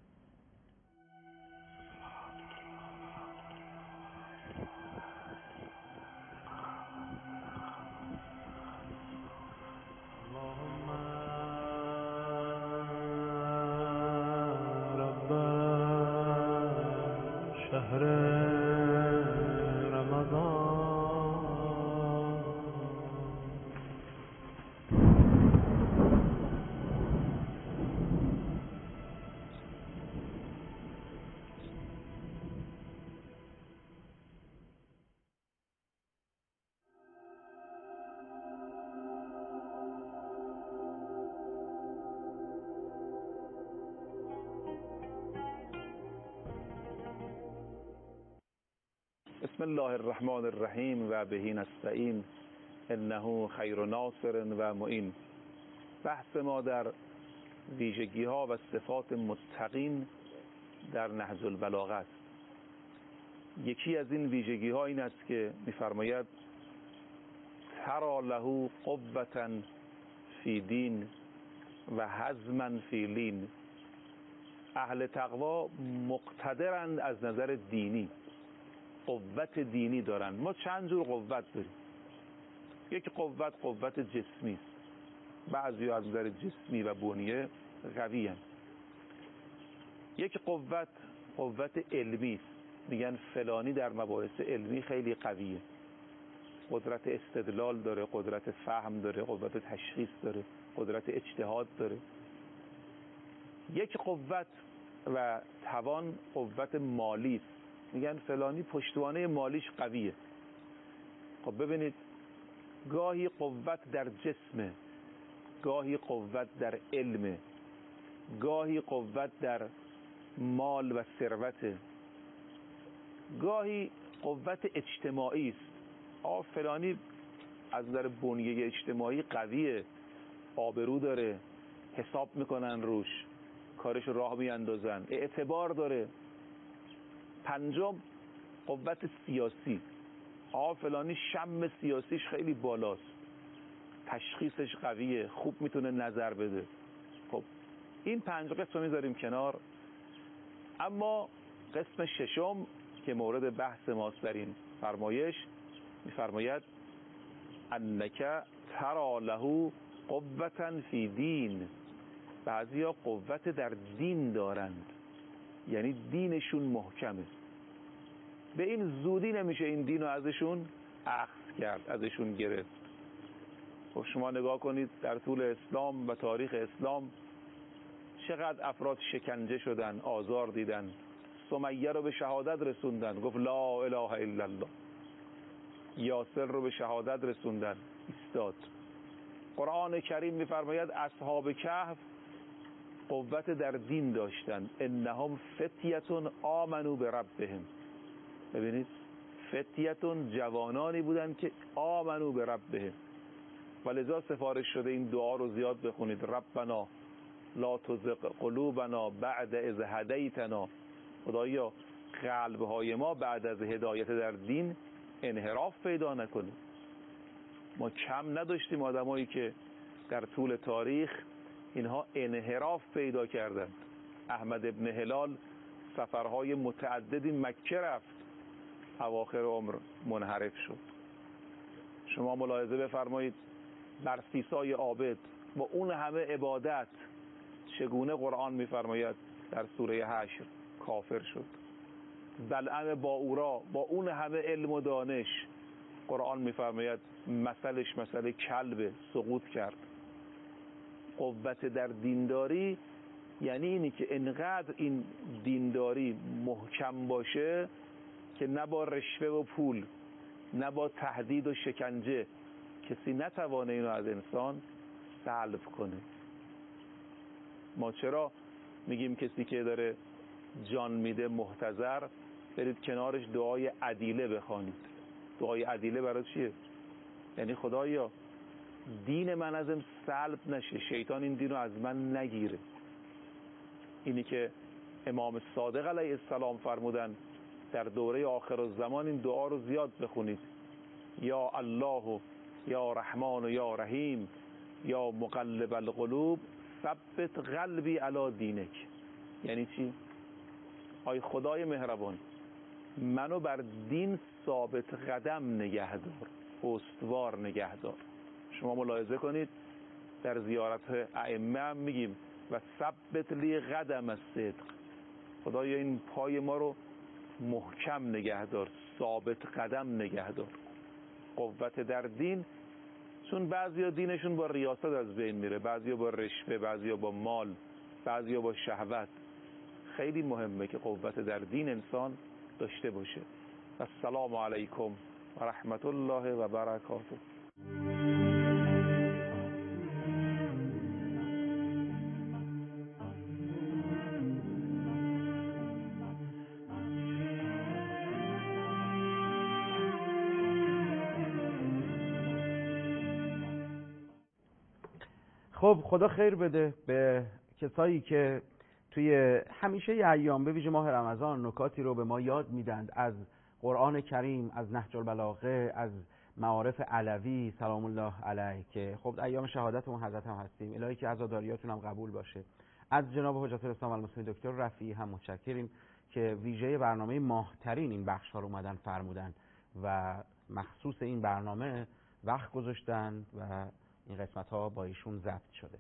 بسم الله الرحمن الرحیم و بهی نستعین انه خیر ناصر و معین. بحث ما در ویژگی ها و صفات متقین در نهج البلاغه است. یکی از این ویژگی ها این است که می‌فرماید ترى له قوة فی دین و حزما فی لین. اهل تقوا مقتدرند از نظر دینی، قوت دینی دارن. ما چند جور قوت داریم. یک قوت جسمی است. بعضی از نظر جسمی و بنیه قوی هستند. یک قوت علمی است. میگن فلانی در مباحث علمی خیلی قویه. قدرت استدلال داره، قدرت فهم داره، قدرت تشخیص داره، قدرت اجتهاد داره. یک قوت و توان قوت مالی است. میگن فلانی پشتوانه مالیش قویه. خب ببینید، گاهی قوت در جسمه، گاهی قوت در علمه، گاهی قوت در مال و ثروته، گاهی قوت اجتماعی است. فلانی از نظر بنیه اجتماعی قویه، آبرو داره، حساب میکنن روش، کارش راه میاندازن، اعتبار داره. پنجم قوت سیاسی. فلانی شم سیاسیش خیلی بالاست، تشخیصش قویه، خوب میتونه نظر بده. خب این 5 قسم میذاریم کنار. اما قسم ششم که مورد بحث ماست در این فرمایش، میفرماید انک ترى له قوة فی دین. بعضیا قوت در دین دارند، یعنی دینشون محکمه. به این زودی نمیشه این دین رو ازشون اخذ کرد، ازشون گرفت. خب شما نگاه کنید در طول اسلام و تاریخ اسلام چقدر افراد شکنجه شدن، آزار دیدن. سمیه رو به شهادت رسوندن، گفت لا اله الا الله. یاسر رو به شهادت رسوندن، ایستاد. قرآن کریم می‌فرماید اصحاب کهف قوت در دین داشتن، انهم فتیتون آمنو بربهم. ببینید فتیتون جوانانی بودن که آمنو بربهم، و لذا سفارش شده این دعا رو زیاد بخونید. ربنا لا تزغ قلوبنا بعد اذ هدیتنا. خدایا قلب‌های ما بعد از هدایت در دین انحراف پیدا نکنه. ما کم نداشتیم آدمایی که در طول تاریخ اینها انحراف پیدا کردند. احمد ابن هلال سفرهای متعددی مکه رفت، اواخر عمر منحرف شد. شما ملاحظه بفرمایید نرسیسای عابد با اون همه عبادت چگونه قرآن میفرماید در سوره حشر کافر شد. بلعم باورا با اون همه علم و دانش قرآن میفرماید مثلش مثل کلب، سقوط کرد. قوت در دینداری یعنی اینی که انقدر این دینداری محکم باشه که نه با رشوه و پول، نه با تهدید و شکنجه کسی نتوانه اینو از انسان سلب کنه. ما چرا میگیم کسی که داره جان میده محتضر، برید کنارش دعای عدیله بخوانید. دعای عدیله برای چیه؟ یعنی خدایا دین من ازم سلب نشه، شیطان این دین رو از من نگیره. اینی که امام صادق علیه السلام فرمودن در دوره آخر الزمان این دعا رو زیاد بخونید. یا الله یا رحمان و یا رحیم یا مقلب القلوب ثبت قلبی علی دینک. یعنی چی؟ آی خدای مهربان منو بر دین ثابت قدم نگهدار، استوار نگهدار. شما ملاحظه کنید در زیارت ائمه هم میگیم و ثبت لی قدم الصدق. خدایا این پای ما رو محکم نگهدار، ثابت قدم نگهدار. قوت در دین، چون بعضیا دینشون با ریاست از بین میره، بعضیا با رشوه، بعضیا با مال، بعضیا با شهوت. خیلی مهمه که قوت در دین انسان داشته باشه. السلام علیکم و رحمت الله و برکاته. خب خدا خیر بده به کسایی که توی همیشه ایام به ویژه ماه رمضان نکاتی رو به ما یاد میدند از قرآن کریم، از نهج البلاغه، از معارف علوی سلام الله علیه، که خب ایام شهادتمون حضرت هم هستیم. الهی که عزاداریاتون هم قبول باشه. از جناب حجت الاسلام المسلمین دکتر رفیعی هم متشکریم که ویژه برنامه ماهترین این بخش ها رو اومدن فرمودن و مخصوص این برنامه وقت گذاشتن و این قسمت ها با ایشون ضبط شده.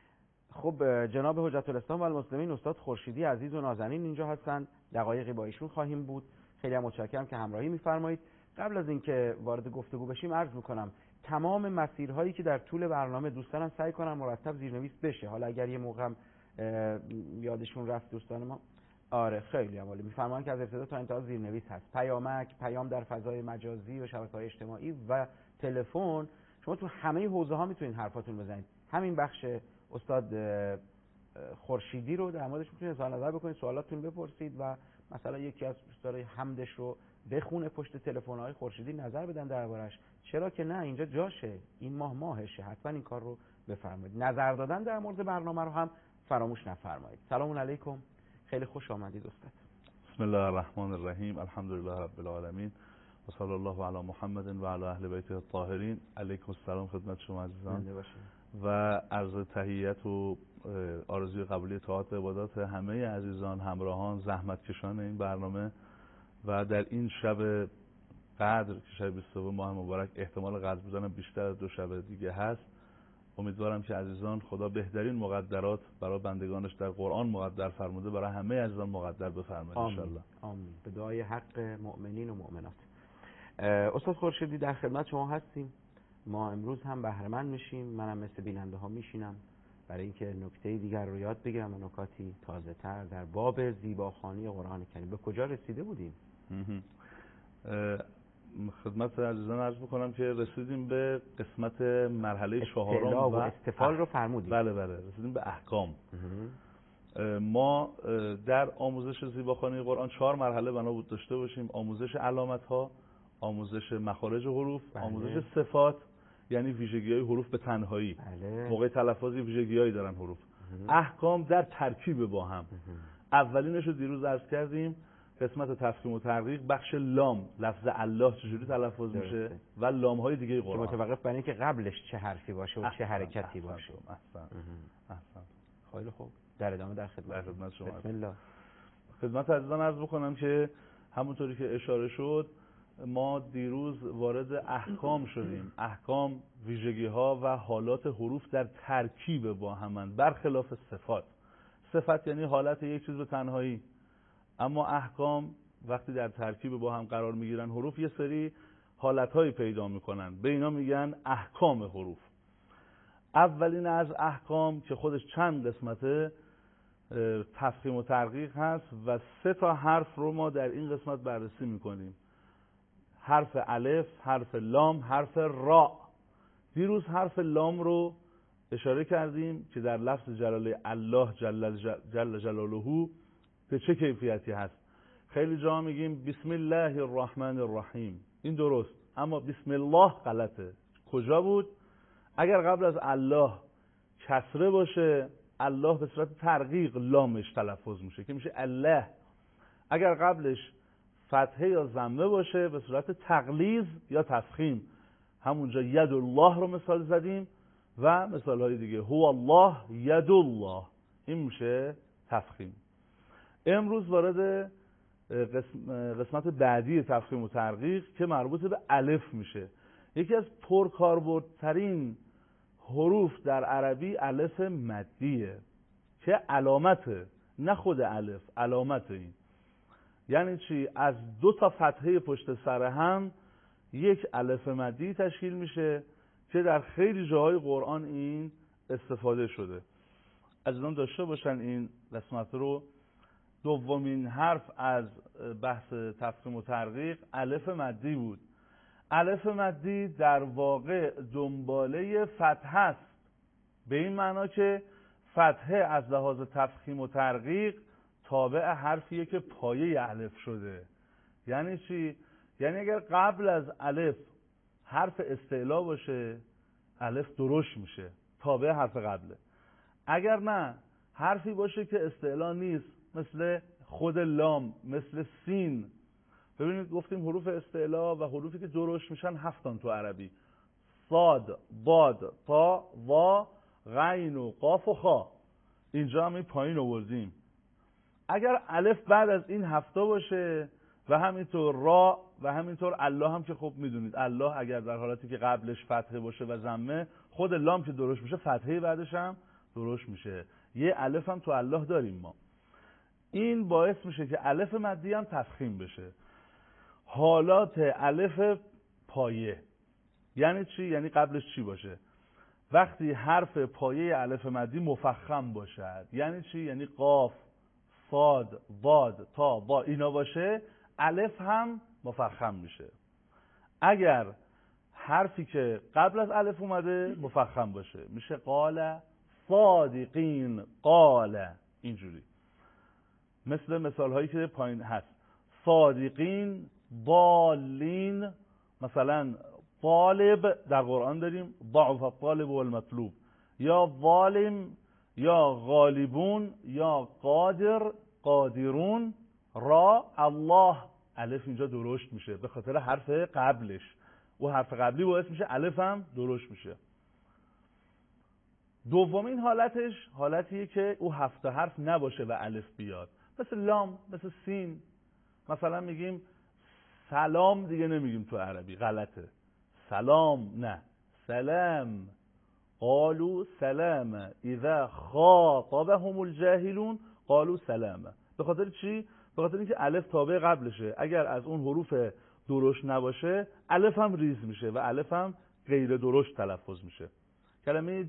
خب جناب حجت الاسلام و المسلمین استاد خورشیدی عزیز و نازنین اینجا هستن، دقایقی با ایشون خواهیم بود. خیلی هم متشکرم که همراهی می‌فرمایید. قبل از اینکه وارد گفتگو بشیم عرض می‌کنم تمام مسیرهایی که در طول برنامه دوستانم سعی کنم مرتب زیرنویس بشه. حالا اگر یه موقع یادشون رفت دوستان ما، آره خیلی عالی، می‌فرمایند که از ابتدا تا انتها زیرنویس هست. پیامک، پیام در فضای مجازی و شبکه‌های اجتماعی و تلفن. شما تو همه حوزه‌ها میتونید حرفاتون بزنید. همین بخش استاد خورشیدی رو در موردش میتونید اظهار نظر بکنید، سوالاتتون بپرسید و مثلا یکی از دوستای حمدش رو بخونه پشت تلفن‌های خورشیدی نظر بدن دربارش. چرا که نه، اینجا جاشه، این ماه ماهشه، حتما این کار رو بفرمایید. نظر دادن در مورد برنامه رو هم فراموش نفرمایید. سلام علیکم، خیلی خوش آمدید استاد. بسم الله الرحمن الرحیم، الحمدلله رب العالمین و صلی الله علی محمد و علی اهل بیته الطاهرین. علیکم السلام خدمت شما عزیزان و عرض تحیت و آرزوی قبولی طاعات و عبادات همه عزیزان، همراهان، زحمتکشان این برنامه. و در این شب قدر که شب 22 ماه مبارک احتمال قدر بودن بیشتر از 2 شب دیگه هست، امیدوارم که عزیزان خدا بهترین مقدرات برای بندگانش در قرآن مقدر فرموده برای همه عزیزان مقدر بفرماید ان شاء الله. آمین. به دعای حق مؤمنین و مؤمنات. استاد خورشیدی در خدمت شما هستیم ما امروز هم بهره‌مند میشیم. منم مثل بیننده ها میشینم برای اینکه نکته دیگر رو یاد بگیرم و نکاتی تازه تر در باب زیباخوانی قرآن کریم. به کجا رسیده بودیم؟ خدمت عزیزان عرض بکنم که رسیدیم به قسمت مرحله چهارم و استفال رو فرمودیم. بله رسیدیم به احکام. ما در آموزش زیباخوانی قرآن 4 مرحله بنا بود داشته باشیم: آموزش علامت ها، آموزش مخارج حروف، آموزش صفات یعنی ویژگی های حروف به تنهایی، موقع تلفظ ویژگی هایی دارن حروف، احکام در ترکیب با هم. اولینش رو دیروز عرض کردیم، قسمت تفخیم و ترقیق، بخش لام، لفظ الله چجوری تلفظ میشه و لام های دیگه قرآن، متوقف بر اینکه قبلش چه حرفی باشه و چه حرکتی باشه. احسن. خیلی خوب، در ادامه در خدمت شما. بسم الله. خدمت عزیزان عرض بکنم که همونطوری که اشاره شد ما دیروز وارد احکام شدیم. احکام ویژگی ها و حالات حروف در ترکیب با همند، برخلاف صفات. صفت یعنی حالت یک چیز به تنهایی، اما احکام وقتی در ترکیب با هم قرار میگیرن حروف یه سری حالتهایی پیدا میکنن، به اینا میگن احکام حروف. اولین از احکام که خودش چند قسمته، تفخیم و ترقیق هست و 3 تا حرف رو ما در این قسمت بررسی میکنیم: حرف الف، حرف لام، حرف را. دیروز حرف لام رو اشاره کردیم که در لفظ جلاله الله جل جلاله به چه کیفیتی هست. خیلی جا میگیم بسم الله الرحمن الرحیم، این درست، اما بسم الله غلطه. کجا بود؟ اگر قبل از الله کسره باشه، الله به صورت ترقیق لامش تلفظ میشه که میشه الله. اگر قبلش فتحه یا ضمه باشه به صورت تغلیظ یا تفخیم، همونجا ید الله رو مثال زدیم و مثال های دیگه، هو الله ید الله، این میشه تفخیم. امروز وارد قسمت بعدی تفخیم و ترقیق که مربوط به الف میشه. یکی از پرکاربردترین حروف در عربی الف مدیه که علامته، نه خود الف، علامت. این یعنی چی؟ از 2 تا فتحه پشت سر هم یک الف مدی تشکیل میشه که در خیلی جاهای قرآن این استفاده شده. عزیزان داشته باشن این قسمت رو. دومین حرف از بحث تفخیم و ترقیق الف مدی بود. الف مدی در واقع دنباله فتحه است، به این معنا که فتحه از لحاظ تفخیم و ترقیق تابع حرفیه که پایه الف شده. یعنی چی؟ یعنی اگر قبل از الف حرف استعلا باشه، الف درشت میشه، تابع حرف قبله. اگر نه حرفی باشه که استعلا نیست، مثل خود لام، مثل سین. ببینید گفتیم حروف استعلا و حروفی که درشت میشن 7 تا تو عربی: صاد، باد، تا، وا، غین و قاف و خا. اینجا هم این پایین آوردیم. اگر الف بعد از این 7 باشه و همینطور را و همینطور الله هم که خب میدونید الله اگر در حالتی که قبلش فتحه باشه و ضمه، خود لام که درشت میشه فتحه بعدش هم درشت میشه. یه الف هم تو الله داریم ما. این باعث میشه که الف مدی هم تفخیم بشه. حالات الف پایه یعنی چی؟ یعنی قبلش چی باشه؟ وقتی حرف پایه الف مدی مفخم باشد. یعنی چی؟ یعنی قاف، صاد، باد، تا، با اینا باشه، الف هم مفخم میشه. اگر حرفی که قبل از الف اومده مفخم باشه، میشه قال صادقین، قال، اینجوری. مثال هایی که پایین هست: صادقین، ضالین. مثلا طالب در قرآن داریم ضعف الطالب والمطلوب، یا ظالم، یا غالبون، یا قادر، قادرون. را، الله، الف اینجا درشت میشه به خاطر حرف قبلش. و حرف قبلی باعث میشه الف هم درشت میشه. دومین حالتش حالتیه که او 7 حرف نباشه و الف بیاد، مثل لام، مثل سین. مثلا میگیم سلام، دیگه نمیگیم تو عربی، غلطه. سلام، نه، سلام. قالوا سلام اذا خاطبهم الجاهلون قالوا سلام. به خاطر چی؟ به خاطر اینکه الف تابع قبلشه. اگر از اون حروف درشت نباشه الف هم ریز میشه و الف هم غیر درشت تلفظ میشه. کلمه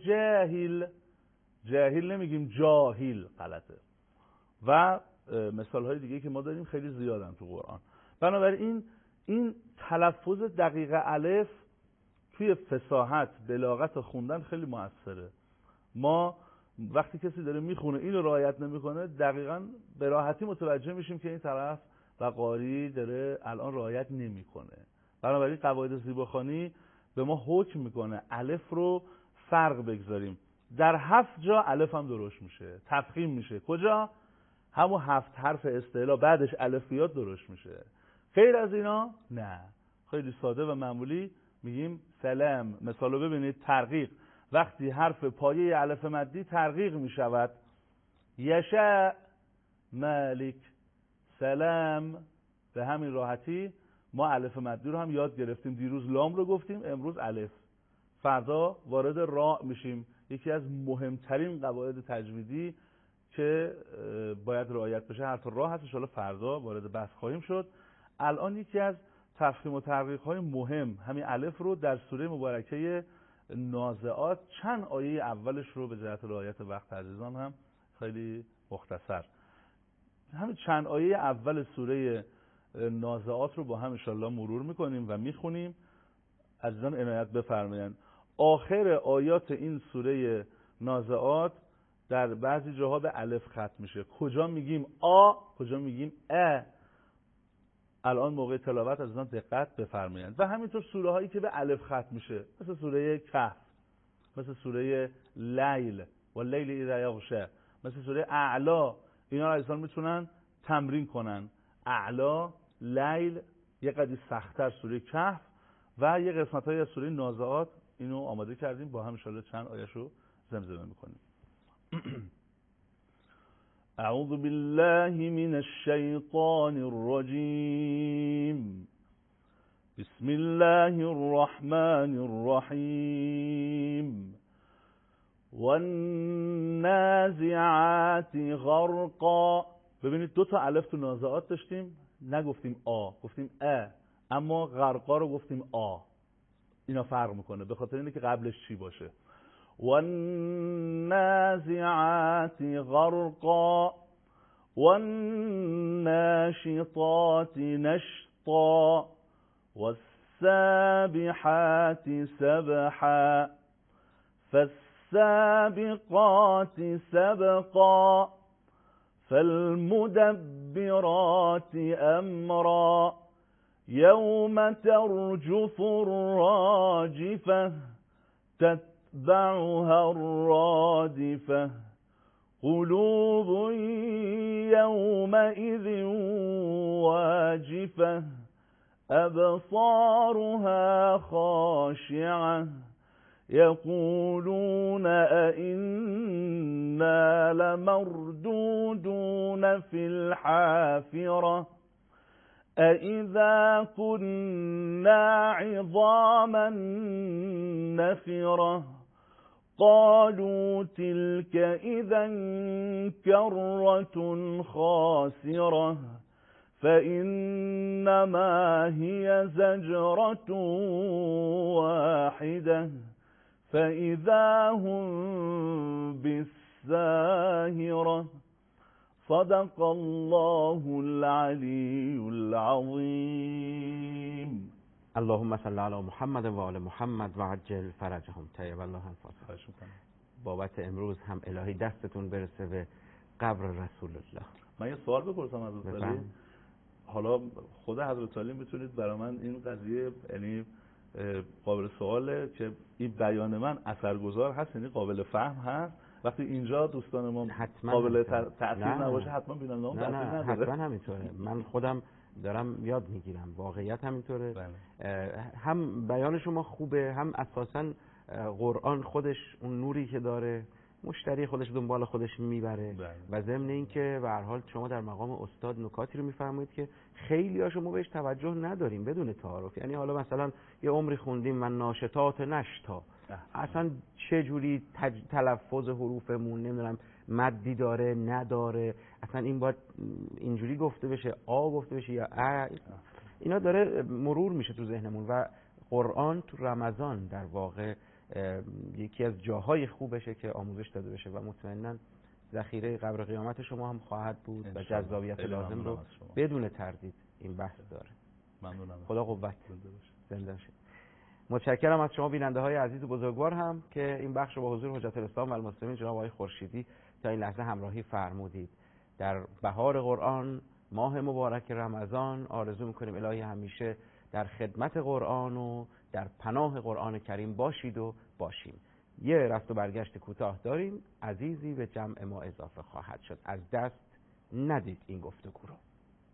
جاهل نمیگیم جاهل، غلطه. و مثال های دیگه که ما داریم خیلی زیادن تو قرآن. بنابراین این تلفظ دقیق الف توی فصاحت، بلاغت خوندن خیلی موثره. ما وقتی کسی داره میخونه اینو رعایت نمیکنه، دقیقاً به راحتی متوجه میشیم که این طرف و قاری داره الان رعایت نمیکنه. بنابراین قواعد زیباخوانی به ما حکم میکنه الف رو فرق بگذاریم. در 7 جا الف هم درست میشه، تفخیم میشه. کجا؟ همون 7 حرف استعلا بعدش الف بیاد درست میشه. غیر از اینا نه. خیلی ساده و معمولی میگیم سلام. مثالو ببینید. ترقیق، وقتی حرف پایه الف مدی ترقیق میشود. یشاء مالک سلام. به همین راحتی ما الف مدی رو هم یاد گرفتیم. دیروز لام رو گفتیم، امروز الف. فردا وارد را میشیم. یکی از مهمترین قواعد تجویدی که باید رعایت بشه حرف را هست. ان شاءالله فردا وارد بحث خواهیم شد. الان یکی از تفخیم و ترقیق های مهم همین الف رو در سوره مبارکه نازعات چند آیه اولش رو به جهت رعایت وقت عزیزان هم خیلی مختصر، همین چند آیه اول سوره نازعات رو با هم ان شاءالله مرور میکنیم و میخونیم. عزیزان عنایت بفرمایید. آخر آیات این سوره نازعات در بعضی جاها به الف ختم میشه. کجا میگیم آ، کجا میگیم ا. الان موقع تلاوت عزیزان دقت بفرمایید. و همینطور سوره هایی که به الف ختم میشه، مثل سوره کهف، مثل سوره لیل و لیل اذا یغشی، مثل سوره اعلا. اینا رو عزیزان میتونن تمرین کنن. اعلا، لیل، یه قدری سخت‌تر سوره کهف و یه قسمت‌های از سوره نازعات. اینو آماده کردیم با هم ان شاءالله چند آیه‌شو زمزمه می‌کنیم. اعوذ بالله من الشیطان الرجیم. بسم الله الرحمن الرحیم. والنازعات غرقا. ببینید 2 تا الف تو نازعات داشتیم، نگفتیم آ، گفتیم ا، اما غرقا رو گفتیم آ. اینا فرق میکنه به خاطر اینه که قبلش چی باشه. والنازعات غرقا والناشطات نشطا والسابحات سبحا فالسابقات سبقا فالمدبرات أمرا يوم ترجف الراجفة تتبعها الرادفة قلوب يومئذ واجفة أبصارها خاشعة يقولون أئنا لمردودون في الحافرة أئذا كنا عظاما نخرة قالوا تلك إذا كرة خاسرة فإنما هي زجرة واحدة فإذا هم بالساهرة صدق الله العلي العظيم. اللهم صل على محمد و آل محمد و عجل فرجهم. طیب الله انفاسهم. بابت امروز هم الهی دستتون برسه به قبر رسول الله. من یه سوال بپرسم از حضرت. حالا خود حضرت علی میتونید برای من این قضیه یعنی قابل سواله که این بیان من اثرگذار هست، یعنی قابل فهم هست. وقتی اینجا دوستان ما قابل تأثیر نباشه حتما بیننده هم تأثیر نداره. حتما همینطوره. من خودم دارم یاد میگیرم، واقعیت همینطوره. هم بیان شما خوبه، هم اساساً قرآن خودش اون نوری که داره مشتری خودش دنبال خودش میبره و ضمن این که به هر حال شما در مقام استاد نکاتی رو میفرمایید که خیلی ها شما بهش توجه نداریم بدون تعارف. یعنی حالا مثلا یه عمری خوندیم من ناشطات نشتا، اصلا چه جوری تلفظ حروفمون نمیدونم مدی داره نداره، اصلا این باید اینجوری گفته بشه آ گفته بشه یا ا. اینا داره مرور میشه تو ذهنمون و قرآن تو رمضان در واقع یکی از جاهای خوبشه که آموزش داده بشه و مطمئناً ذخیره قبر قیامت شما هم خواهد بود و جذابیت لازم رو بدون تردید این بحث داره. ممنونم. خدا قوت. زنده باشید. متشکرم از شما بیننده های عزیز و بزرگوار هم که این بخش رو با حضور حجت الاسلام و المسلمین جناب آقای خورشیدی تا این لحظه همراهی فرمودید. در بهار قرآن، ماه مبارک رمضان، آرزو میکنیم الهی همیشه در خدمت قرآن و در پناه قرآن کریم باشید و باشیم. یه رفت و برگشت کوتاه داریم، عزیزی به جمع ما اضافه خواهد شد. از دست ندید این گفتگو رو.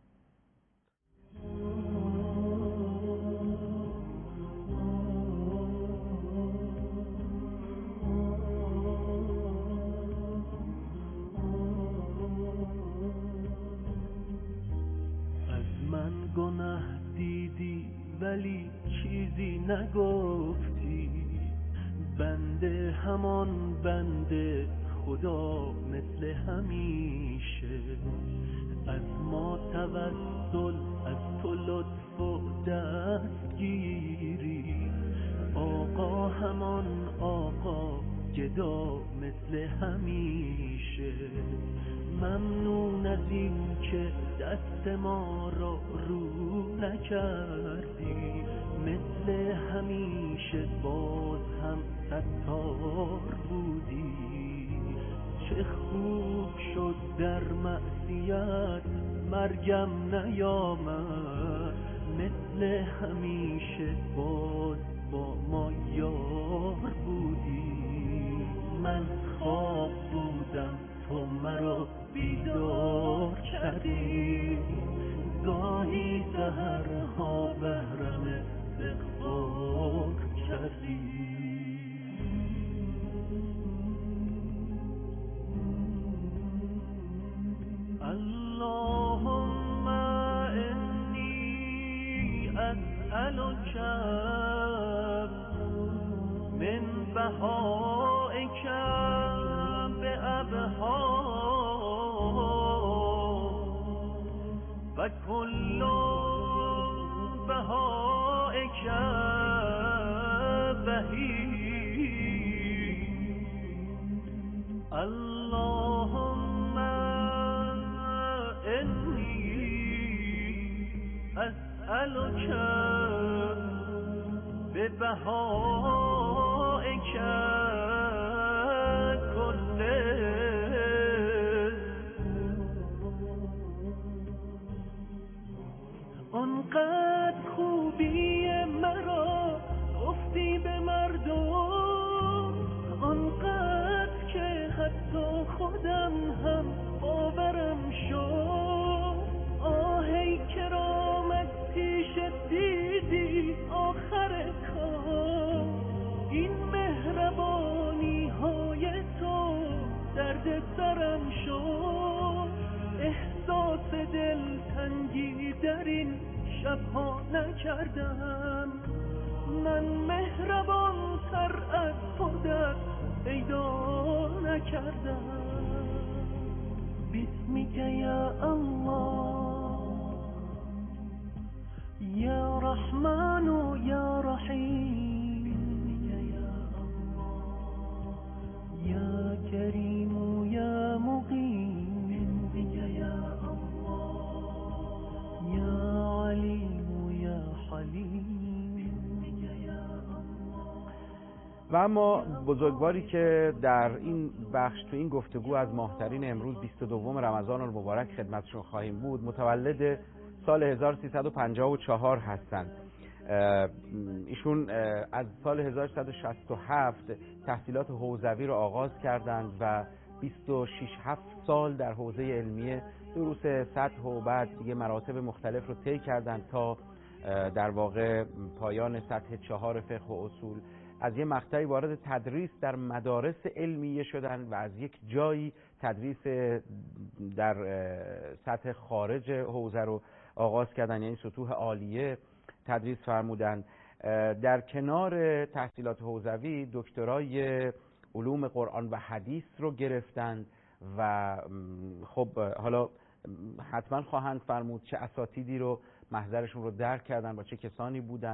از من گناه دیدی ولی چیزی نگفتی، بنده همان بنده خدا مثل همیشه. از ما توسل، از تو لطف و دستگیری، آقا همان آقا گدا مثل همیشه. ممنون از این که دست ما را رو نکردی، مثل همیشه باز هم ستار بودی. چه خوب شد در معصیت مرگم نیامد، مثل همیشه باز با ما یار بودی. من خواب بودم تو مرا بیدار کردی، گاهی سحرها بهرم استغفار کردی. اللهم انی اسألک من بهائک بأبها و کل بهائک بهی. اللهم انی اسألک ببهائک کله. آنقدر خوبی مرا گفتی به مردم، آنقدر که حتی خودم هم باورم شد. آهی کرامت پیش دیدی آخر کار، این مهربانی های تو درد سرم شد. احساس دلتنگی در این شبها نکردم، من مهربان تر از خودت پیدا نکردم. بسمیک یا الله یا رحمن و یا رحیم، یا کریم و یا مقیم، یا علیم و یا حلیم. و اما بزرگواری که در این بخش تو این گفتگو از ماهترین امروز 22 رمضان المبارک خدمتشون خواهیم بود، متولد سال 1354 هستند. ایشون از سال 1367 تحصیلات حوزوی رو آغاز کردند و 26 سال در حوزه علمیه دروس سطح و بعد دیگه مراتب مختلف رو طی کردند تا در واقع پایان سطح 4 فقه و اصول. از یه مقطعی وارد تدریس در مدارس علمیه شدن و از یک جایی تدریس در سطح خارج حوزه رو آغاز کردن، یعنی سطوح عالیه تدریس فرمودن. در کنار تحصیلات حوزوی دکترای علوم قرآن و حدیث رو گرفتند و خب حالا حتما خواهند فرمود چه اساتیدی رو محضرشون رو درک کردن، با چه کسانی بودن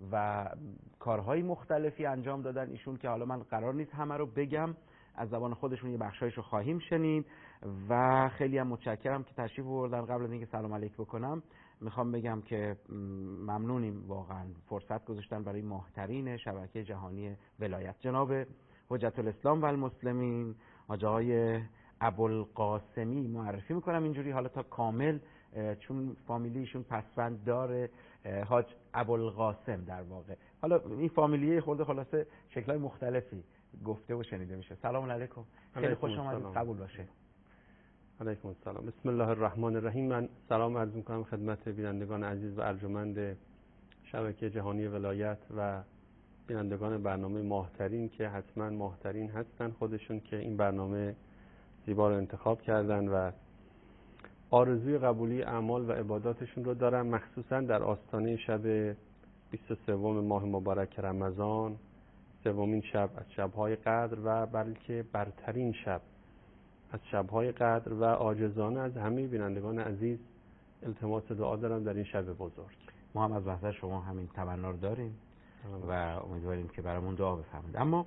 و کارهای مختلفی انجام دادن ایشون که حالا من قرار نیست همه رو بگم، از زبان خودشون یه بخشایش رو خواهیم شنید و خیلی هم متشکرم که تشریف آوردن. قبل از اینکه سلام علیک بکنم میخوام بگم که ممنونیم واقعا فرصت گذاشتن برای ماهترین شبکه جهانی ولایت، جناب حجت الاسلام و المسلمین حاج آقای ابوالقاسمی. معرفی میکنم اینجوری حالا تا کامل، چون فامیلیشون پسوند داره، حاج ابوالقاسم در واقع. حالا این فامیلیه خورده خلاصه شکل‌های مختلفی گفته و شنیده میشه. سلام علیکم، خیلی خوش آمدید، قبول باشه. علیکم السلام. بسم الله الرحمن الرحیم. من سلام عرض میکنم خدمت بینندگان عزیز و ارجمند شبکه جهانی ولایت و بینندگان برنامه ماهترین که حتما ماهترین هستن خودشون که این برنامه زیبا رو انتخاب کردن و آرزوی قبولی اعمال و عباداتشون رو دارن، مخصوصا در آستانه شب 23 ماه مبارک رمضان، سومین شب از شب‌های قدر و بلکه برترین شب از شب‌های قدر و عاجزانه از همه بینندگان عزیز التماس دعا دارم در این شب بزرگ. ما هم از محضر شما همین تمنا رو داریم و امیدواریم که برامون دعا بفرمایید. اما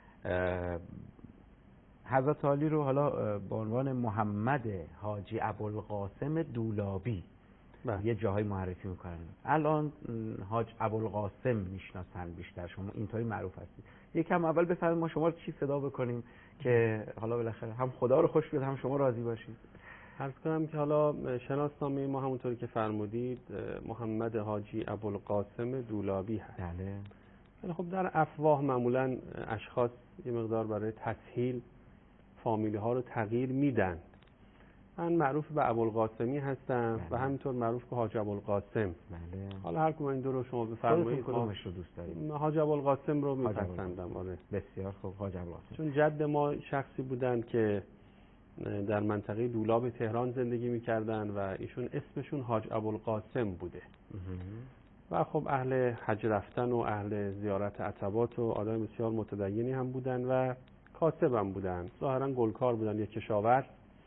حضرت عالی رو حالا به عنوان محمد حاجی ابوالقاسم دولابی یه جاهای معرفی میکنن. الان حاج ابوالقاسم میشناسن بیشتر، شما اینطوری معروف هستید. یکم اول بفرمایید ما شما رو چی صدا بکنیم که حالا بالاخره هم خدا رو خوش بیاد هم شما راضی باشید. عرض کنم که حالا شناسنامه ما همونطوری که فرمودید محمد حاجی ابوالقاسم دولابی هست. بله. خب در افواه معمولا اشخاص یه مقدار برای تسهیل فامیلی ها رو تغییر میدن. من معروف به ابوالقاسمی هستم و همینطور معروف به حاج ابوالقاسم. بله. حالا هر کدوم این دو رو شما بفرمایید. کدومش رو دوست دارید؟ حاج ابوالقاسم رو میپسندم. آره. بسیار خوب، حاج ابوالقاسم. چون جد ما شخصی بودن که در منطقه دولاب تهران زندگی میکردن و ایشون اسمشون حاج ابوالقاسم بوده. و خب اهل حج رفتن و اهل زیارت عتبات و آدم بسیار متدینی هم بودن و کاسب هم بودن، ظاهرا گلکار بودن، یک کشاورز.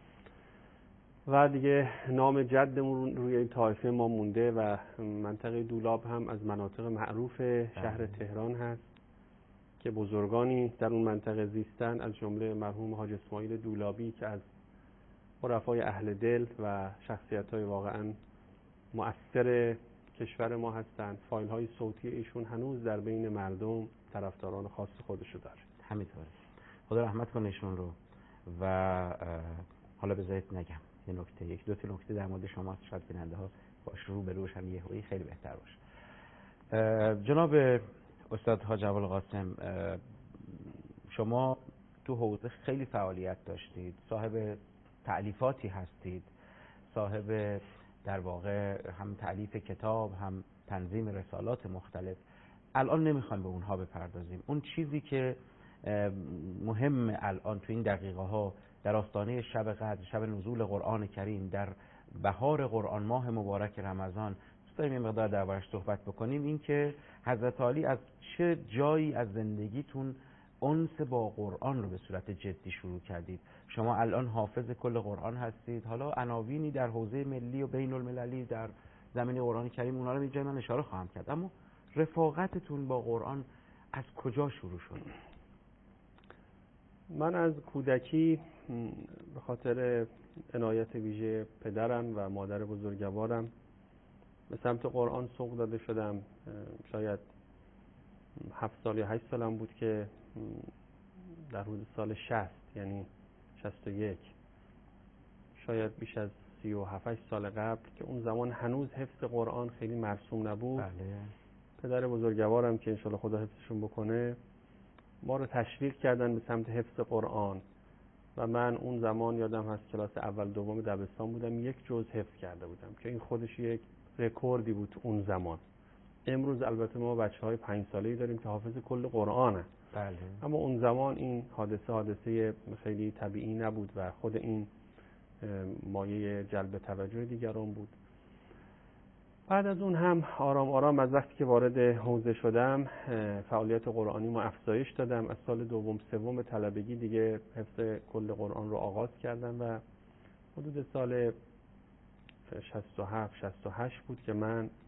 و دیگه نام جدمون روی این طایفه ما مونده و منطقه دولاب هم از مناطق معروف شهر تهران هست که بزرگانی در اون منطقه زیستن، از جمله مرحوم حاج اسماعیل دولابی که از عرفای اهل دل و شخصیت‌های واقعا مؤثر کشور ما هستند. فایل‌های صوتی ایشون هنوز در بین مردم طرفداران خاص خودشو داره. همینطوره. خدا رحمت کنه ایشون رو. و حالا بذارید نگم یه نکته، یک دو تا نکته در مورد شما شاید بیننده ها باش رو به روش هم یهویی خیلی بهتر باشه. جناب استاد حاج ابوالقاسم، شما تو حوزه خیلی فعالیت داشتید، صاحب تألیفاتی هستید، صاحب در واقع هم تألیف کتاب هم تنظیم رسالات مختلف. الان نمیخوایم به اونها بپردازیم. اون چیزی که مهم الان تو این دقیقه ها در آستانه شب قدر، شب نزول قرآن کریم، در بهار قرآن ماه مبارک رمضان، دوست داریم یه مقدار دربارش صحبت بکنیم. این که حضرت عالی از چه جایی از زندگیتون انس با قرآن رو به صورت جدی شروع کردید. شما الان حافظ کل قرآن هستید، حالا عناوینی در حوزه ملی و بین المللی در زمینه قرآن کریم اونا رو من اشاره خواهم کرد، اما رفاقتتون با قرآن از کجا شروع شد؟ من از کودکی به خاطر عنایت ویژه پدرم و مادر بزرگوارم به سمت قرآن سوق داده شدم. شاید 7 سال یا 8 سالم بود که در حدود سال 60 یعنی 61 شاید بیش از 37 سال قبل که اون زمان هنوز حفظ قرآن خیلی مرسوم نبود. بله. پدر بزرگوارم که انشالله خدا حفظشون بکنه ما رو تشویق کردن به سمت حفظ قرآن و من اون زمان یادم هست کلاس اول دوم دبستان بودم، 1 جزء حفظ کرده بودم که این خودش یک رکوردی بود اون زمان. امروز البته ما بچه‌های 5 ساله‌ای داریم که حافظ کل قرآنه. بله. اما اون زمان این حادثه خیلی طبیعی نبود و خود این مایه جلب توجه دیگران بود. بعد از اون هم آرام آرام از وقتی که وارد حوزه شدم فعالیت قرآنی ما افزایش دادم. از سال دوم سوم طلبگی دیگه حفظ کل قرآن رو آغاز کردم و حدود سال 67 68 بود که من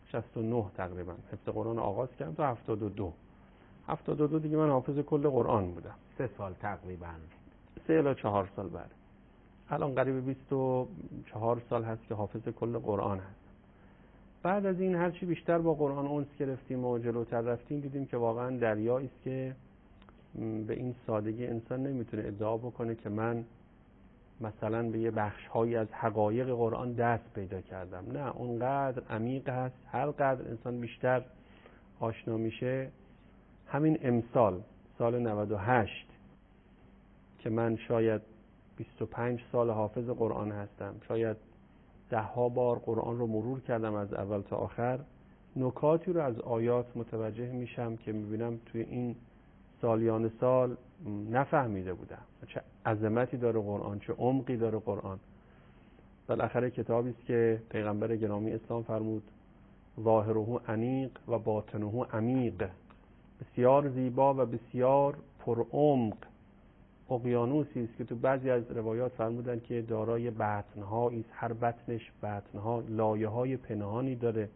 69 تقریبا حفظ قرآن آغاز کردم تا 72 دیگه من حافظ کل قرآن بودم. 3 سال تقریبا. 3 الی 4 سال بعد. الان قریب 24 سال هست که حافظ کل قرآن هست. بعد از این هرچی بیشتر با قرآن انس گرفتیم و جلوتر رفتیم دیدیم که واقعا دریایی است که به این سادگی انسان نمیتونه ادعا بکنه که من مثلا به یه بخش‌هایی از حقایق قرآن دست پیدا کردم. نه، اونقدر عمیق هست. هر قدر انسان بیشتر آشنا میشه، همین امسال سال 98 که من شاید 25 سال حافظ قرآن هستم، شاید 10 بار قرآن رو مرور کردم از اول تا آخر، نکاتی رو از آیات متوجه میشم که میبینم توی این سالیان سال نفهمیده بودم چه عظمتی داره قرآن، چه عمقی داره قرآن. بالاخره کتابی است که پیغمبر گرامی اسلام فرمود ظاهره انیق و باطنه عمیق، بسیار زیبا و بسیار پرعمق. اقیانوسی است که تو بعضی از روایات فرمودن که دارای بطن‌هایی است، هر بطنش بطن‌ها لایه‌های پنهانی داره.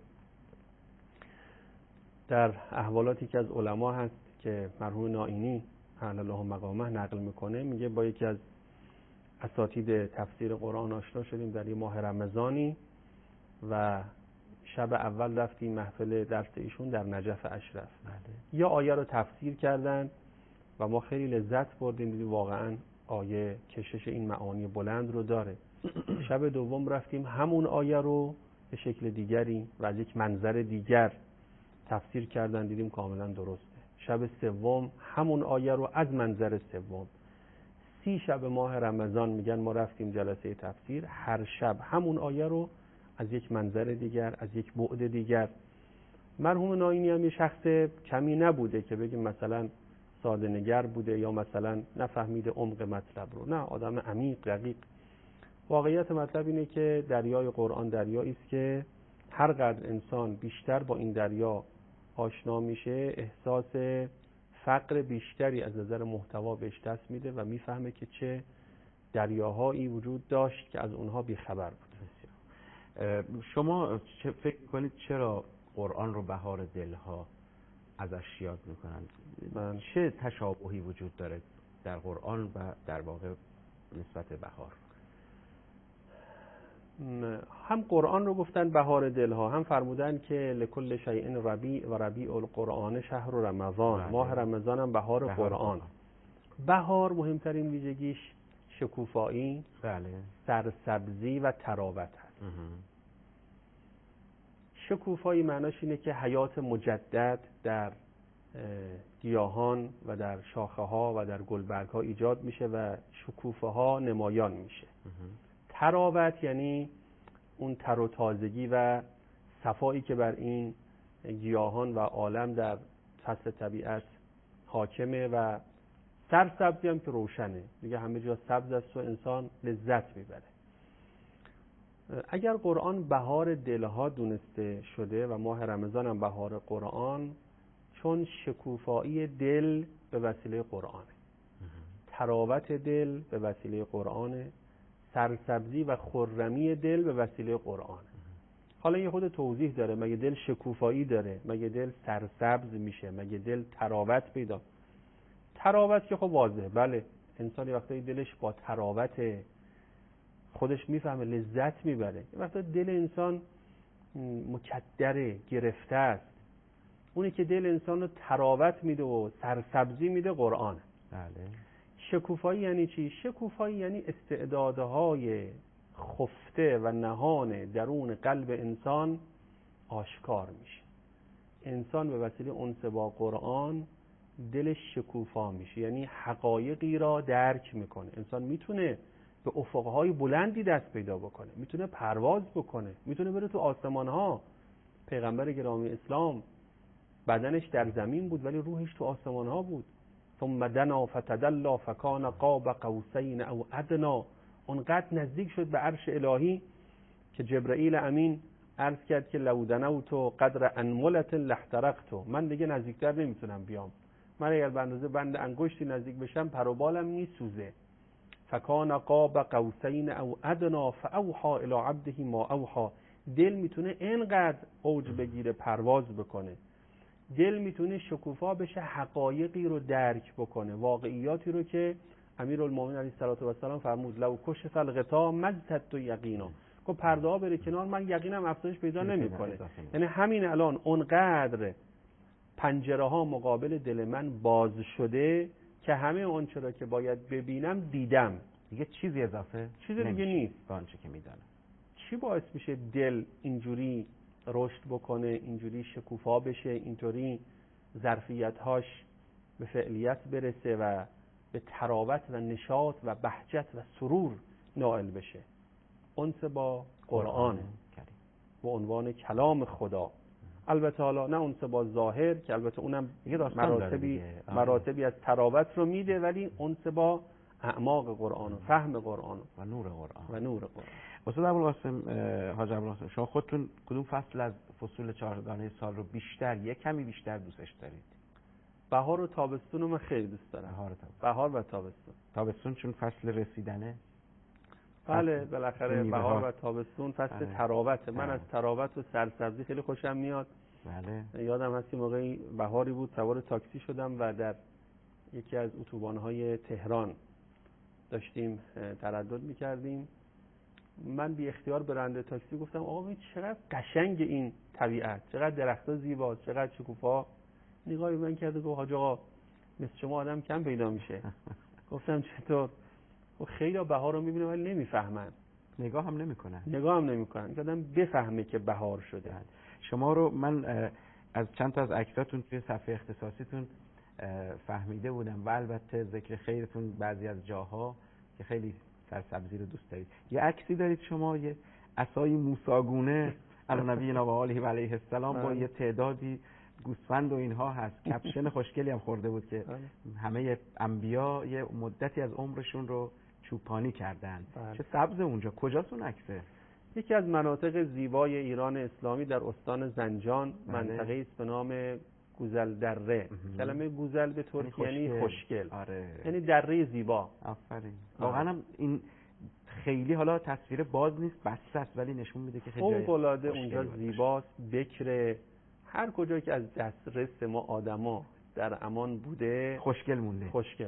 در احوالاتی که از علما هست که مرحوم نائینی اعلی الله مقامه نقل میکنه، میگه با یکی از اساتید تفسیر قرآن آشنا شدیم در یه ماه رمضانی و شب اول رفتیم محفل درس ایشون در نجف اشرف. یا آیه رو تفسیر کردن و ما خیلی لذت بردیم، دیدیم واقعا آیه کشش این معانی بلند رو داره. شب دوم رفتیم همون آیه رو به شکل دیگری و از یک منظر دیگر تفسیر کردن، دیدیم کاملا درسته. شب سوم همون آیه رو از منظر سوم. 30 شب ماه رمضان میگن ما رفتیم جلسه تفسیر، هر شب همون آیه رو از یک منظر دیگر، از یک بعد دیگر. مرحوم نائینی هم یه شخص کمی نبوده که بگیم مثلا ساده نگر بوده یا مثلا نفهمیده عمق مطلب رو. نه، آدم عمیق دقیق. واقعیت مطلب اینه که دریای قرآن دریایی است که هر قدر انسان بیشتر با این دریا آشنا میشه، احساس فقر بیشتری از نظر محتوا بهش دست میده و میفهمه که چه دریاهایی وجود داشت که از اونها بیخبر بود. شما فکر میکنید چرا قرآن رو بهار دلها ازش یاد میکنند؟ چه تشابهی وجود داره در قرآن و در واقع نسبت بهار؟ هم قرآن رو گفتن بهار دلها، هم فرمودن که لکل شیء ربیع و ربیع القرآن شهر رمضان. ماه رمضان هم بهار قرآن. بهار مهمترین ویژگیش شکوفایی، سرسبزی و تراوت هست. شکوفایی معناش اینه که حیات مجدد در گیاهان و در شاخه ها و در گلبرگ ها ایجاد میشه و شکوفه ها نمایان میشه. تراوت یعنی اون تر و تازگی و صفایی که بر این گیاهان و عالم در فصل طبیعت حاکمه و سرسبزی هم که روشنه، دیگه همه جا سبز است و انسان لذت میبره. اگر قرآن بهار دلها دونسته شده و ماه رمضان هم بهار قرآن، چون شکوفایی دل به وسیله قرآنه، تراوت دل به وسیله قرآنه، سرسبزی و خرمی دل به وسیله قرآنه. حالا یه خود توضیح داره، مگه دل شکوفایی داره؟ مگه دل سرسبز میشه؟ مگه دل تراوت پیدا؟ تراوت که خب واضحه، بله انسان وقتی دلش با تراوت خودش میفهمه لذت میبره. وقتی دل انسان مکدره، گرفته است، اونی که دل انسان رو تراوت میده و سرسبزی میده قرآن. بله. شکوفایی یعنی چی؟ شکوفایی یعنی استعدادهای خفته و نهان درون قلب انسان آشکار میشه. انسان به وسیله انس با قرآن دلش شکوفا میشه، یعنی حقایقی را درک میکنه. انسان میتونه به افقهای بلندی دست پیدا بکنه، میتونه پرواز بکنه، میتونه بره تو آسمانها. پیغمبر گرامی اسلام بدنش در زمین بود ولی روحش تو آسمانها بود. ثم دنا فتدلا فکان قاب قوسین او ادنا. اونقدر نزدیک شد به عرش الهی که جبرائیل امین عرض کرد که لو دنوت قدر انملة لاحترقت. من دیگه نزدیکتر نمیتونم بیام، من اگر به اندازه بند انگشتی نزدیک بشم پر و بالم میسوزه. فکان قاب قوسین او ادنا فاوحى الی عبده ما اوحى. دل میتونه اینقدر اوج بگیره، پرواز بکنه. دل میتونه شکوفا بشه، حقایقی رو درک بکنه، واقعیاتی رو که امیرالمومنین علیه السلام فرمود لو کشف الغطا مزدت یقینا، که پرده ها بره کنار من یقینم افزایش پیدا نمیکنه. یعنی همین الان اونقدر پنجره ها مقابل دل من باز شده که همه اون چرا که باید ببینم دیدم، دیگه چیزی اضافه چیز دیگه نیست به آنچه که میدانم. چی باعث میشه دل اینجوری رشد بکنه، اینجوری شکوفا بشه، اینطوری ظرفیت‌هاش به فعلیت برسه و به تراوت و نشاط و بهجت و سرور نائل بشه؟ انس با قرآن به عنوان کلام خدا. البته حالا نه انس با ظاهر که البته اونم مراتبی از تراوت رو میده، ولی انس با اعماق قرآن و فهم قرآن و نور قرآن استاد ابوالقاسم، حاج ابوالقاسم، شما خودتون کدوم فصل از فصول 4 سال رو بیشتر، کمی بیشتر دوستش دارید؟ بهار و تابستون رو من خیلی دوست دارم. بهار و تابستون. تابستون چون فصل رسیدنه؟ بله بالاخره بهار و تابستون فصل تراوته. من از تراوت و سرسبزی خیلی خوشم میاد. بله. یادم هست که موقعی بهاری بود سوار تاکسی شدم و در یکی از اتوبان‌های تهران داشتیم تردد می‌کردیم. من بی اختیار به راننده تاکسی گفتم آقا ببین چقدر قشنگ این طبیعت، چقدر درخت‌ها زیباست، چقدر شکوفا. نگاهی من کرد و گفت حاج آقا مثل شما آدم کم پیدا میشه. گفتم چطور؟ خیلی بهار رو میبینه ولی نمیفهمن، نگاه هم نمیکنن. که آدم بفهمه که بهار شده. شما رو من از چند تا از عکساتون توی صفحه اختصاصیتون فهمیده بودم و البته ذکر خیرتون بعضی از جاها که خیلی سرسبزی رو دوست دارید. یه عکسی دارید شما، یه عصای موسیگونه علی نبی و آله و علیه السلام با یه تعدادی گوسفند و اینها هست. کپشن خوشگلی هم خورده بود که همه انبیا یه مدتی از عمرشون رو چوپانی کردن. چه سبز اونجا، کجاست اون عکسه؟ یکی از مناطق زیبای ایران اسلامی در استان زنجان، منطقه‌ای است به نام گوزل دره. کلمه گوزل به ترکی یعنی خوشگل. یعنی دره زیبا. آفرین. واقعا هم این خیلی حالا تصویر باز نیست، بسته است، ولی نشون میده که خیلی فوق‌العاده اونجا زیباست، بکره. هر کجایی که از دسترس ما آدما در امان بوده خوشگل مونده.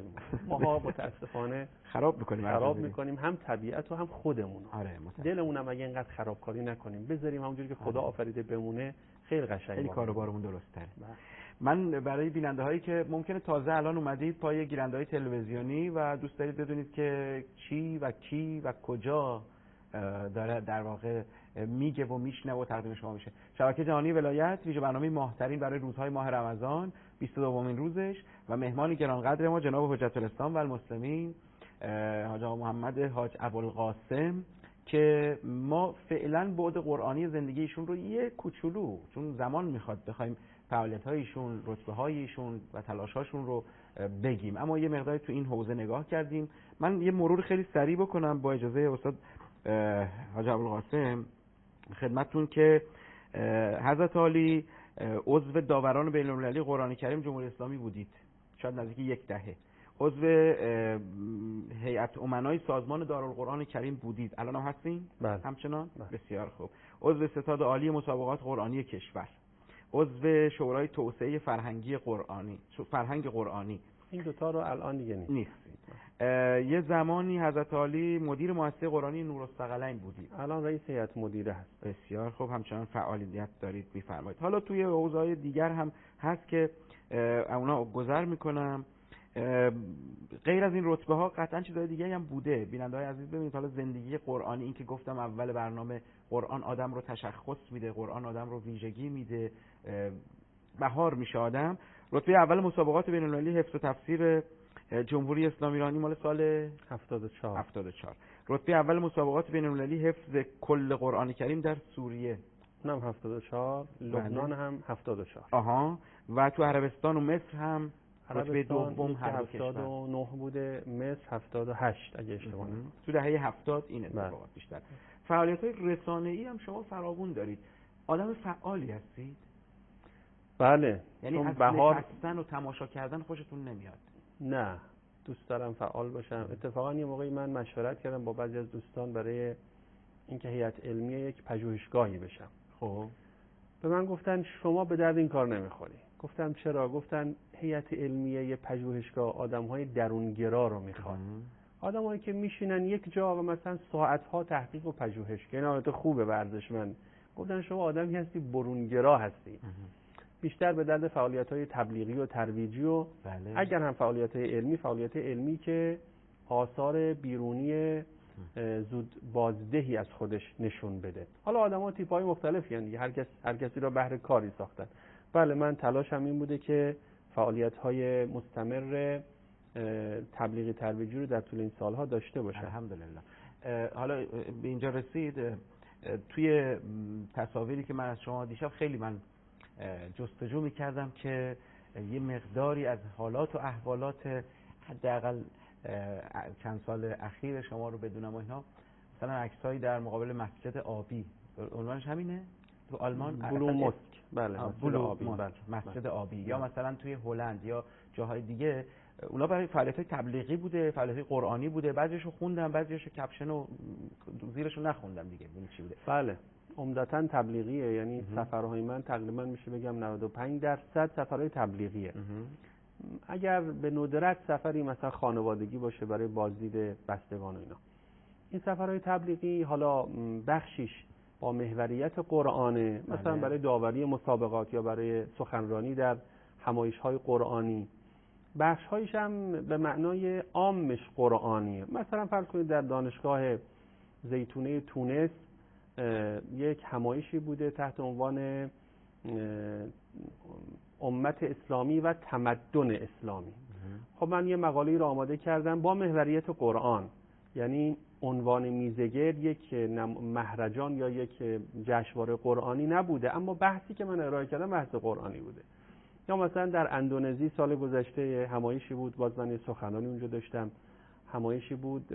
ما متاسفانه خراب میکنیم هم طبیعت و هم خودمون. دلمون هم اگه اینقدر خرابکاری نکنیم، بذاریم همونجوری که خدا آفریده بمونه، خیلی قشنگه. خیلی کار و بارمون درست تره. من برای بیننده هایی که ممکنه تازه الان اومدید پای گیرنده های تلویزیونی و دوست دارید بدونید که چی و کی و کجا داره در واقع میگه و میشنوه و تقدیم شما میشه، شبکه جهانی ولایت ویژه برنامه ماهترین برای روزهای ماه رمضان 22مین روزش و مهمان گرانقدر ما جناب حجت الاسلام و المسلمین حاج آقا محمد حاج ابوالقاسم که ما فعلا بعد قرآنی زندگیشون رو یه کوچولو، چون زمان میخواد بخوایم فعالیت‌هایشون، رتبه‌هایشون و تلاش‌هاشون رو بگیم، اما یه مقداری تو این حوزه نگاه کردیم. من یه مرور خیلی سریع بکنم با اجازه استاد حاج ابوالقاسم خدمتتون که حضرت عالی عضو داوران بین‌المللی قرآن کریم جمهوری اسلامی بودید، شاید نزدیک 1 دهه. عضو هیئت امنای سازمان دارالقرآن کریم بودید، الان هم هستین؟ همچنان؟ بسیار خوب. عضو ستاد عالی مسابقات قرآنی کشور، عضو شورای توسعه فرهنگ قرآنی. این دوتا رو الان دیگه نیست. یه زمانی حضرت عالی مدیر مؤسسه قرآنی نورالثقلین بودید، الان رئیس هیئت مدیره هست. بسیار خوب، همچنان فعالیت دارید می‌فرمایید. حالا توی حوزه‌های دیگر هم هست که اونا گذر میکنم. غیر از این رتبه ها قطعا چیزهای دیگه هم بوده. بیننده‌های عزیز ببینید حالا زندگی قرآنی، این که گفتم اول برنامه، قرآن آدم رو تشخص میده، قرآن آدم رو ویژگی میده، بهار میشه آدم. رتبه اول مسابقات بین‌المللی حفظ و تفسیر جمهوری اسلامی ایرانی مال سال 74. رتبه اول مسابقات بین‌المللی حفظ کل قرآن کریم در سوریه اونم 74. لبنان هم 74. و تو عربستان و مصر هم رتبه دوم 79 بوده، مصر 78 اگه اشتباه نکنم. تو دهه 70 این اتفاقات بیشتر. فعالیت‌های رسانه‌ای هم شما فراوون دارید. آدم فعالی هستید؟ بله. یعنی از نشستن و تماشا کردن خوشتون نمیاد؟ نه، دوست دارم فعال باشم. اتفاقا یه موقعی من مشورت کردم با بعضی از دوستان برای اینکه هیئت علمیه یک پژوهشگاهی بشم. خب به من گفتن شما به درد این کار نمیخوری. گفتم چرا؟ گفتن هیئت علمیه یه پژوهشگاه آدم‌های درونگرا رو میخواد. آدمایی که میشینن یک جا و مثلا ساعت‌ها تحقیق و پژوهش کنن. البته خوبه ورزشمند. گفتن شما آدمی هستی برونگرا هستی. بیشتر به درد فعالیت‌های تبلیغی و ترویجی و اگر هم فعالیت علمی که آثار بیرونی زود بازدهی از خودش نشون بده. حالا آدم‌ها تیپ‌های مختلفی هستند دیگه، هر کسی را بهر کاری ساختن. بله من تلاشم این بوده که فعالیت‌های مستمر تبلیغی ترویجی رو در طول این سالها داشته باشم. الحمدلله. حالا به اینجا رسید، توی تصاویری که من از شما دیشب خیلی من جستجو می‌کردم که یه مقداری از حالات و احوالات حداقل چند سال اخیر شما رو بدونم و اینا، مثلا عکسایی در مقابل مسجد آبی، عنوانش همینه تو آلمان، بلو موسک. بله بلو آبی. مسجد آبی. یا مثلا توی هلند یا جاهای دیگه، اونا برای فعالیت‌های تبلیغی بوده، فعالیت‌های قرآنی بوده، بعضیشو خوندم، بعضیشو کپشن و زیرشو نخوندم دیگه. این چی بوده؟ بله عمدتاً تبلیغیه، یعنی سفرهای من تقریبا میشه بگم 95% سفرهای تبلیغیه. اگر به ندرت سفری مثلا خانوادگی باشه برای بازدید بستگان و اینا. این سفرهای تبلیغی حالا بخشیش با محوریت قرآنه، مثلا برای داوری مسابقات یا برای سخنرانی در همایش‌های قرآنی. بخش‌هایش هم به معنای عامش قرآنیه. مثلا فرض کنید در دانشگاه زیتونه تونس یک همایشی بوده تحت عنوان امت اسلامی و تمدن اسلامی. خب من یه مقاله‌ای رو آماده کردم با محوریت قرآن، یعنی عنوان میزگرد یک مهرجان یا یک جشنواره قرآنی نبوده، اما بحثی که من ارائه کردم بحث قرآنی بوده. یا مثلا در اندونزی سال گذشته همایشی بود، باز من سخنرانی اونجا داشتم. همایشی بود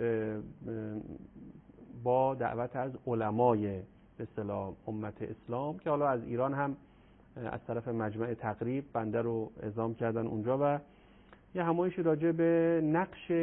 با دعوت از علمای به اصطلاح امت اسلام که حالا از ایران هم از طرف مجمع تقریب بنده رو اعزام کردن اونجا، و یه همایشی راجع به نقش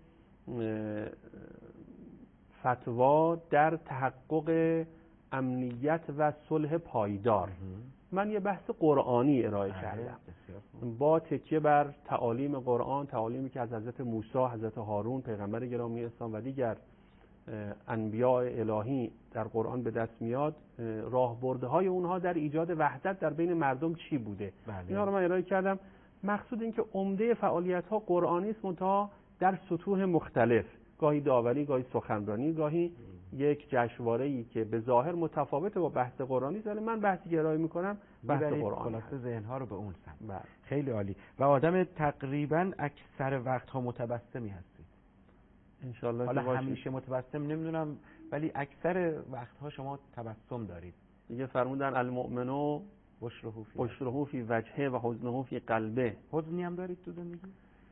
فتوا در تحقق امنیت و صلح پایدار. من یه بحث قرآنی ارائه کردم با تکیه بر تعالیم قرآن، تعالیمی که از حضرت موسی، حضرت هارون، پیغمبر گرامی اسلام و دیگر انبیاء الهی در قرآن به دست میاد. راهبردهای اونها در ایجاد وحدت در بین مردم چی بوده. اینا رو من ارائه کردم. مقصود این که عمده فعالیت‌ها قرآنی است، منتها در سطوح مختلف، گاهی داوری، گاهی سخنرانی، گاهی یک جشنواره‌ای که به ظاهر متفاوته با بحث قرآنی است، ولی من بحثی که ارائه می‌کنم بحث قرآنی است. خلاصه ذهن‌ها رو به اون سمت. خیلی عالی. و آدم تقریباً اکثر وقت‌ها متبسمی هستید. ان شاءالله. حالا همیشه متبسم نمیدونم، ولی اکثر وقت‌ها شما تبسم دارید. دیگه فرمودن المؤمنو بشره فی وجهه و حزنه فی قلبه. حزنی هم دارید تو زندگی؟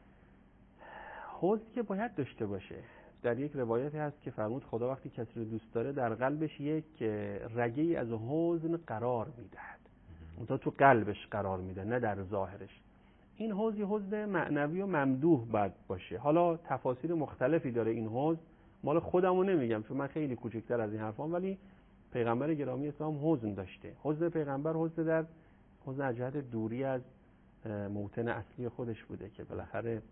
حزن که باید داشته باشه. در یک روایتی هست که فرمود خدا وقتی کسی رو دوست داره در قلبش یک رگه‌ای از حزن قرار میدهد. اونتا تو قلبش قرار میده، نه در ظاهرش. این حزن معنوی و ممدوح باید باشه. حالا تفاسیر مختلفی داره این حزن، مال خودمو نمیگم چون من خیلی کوچکتر از این حرفام، ولی پیغمبر گرامی اسلام حزن داشته. حزن پیغمبر حزن از جهت دوری از موطن اصلی خودش بوده که بالاخره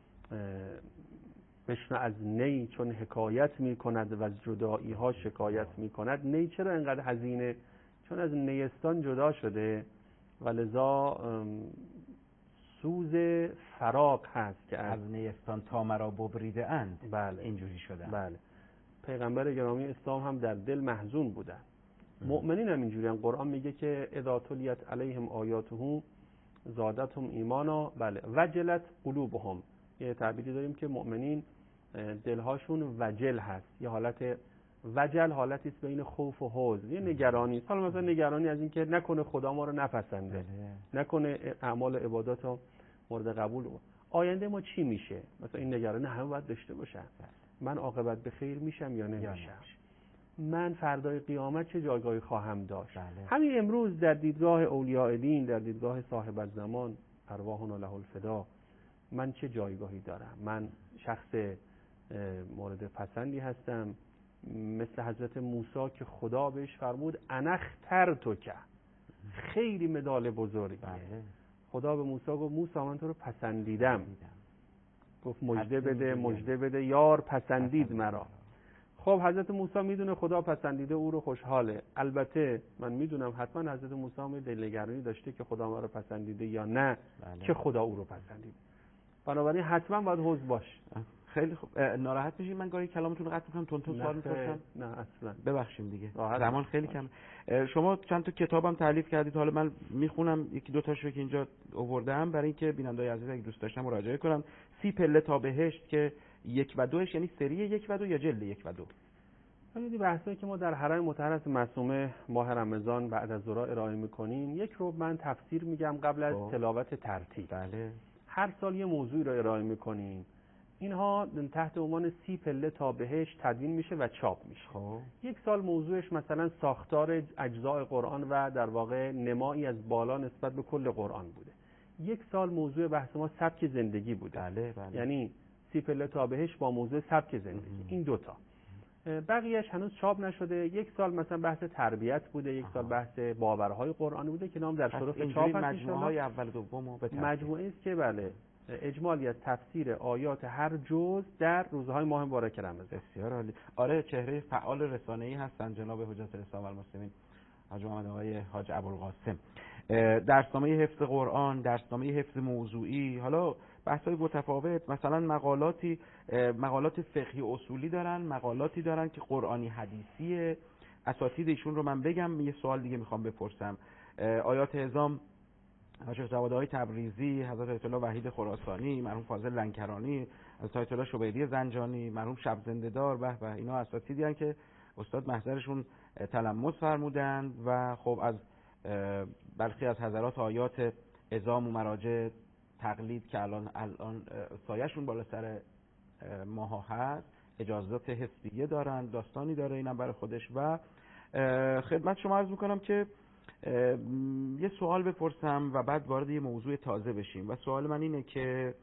بشنو از نی چون حکایت میکند و از جدایی ها شکایت میکند. نی چرا اینقدر حزینه؟ چون از نیستان جدا شده و لذا سوز فراق هست که از نیستان تا مرا ببریده اند. بله اینجوری شده. بله. پیغمبر گرامی اسلام هم در دل محزون بودن. مؤمنین هم اینجوری هم. قرآن میگه که اذا تلیت علیهم آیاته زادتهم ایمانا. بله. وجلت قلوبهم. یه تعبیری داریم که مؤمنین دلهاشون وجل هست. یه حالت وجل حالتی است بین خوف و حزن، یه نگرانی است. حالا مثلا نگرانی از این که نکنه خدا ما رو نپسنده، نکنه اعمال عبادات رو مورد قبول، آینده ما چی میشه. مثلا این نگرانی همه باید داشته باشن. من عاقبت به خیر میشم یا نمیشم، من فردای قیامت چه جایگاهی خواهم داشت. همین امروز در دیدگاه اولیاء دین، در دیدگاه صاحب الزمان ارواحنا له الفدا، من چه جایگاهی دارم؟ من شخص مورد پسندی هستم مثل حضرت موسی که خدا بهش فرمود انختر تو که، خیلی مدال بزرگیه. خدا به موسی گفت موسی من تو رو پسندیدم، گفت مژده بده یار پسندید مرا. خب حضرت موسی میدونه خدا پسندیده او رو، خوشحاله. البته من میدونم حتما حضرت موسی هم دلنگرانی داشته که خدا ما رو پسندیده یا نه که خدا او رو پسندیده، بنابراین حتما باید حوض باش. خیلی خوب. ناراحت میشین من گاهی کلامتون رو قطع میکنم تون سوال میپرسم؟ نه اصلا. ببخشید دیگه زمان خیلی کم. شما چند تا کتابم تالیف کردید، حالا من میخونم یکی دو تاشو که اینجا آوردم برای اینکه بیننده‌های عزیز اگه دوست داشتن مراجعه کنن. 30 پله تا بهشت که 1 و 2 یعنی سری 1 و 2 یا جلد 1 و 2؟ این بحثایی که ما در حرم مطهر معصومه ماه رمضان بعد از ظهر ارائه میکنیم، یک رو من تفسیر میگم قبل از تلاوت ترتیل. بله. هر سال یه موضوعی رو ارائه میکنیم، اینها تحت عنوان 30 پله تا بهشت تدوین میشه و چاپ میشه. یک سال موضوعش مثلا ساختار اجزاء قرآن و در واقع نمایی از بالا نسبت به کل قرآن بوده. یک سال موضوع بحث ما سبک زندگی بوده. بله. یعنی 30 پله تا بهشت با موضوع سبک زندگی. این دوتا. بقیهش هنوز چاپ نشده. یک سال مثلا بحث تربیت بوده، یک سال بحث باورهای قرآنی بوده که نام در شرف چاپ هست. مجموعه‌های اول و دوم به ترتیب مجموعه است که بله اجمالی از تفسیر آیات هر جزء در روزهای ماه مبارک رمضان. بسیار عالی. آره چهره فعال رسانه‌ای هستن جناب حجت الاسلام و المسلمین حاج محمد آقای حاج ابوالقاسم. درسنامه حفظ قرآن، درسنامه حفظ موضوعی، حالا بحث‌های متفاوت، مثلا مقالات فقهی اصولی دارن، مقالاتی دارن که قرآنی حدیثی. اساتید ایشون رو من بگم، یه سوال دیگه میخوام بپرسم. آیات اعظام حاج جوادهای تبریزی، حضرت آیت الله وحید خراسانی، مرحوم فاضل لنکرانی، حضرت آیت الله شبیدی زنجانی، مرحوم شب زنده‌دار، به اینا اساتیدی هستن که استاد محضرشون تلمس فرمودند و خب از برخی از حضرات آیات اعظام و مراجع تقلید که الان سایه‌شون بالا سر ماها هست، اجازات حسبیه دارن، داستانی داره اینم برای خودش. و خدمت شما عرض میکنم که یه سوال بپرسم و بعد وارد یه موضوع تازه بشیم. و سوال من اینه که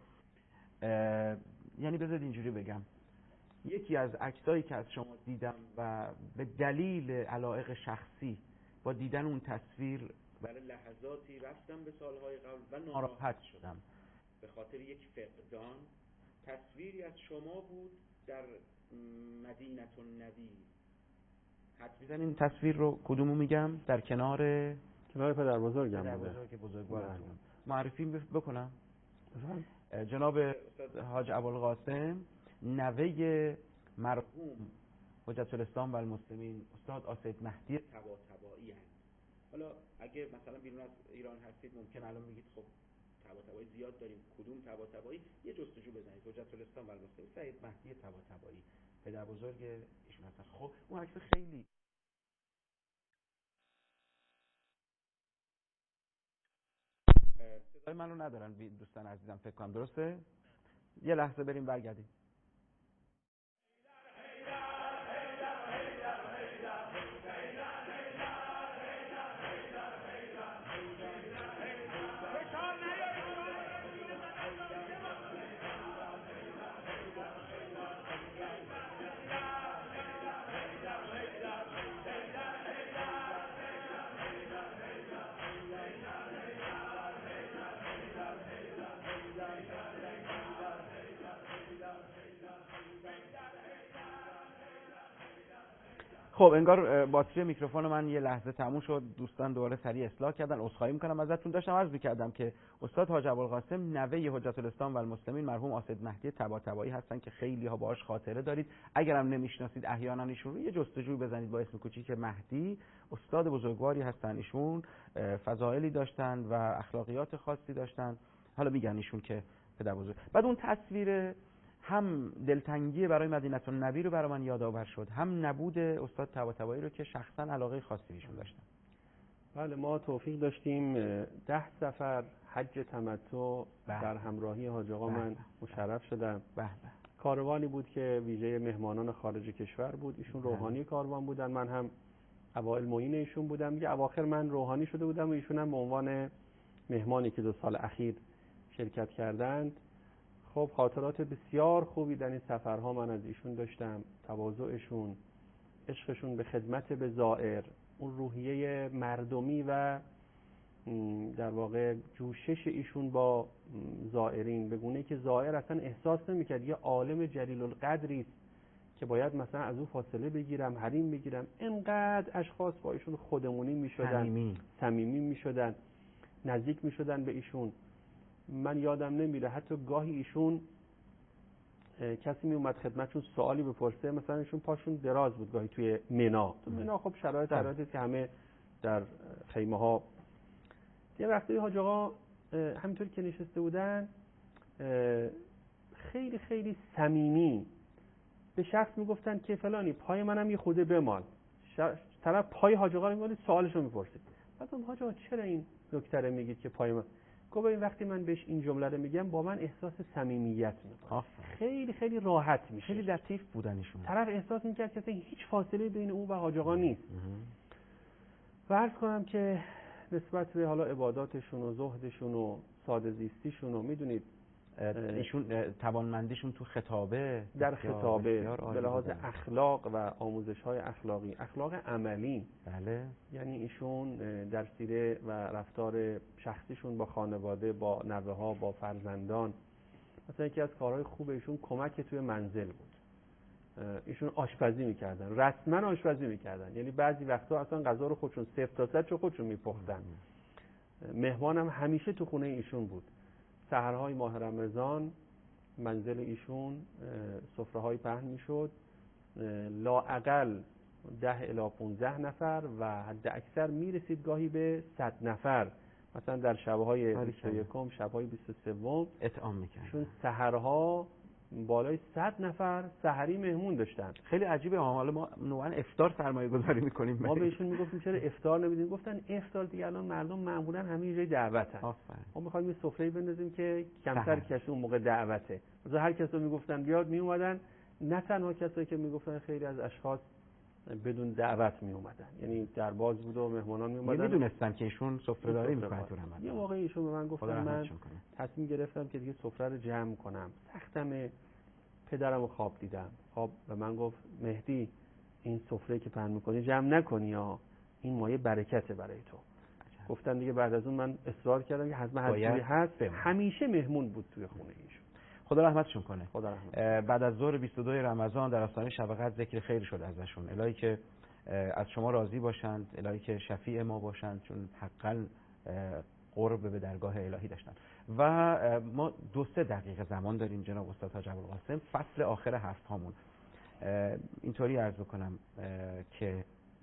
یعنی بذارید اینجوری بگم، یکی از عکسایی که از شما دیدم و به دلیل علایق شخصی با دیدن اون تصویر برای لحظاتی رفتم به سالهای قبل و ناراحت شدم به خاطر یک فقدان. تصویری از شما بود در مدینه النبی. حد میزن این تصویر رو کدومو میگم؟ در کنار پدر بزرگم بزرگوارتون. معرفی بکنم. جناب حاج ابوالقاسم نوه مرحوم حجت الاسلام و المسلمین استاد آسد مهدی طباطبایی هست. حالا اگه مثلا بیرون از ایران هستید ممکن الان میگید خب طباطبایی زیاد داریم، کدوم طباطبایی؟ یه جستجو بزنید حجت الاسلام و المسلمین سید مهدی طباطبایی، پدر بزرگ ایشون هستن. خب اون عکس خیلی صدای منو ندارن دوستان عزیزم فکر کنم، درسته؟ یه لحظه بریم برگردیم. خب انگار باتری میکروفون من یه لحظه تموم شد، دوستان دوباره سریع اصلاح کردن. عذرخواهی میکنم ازتون. داشتم عرض میکردم که استاد حاج ابوالقاسم نوه حجت الاسلام و المسلمین مرحوم آسد مهدی طباطبایی هستن که خیلی ها باهاش خاطره دارید. اگرم نمیشناسید احیانا ایشون رو یه جستجوی بزنید با اسم کوچیک مهدی. استاد بزرگواری هستن ایشون، فضائلی داشتن و اخلاقیات خاصی داشتن. حالا میگن ایشون که پدر بزرگ. بعد اون تصویر هم دلتنگی برای مدینه النبی رو برای من یادآور شد، هم نبود استاد طباطبایی رو که شخصا علاقه خاصی بهشون داشتم. بله ما توفیق داشتیم 10 سفر حج تمتع در همراهی حاج آقا من مشرف شدم. کاروانی بود که ویژه مهمانان خارج کشور بود. ایشون روحانی کاروان بودن، من هم اوائل معین ایشون بودم. دیگه اواخر من روحانی شده بودم و ایشون هم به عنوان مهمانی که 2 سال اخیر شرکت کردند. خب خاطرات بسیار خوبی در این سفرها من از ایشون داشتم. تواضعشون، عشقشون به خدمت به زائر، اون روحیه مردمی و در واقع جوشش ایشون با زائرین، به گونه که زائر اصلا احساس نمی‌کرد یه عالم جلیل القدری است که باید مثلا از او فاصله بگیرم، حریم بگیرم. انقدر اشخاص با ایشون خودمونی میشدن، صمیمی میشدن، نزدیک میشدن به ایشون. من یادم نمیره حتی گاهی ایشون کسی می اومد خدمتشون سوالی بپرسه، مثلا ایشون پاشون دراز بود گاهی توی منا. تو منا خب شرایطی که همه در خیمه ها. یه وقتی حاج آقا همینطور که نشسته بودن خیلی خیلی صمیمی به شخص میگفتن که فلانی پای منم یه خوده بمال. طرف پای حاج آقا رو میمالید، سوالشو میپرسید. بعد حاج آقا چرا این نکته رو میگید که پای من؟ گفت این وقتی من بهش این جمله رو میگم با من احساس صمیمیت میکنه، خیلی خیلی راحت میشه. خیلی لطیف بودن ایشون. طرف احساس میکرد که هیچ فاصله بین او و حاج آقا نیست. و عرض کنم که نسبت به حالا عباداتشون و زهدشون و ساده زیستیشون و میدونید ایشون توانمندیشون تو خطابه، در خطابه به لحاظ اخلاق و آموزش‌های اخلاقی، اخلاق عملی. بله. یعنی ایشون در سیره و رفتار شخصیشون با خانواده، با نوه‌ها، با فرزندان، مثلا یکی از کارهای خوب ایشون کمک توی منزل بود. ایشون آشپزی می‌کردن، رسما آشپزی می‌کردن. یعنی بعضی وقتا اصلا غذا رو خودشون صفر تا صد خودشون می‌پختن. مهمانم همیشه تو خونه ایشون بود. سحرهای ماه رمضان منزل ایشون سفره‌های پهن میشد، لااقل 10 الی 15 نفر و حد اکثر میرسید گاهی به 100 نفر. مثلا در شب‌های 21م، شب‌های 23م اطعام می‌کردن. چون سحرها بالای 100 نفر سحری مهمون داشتن. خیلی عجیبه. حالا ما نوعاً افطار سرمایه‌گذاری می‌کنیم. ما بهشون میگفتیم چرا افطار نمیدین؟ گفتن افطار دیگه الان مردم معمولاً همه یه جای دعوتن. ما می‌خوایم یه سفره بندازیم که کمتر کسی اون موقع دعوته. مثلا هر کسی رو میگفتن بیاد میومدن. نه تنها کسایی که میگفتن، خیلی از اشخاص بدون دعوت می اومدن، یعنی در باز بود و مهمانان می اومدن. میدونستن که ایشون سفره داری میکنن تو رمضان. یه موقعی ایشون به من گفتن من تصمیم گرفتم که دیگه سفره رو جمع کنم. سختم. پدرم رو خواب دیدم. خواب به من گفت مهدی این سفره که پهن میکنی جمع نکنی یا این مایه برکته برای تو. گفتن دیگه بعد از اون من اصرار کردم که حتما حضوری هست. همیشه مهمون بود توی خونه ایشون. خدا رحمتشون کنه. خدا رحمت. بعد از ظهر 22 رمضان در آستانه شب قدر ذکر خیر شد ازشون. الهی که از شما راضی باشند، الهی که شفیع ما باشند، چون حقا قرب به درگاه الهی داشتن. و ما 2-3 دقیقه زمان داریم جناب استاد حاج ابوالقاسم، فصل آخر هفت هامون. اینطوری عرض بکنم که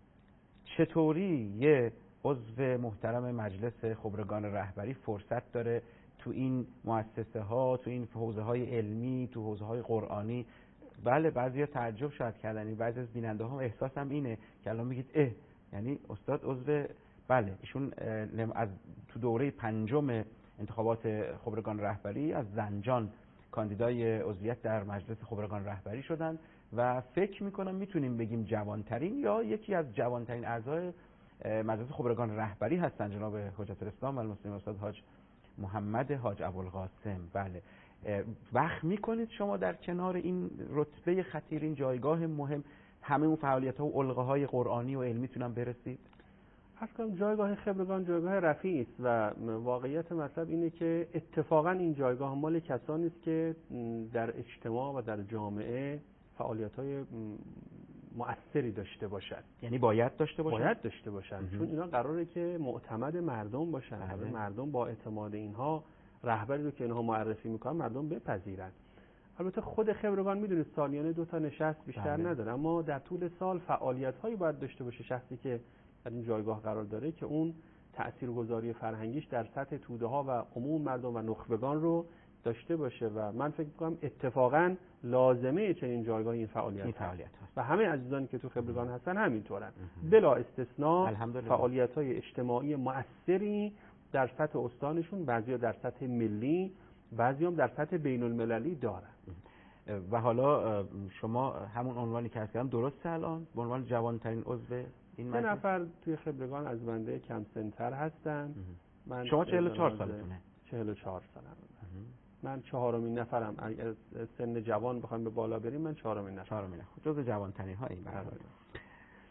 چطوری یه عضو محترم مجلس خبرگان رهبری فرصت داره تو این مؤسسه ها، تو این حوزه های علمی، تو حوزه های قرآنی. بله بعضیا تعجب شاید کردن، بعضی از بیننده ها احساسم اینه که الان میگید یعنی استاد عضو، بله ایشون از تو دوره 5 انتخابات خبرگان رهبری از زنجان کاندیدای عضویت در مجلس خبرگان رهبری شدن و فکر میکنم میتونیم بگیم جوانترین یا یکی از جوانترین اعضای مجلس خبرگان رهبری هستن جناب حجت الاسلام المسلمین استاد حاج محمد حاج ابوالقاسم. بله وقت میکنید شما در کنار این رتبه خطیر، این جایگاه مهم، همه اون فعالیت ها و علقه های قرآنی و علمی تونم برسید؟ اصلا جایگاه خبرگان جایگاه رفیعی است و واقعیت مطلب اینه که اتفاقا این جایگاه مال کسانی است که در اجتماع و در جامعه فعالیت‌های مؤثری داشته باشند. یعنی باید داشته باشند؟ باید داشته باشند، چون اینا قراره که معتمد مردم باشن. مردم با اعتماد اینها رهبری رو که اینها معرفی میکنن مردم بپذیرند. البته خود خبرگان میدونید سالیانه 2 تا نشست بیشتر نداره، اما در طول سال فعالیت‌هایی باید داشته باشه شخصی که در این جایگاه قرار داره که اون تاثیرگذاری فرهنگیش در سطح توده‌ها و عموم مردم و نخبگان رو داشته باشه و من فکر می‌کنم اتفاقاً لازمه چنین جایگاه این فعالیت هست و همه عزیزانی که تو خبرگان هستن همینطورن بلا استثناء. فعالیت‌های اجتماعی مؤثری در سطح استانشون، بعضیا در سطح ملی، بعضی هم در سطح بین‌المللی دارن. و حالا شما همون عنوانی که کردم درسته الان به عنوان جوانترین عضو این مجلس 3 نفر توی خبرگان از بنده کم سن‌تر هستن. من شما 44 سالتونه؟ 44 سالم. من 4مین نفرم. اگه سن جوان بخوایم به بالا بریم من 4مین نفرم. جزو جوانترین ها این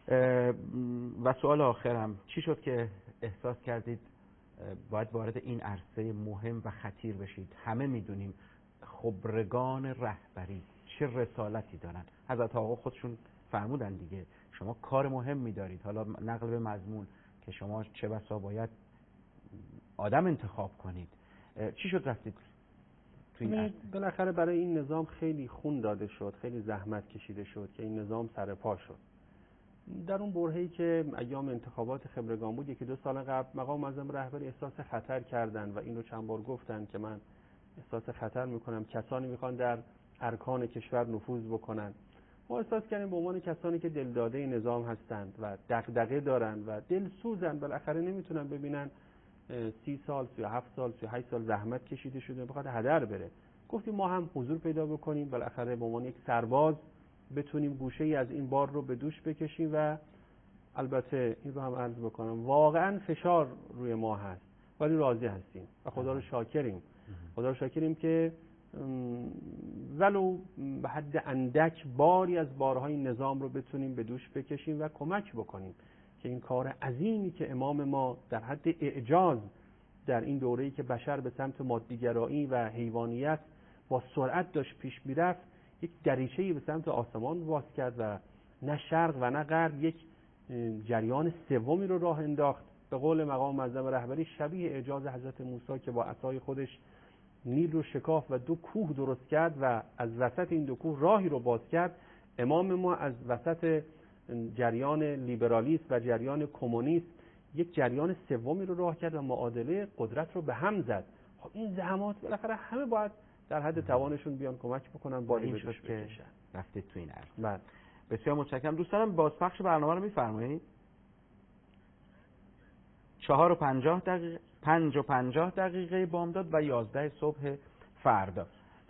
و سوال آخرم، چی شد که احساس کردید باید وارد این عرصه مهم و خطیر بشید؟ همه میدونیم خبرگان رهبری چه رسالتی دارن. حضرت آقا خودشون فرمودن دیگه، شما کار مهم میدارید، حالا نقل به مضمون که شما چه بسا باید آدم انتخاب کنید. چی شد رفتید توی این عرصه؟ بالاخره برای این نظام خیلی خون داده شد، خیلی زحمت کشیده شد که این نظام سر پا شد. در اون برهه‌ای که ایام انتخابات خبرگان بود، 1-2 سال قبل مقام معظم رهبری احساس خطر کردن و این رو چند بار گفتن که من احساس خطر میکنم کسانی میخوان در ارکان کشور نفوذ بکنن. ما احساس کردیم به عنوان کسانی که دلداده نظام هستند و دغدغه دارن و دلسوزن، بالاخره نمیتونن ببینن 30 سال 37 سال 38 سال زحمت کشیده شده بخواد هدر بره. گفتیم ما هم حضور پیدا بکنیم، بالاخره به عنوان یک سرباز بتونیم گوشه‌ای از این بار رو به دوش بکشیم. و البته این رو هم عرض بکنم واقعا فشار روی ما هست ولی راضی هستیم و خدا رو شاکریم. خدا رو شاکریم که ولو به حد اندک باری از بارهای نظام رو بتونیم به دوش بکشیم و کمک بکنیم که این کار عظیمی که امام ما در حد اعجاز در این دوره‌ای که بشر به سمت مادی‌گرایی و حیوانیت با سرعت داشت پیش میرفت، یک دریچه‌ای به سمت آسمان باز کرد و نه شرق و نه غرب یک جریان سومی رو راه انداخت. به قول مقام معظم رهبری شبیه اعجاز حضرت موسی که با عصای خودش نیل رو شکاف و 2 کوه درست کرد و از وسط این 2 کوه راهی رو باز کرد. امام ما از وسط جریان لیبرالیسم و جریان کمونیسم یک جریان سومی رو راه کرد و معادله قدرت رو به هم زد. خب این زحمات بالاخره همه باید در حد توانشون بیان کمک بکنن، باری به دوش بکشن. رفتید تو این عرصه. بله. بسیار متشکرم. دوستانم بازپخش برنامه رو میفرمایید؟ 4:50 5:50 بامداد و 11 صبح فردا.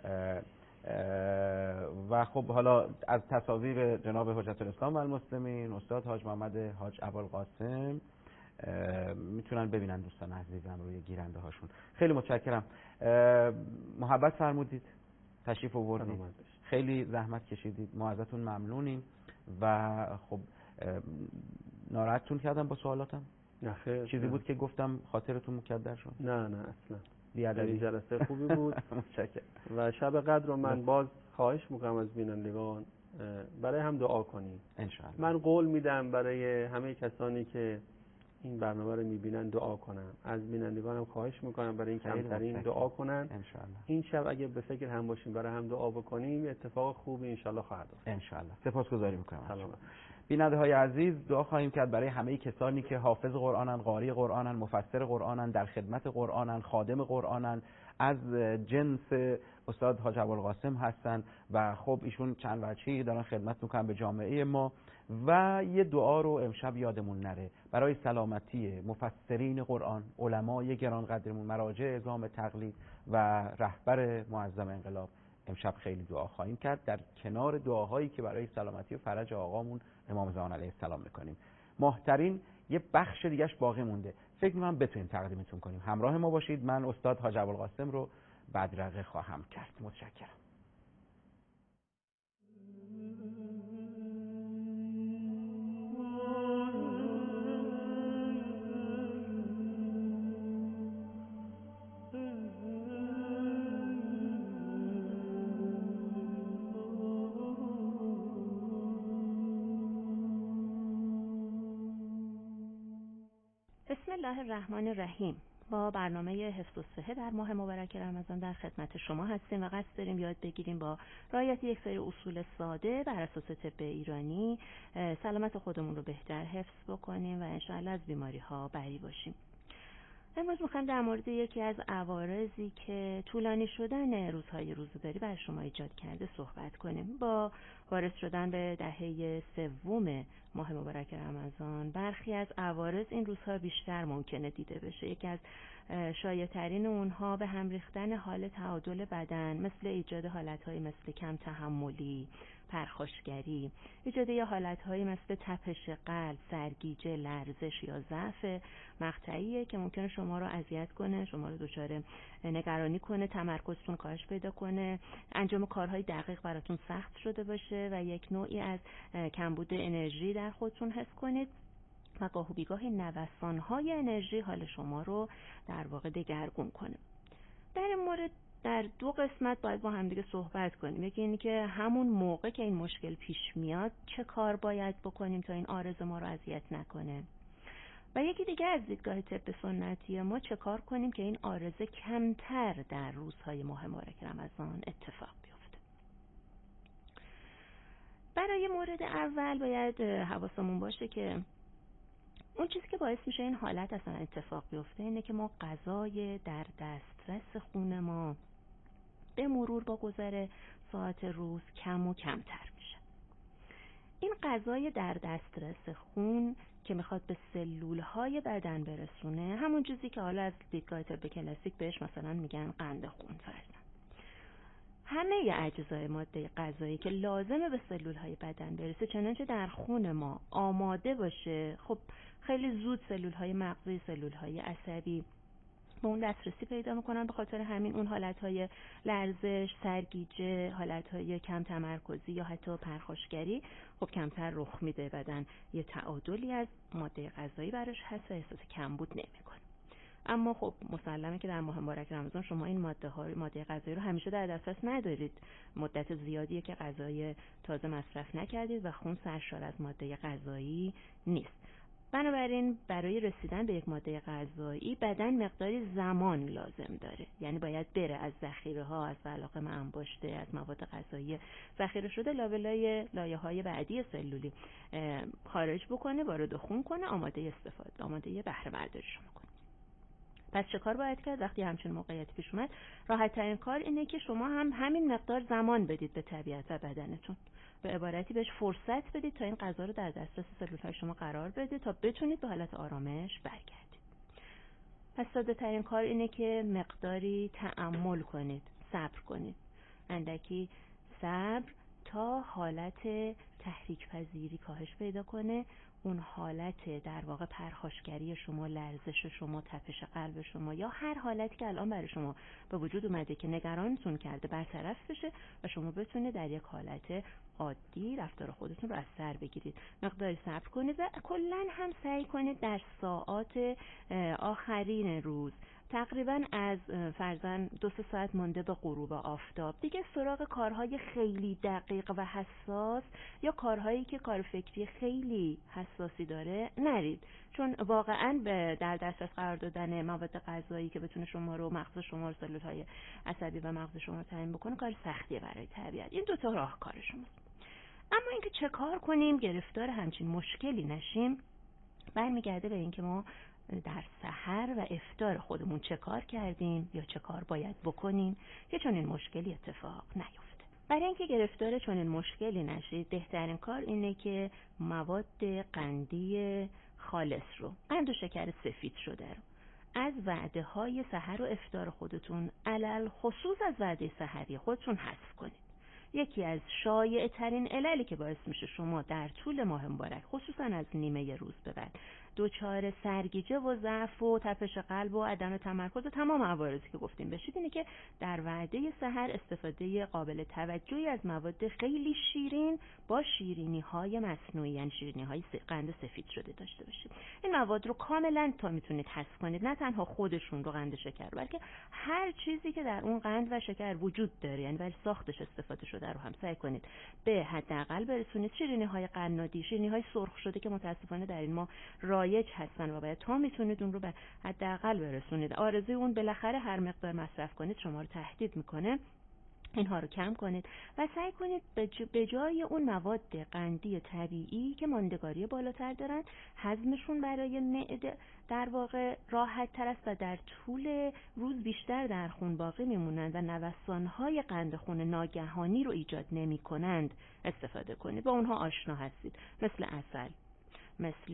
و خب حالا از تصاویر جناب حجت الاسلام و المسلمین استاد حاج محمد حاج ابوالقاسم میتونن ببینن دوستان عزیزم روی گیرنده هاشون. خیلی متشکرم. محبت فرمودید، تشریف آوردید، خیلی زحمت کشیدید، ما ازتون ممنونیم و خب ناراحتتون کردم با سوالاتم؟ نه خیر، چیزی بود که گفتم خاطرتون مکدر شد؟ نه اصلا. بیادبی. جلسه خوبی بود. متشکرم. و شب قدر رو من باز خواهش میکنم از بینندگان برای هم دعا کنیم ان شاء الله. من قول میدم برای همه کسانی که این برنامه رو میبینن دعا کنم. از بینندگانم خواهش میکنم برای این کمترین دعا کنن ان شاء الله. این شب اگه به فکر هم باشیم برای هم دعا بکنیم اتفاق خوبی ان شاء الله خواهد افتاد. ان شاء الله. سپاسگزاری میکنم. سلامت. بیننده های عزیز، دعا خواهیم کرد برای همه کسانی که حافظ قرآنن، قاری قرآنن، مفسر قرآنن، در خدمت قرآنن، خادم قرآنن، از جنس استاد حاج ابوالقاسم هستن و خب ایشون چند وجهی دارن خدمت میکنن به جامعه ما. و یه دعا رو امشب یادمون نره برای سلامتی مفسرین قرآن، علمای گرانقدرمون، مراجع اعظام تقلید و رهبر معظم انقلاب. امشب خیلی دعا خواهیم کرد در کنار دعاهایی که برای سلامتی و فرج آقامون امام زمان علیه السلام میکنیم. ماهترین یه بخش دیگهش باقی مونده، فکر می‌کنم بتونیم تقدیمتون کنیم. همراه ما باشید. من استاد حاج ابوالقاسم رو بدرقه خواهم کرد. متشکرم. بسم الله الرحمن الرحیم. با برنامه حفظ الصحه در ماه مبارک رمضان در خدمت شما هستیم و قصد داریم یاد بگیریم با رعایت یک سری اصول ساده بر اساس طب ایرانی سلامت خودمون رو بهتر حفظ بکنیم و انشاءالله از بیماری ها بری باشیم. امروز میخوایم در مورد یکی از عوارضی که طولانی شدن روزهای روزه‌داری بر شما ایجاد کرده صحبت کنیم. با وارد شدن به دهه سوم ماه مبارک رمضان برخی از عوارض این روزها بیشتر ممکنه دیده بشه. یکی از شایع‌ترین اونها به هم ریختن حال تعادل بدن، مثل ایجاد حالت‌های مثل کم تحملی، پرخاشگری، ایجاد یه حالت‌های مثل تپش قلب، سرگیجه، لرزش یا ضعف مقطعیه که ممکنه شما رو اذیت کنه، شما رو دچار نگرانی کنه، تمرکزتون کاهش پیدا کنه، انجام کارهای دقیق براتون سخت شده باشه و یک نوعی از کمبود انرژی در خودتون حس کنید و گاه و بیگاه نوسان‌های انرژی حال شما رو در واقع دگرگون کنه. در این مورد در دو قسمت باید با هم دیگه صحبت کنیم. یکی اینی که همون موقع که این مشکل پیش میاد چه کار باید بکنیم تا این عارضه ما رو اذیت نکنه، و یکی دیگه از دیدگاه طب سنتی ما چه کار کنیم که این عارضه کمتر در روزهای ماه مبارک رمضان اتفاق بیفته. برای مورد اول باید حواسمون باشه که اون چیزی که باعث میشه این حالت اصلا اتفاق بیفته اینه که ما غذای در دسترس خون ما به مرور با گذر ساعت روز کم و کمتر میشه. این غذای در دسترس خون که میخواد به سلولهای بدن برسونه، همون چیزی که حالا از دیدگاه طب کلاسیک بهش مثلا میگن قند خون فرزن. همه اجزای ماده غذایی که لازمه به سلولهای بدن برسه چنانچه در خون ما آماده باشه، خب خیلی زود سلولهای مغزی، سلولهای عصبی به اون دسترسی پیدا میکنن. به خاطر همین اون حالتهای لرزش، سرگیجه، حالتهای کم تمرکزی یا حتی پرخاشگری خب کمتر رخ میده. بدن یه تعادلی از ماده غذایی براش هست و احساس کمبود نمیکنه. اما خب مسلمه که در ماه مبارک رمضان شما این ماده غذایی رو همیشه در دسترس ندارید. مدت زیادیه که غذای تازه مصرف نکردید و خون سرشار از ماده غذایی نیست. بنابراین برای رسیدن به یک ماده غذایی بدن مقداری زمان لازم داره، یعنی باید بره از ذخیره ها، از علاقه انباشته، از مواد غذایی ذخیره شده لابلای لایه‌های بعدی سلولی خارج بکنه، وارد خون کنه، آماده استفاده، آماده بهره برداری شما کنه. پس چه کار باید کرد وقتی همچین موقعیتی پیش اومد؟ راحت ترین کار اینه که شما هم همین مقدار زمان بدید به طبیعت و بدنتون، به عبارتی بهش فرصت بدید تا این غذا رو در دسترس سلول‌های شما قرار بده تا بتونید به حالت آرامش برگردید. پس ساده ترین کار اینه که مقداری تأمل کنید، صبر کنید، اندکی صبر تا حالت تحریک پذیری کاهش پیدا کنه، اون حالت در واقع پرخاشگری شما، لرزش شما، تپش قلب شما یا هر حالتی که الان برای شما به وجود اومده که نگرانتون کرده برطرف بشه و شما بتونید در یک حالت عادی رفتار خودتون رو از سر بگیرید. مقداری صبر کنید و کلاً هم سعی کنید در ساعات آخرین روز، تقریباً از فرضاً 2-3 ساعت مونده به غروب آفتاب، دیگه سراغ کارهای خیلی دقیق و حساس یا کارهایی که کار فکری خیلی حساسی داره نرید، چون واقعاً به در دسترس قرار دادن مواد غذایی که بتونه شما رو، مغز شما رو، سلول‌های عصبی و مغز شما رو تامین بکنه کار سختیه برای طبیعت. این دو تا راهکار شماست. اما اینکه چه کار کنیم گرفتار همچین مشکلی نشیم برمیگرده به اینکه ما در سحر و افطار خودمون چه کار کردیم یا چه کار باید بکنیم که چون این مشکلی اتفاق نیفته. برای اینکه گرفتار چون این مشکلی نشید بهترین کار اینه که مواد قندی خالص رو، قند و شکر سفید شده رو از وعده های سحر و افطار خودتون، علل خصوص از وعده سحری خودتون حذف کنید. یکی از شایع ترین عللی که باعث میشه شما در طول ماه مبارک خصوصا از نیمه روز به بعد دچار سرگیجه و ضعف و تپش قلب و عدم تمرکز و تمام عوارضی که گفتیم بشید اینه که در وعده سحر استفاده قابل توجهی از مواد خیلی شیرین با شیرینی های مصنوعی، یعنی شیرینی های قند سفید شده داشته باشید. این مواد رو کاملا تا میتونید حذف کنید، نه تنها خودشون رو، قند شکر، بلکه هر چیزی که در اون قند و شکر وجود داره، یعنی برای ساختش استفاده شده رو هم سعی کنید به حداقل برسونید. شیرینی های قنادی، شیرینی های سرخ شده که متاسفانه در این ما رایج هستن و باید تا میتونید اون رو به حداقل برسونید. آرزوی اون بالاخره هر مقدار مصرف کنید شما رو تهدید میکنه. اینها رو کم کنید و سعی کنید به جای اون مواد قندی طبیعی که ماندگاری بالاتر دارن، هضمشون برای معده در واقع راحت تر است و در طول روز بیشتر در خون باقی میمونند و نوسانهای قند خون ناگهانی رو ایجاد نمی کنند استفاده کنید. با اونها آشنا هستید، مثل عسل، مثل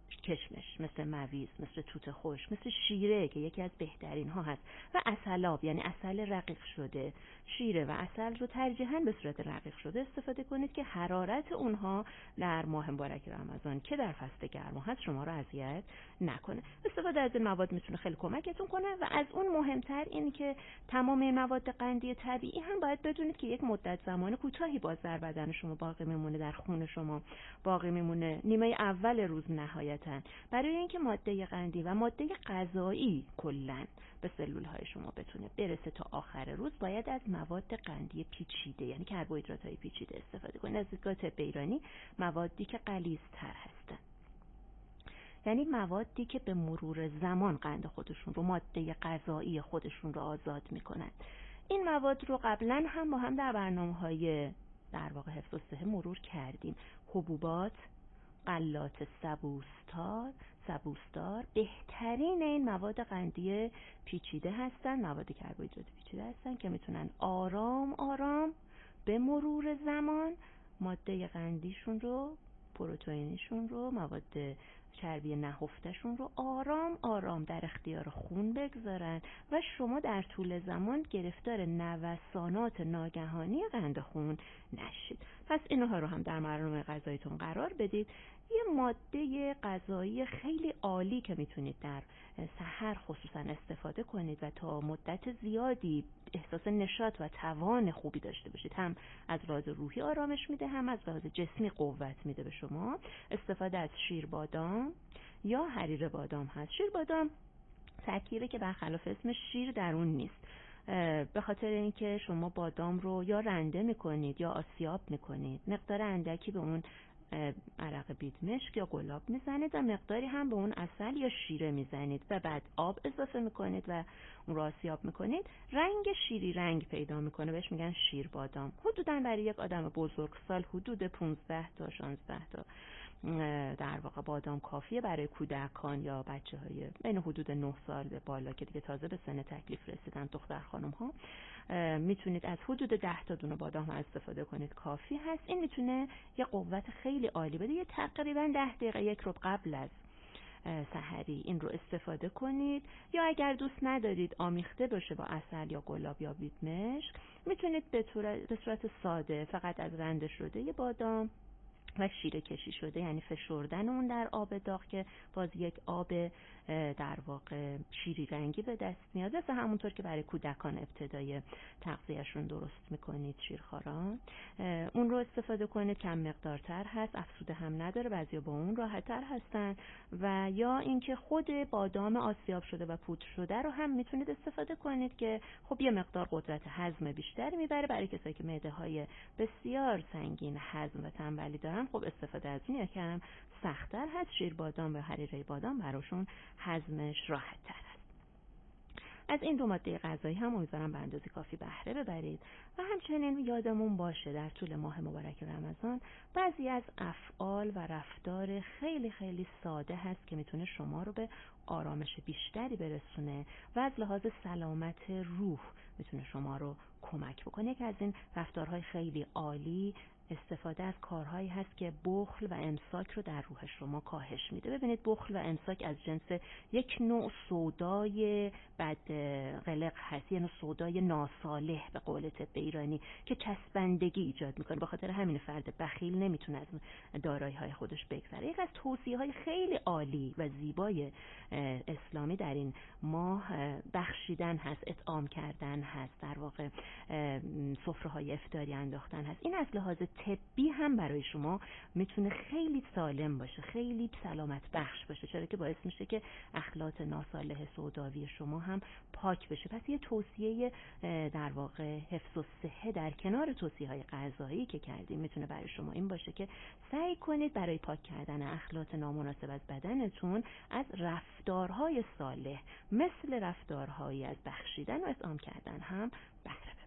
کشمش، مثل مویز، مثل توت خشک، مثل شیره که یکی از بهترین ها هست و عسلاب یعنی عسل رقیق شده. شیره و عسل رو ترجیحاً به صورت رقیق شده استفاده کنید که حرارت اونها در ماه مبارک رمضان که در فصل گرما هست شما رو اذیت نکنه. استفاده از این مواد میتونه خیلی کمکتون کنه و از اون مهمتر اینه که تمام مواد قندی طبیعی هم باید بدونید که یک مدت زمان کوتاهی باز در بدن شما باقی میمونه، در خون شما باقی میمونه، نیمه اول روز نهایتاً، برای اینکه ماده قندی و ماده غذایی کلاً به سلول‌های شما بتونه برسه تا آخر روز باید از مواد قندی پیچیده یعنی کربوهیدرات‌های پیچیده استفاده کنید. از دیدگاه طب ایرانی موادی که غلیظ‌تر هستن، یعنی موادی که به مرور زمان قند خودشون رو، ماده غذایی خودشون رو آزاد میکنن. این مواد رو قبلا هم با هم در برنامه‌های در واقع حفظ الصحه مرور کردیم. حبوبات، غلات سبوسدار بهترین این مواد قندی پیچیده هستن، مواد کربوهیدرات پیچیده هستن که میتونن آرام آرام به مرور زمان ماده قندیشون رو، پروتئینشون رو، مواد چربی نهفتشون رو آرام آرام در اختیار خون بگذارن و شما در طول زمان گرفتار نوسانات ناگهانی قند خون نشید. پس اینها رو هم در برنامه غذاییتون قرار بدید. یه ماده غذایی خیلی عالی که میتونید در سحر خصوصا استفاده کنید و تا مدت زیادی احساس نشاط و توان خوبی داشته باشید، هم از لحاظ روحی آرامش میده، هم از لحاظ جسمی قوت میده به شما، استفاده از شیر بادام یا حریر بادام هست. شیر بادام ترکیبه که برخلاف اسم شیر در اون نیست، به خاطر اینکه شما بادام رو یا رنده میکنید یا آسیاب میکنید، مقدار اندکی به اون عرق بیدمشک یا گلاب میزنید و مقداری هم به اون عسل یا شیره میزنید و بعد آب اضافه میکنید و اون رو آسیاب میکنید. رنگ شیری رنگ پیدا میکنه، بهش میگن شیر بادام. حدوداً برای یک آدم بزرگسال حدود 15 تا 16 تا در واقع بادام کافیه. برای کودکان یا بچه‌های بین حدود 9 سال به بالا که دیگه تازه به سن تکلیف رسیدن، دختر خانم ها، میتونید از حدود 10 تا دونه بادام استفاده کنید، کافی هست. این میتونه یه قوت خیلی عالی بده. یه تقریبا 10 دقیقه، یک ربع قبل از سحری این رو استفاده کنید، یا اگر دوست ندارید آمیخته باشه با عسل یا گلاب یا بیدمشک، میتونید به صورت ساده فقط از رنده شده یه بادام و شیره کشی شده، یعنی فشردن اون در آب داغ که باز یک آب در واقع شیری رنگی به دست میاد، مثل همونطور که برای کودکان ابتدای تغذیهشون درست میکنید، شیرخواران، اون رو استفاده کنید. کم مقدارتر هست، افزوده هم نداره، بعضیا با اون راحت‌تر هستن. و یا اینکه خود بادام آسیاب شده و پودر شده رو هم میتونید استفاده کنید که خب یه مقدار قدرت هضم بیشتری میبره. برای کسایی که معده‌های بسیار سنگین هضم و تنبلی دارن، خب استفاده از این یکم سخت‌تر هست. شیر بادام و حریره بادام براشون هضمش راحت‌تر است. از این دو ماده غذایی هم امیدوارم به اندازه کافی بهره ببرید و همچنین یادمون باشه در طول ماه مبارک رمضان بعضی از افعال و رفتار خیلی خیلی ساده هست که میتونه شما رو به آرامش بیشتری برسونه و از لحاظ سلامت روح میتونه شما رو کمک بکنه. یکی از این رفتارهای خیلی عالی استفاده از کارهایی هست که بخل و امساک رو در روح شما کاهش میده. ببینید بخل و امساک از جنس یک نوع سودای بدقلق هست، یه نوع سودای ناصالح به قول طب ایرانی که چسبندگی ایجاد میکنه. به خاطر همین فرد بخیل نمیتونه از دارایی های خودش بگذره. یک از توصیه های خیلی عالی و زیبای اسلامی در این ماه بخشیدن هست، اطعام کردن هست، در واقع سفره های افطاری انداختن هست. این از لحاظ طبی هم برای شما میتونه خیلی سالم باشه، خیلی سلامت بخش باشه، چرا که باعث میشه که اخلاط ناصالح سوداوی شما هم پاک بشه. پس یه توصیه در واقع حفظ الصحه در کنار توصیه های غذایی که کردیم میتونه برای شما این باشه که سعی کنید برای پاک کردن اخلاط نامناسب از بدنتون از رفتارهای صالح مثل رفتارهایی از بخشیدن و اطعام کردن هم بهره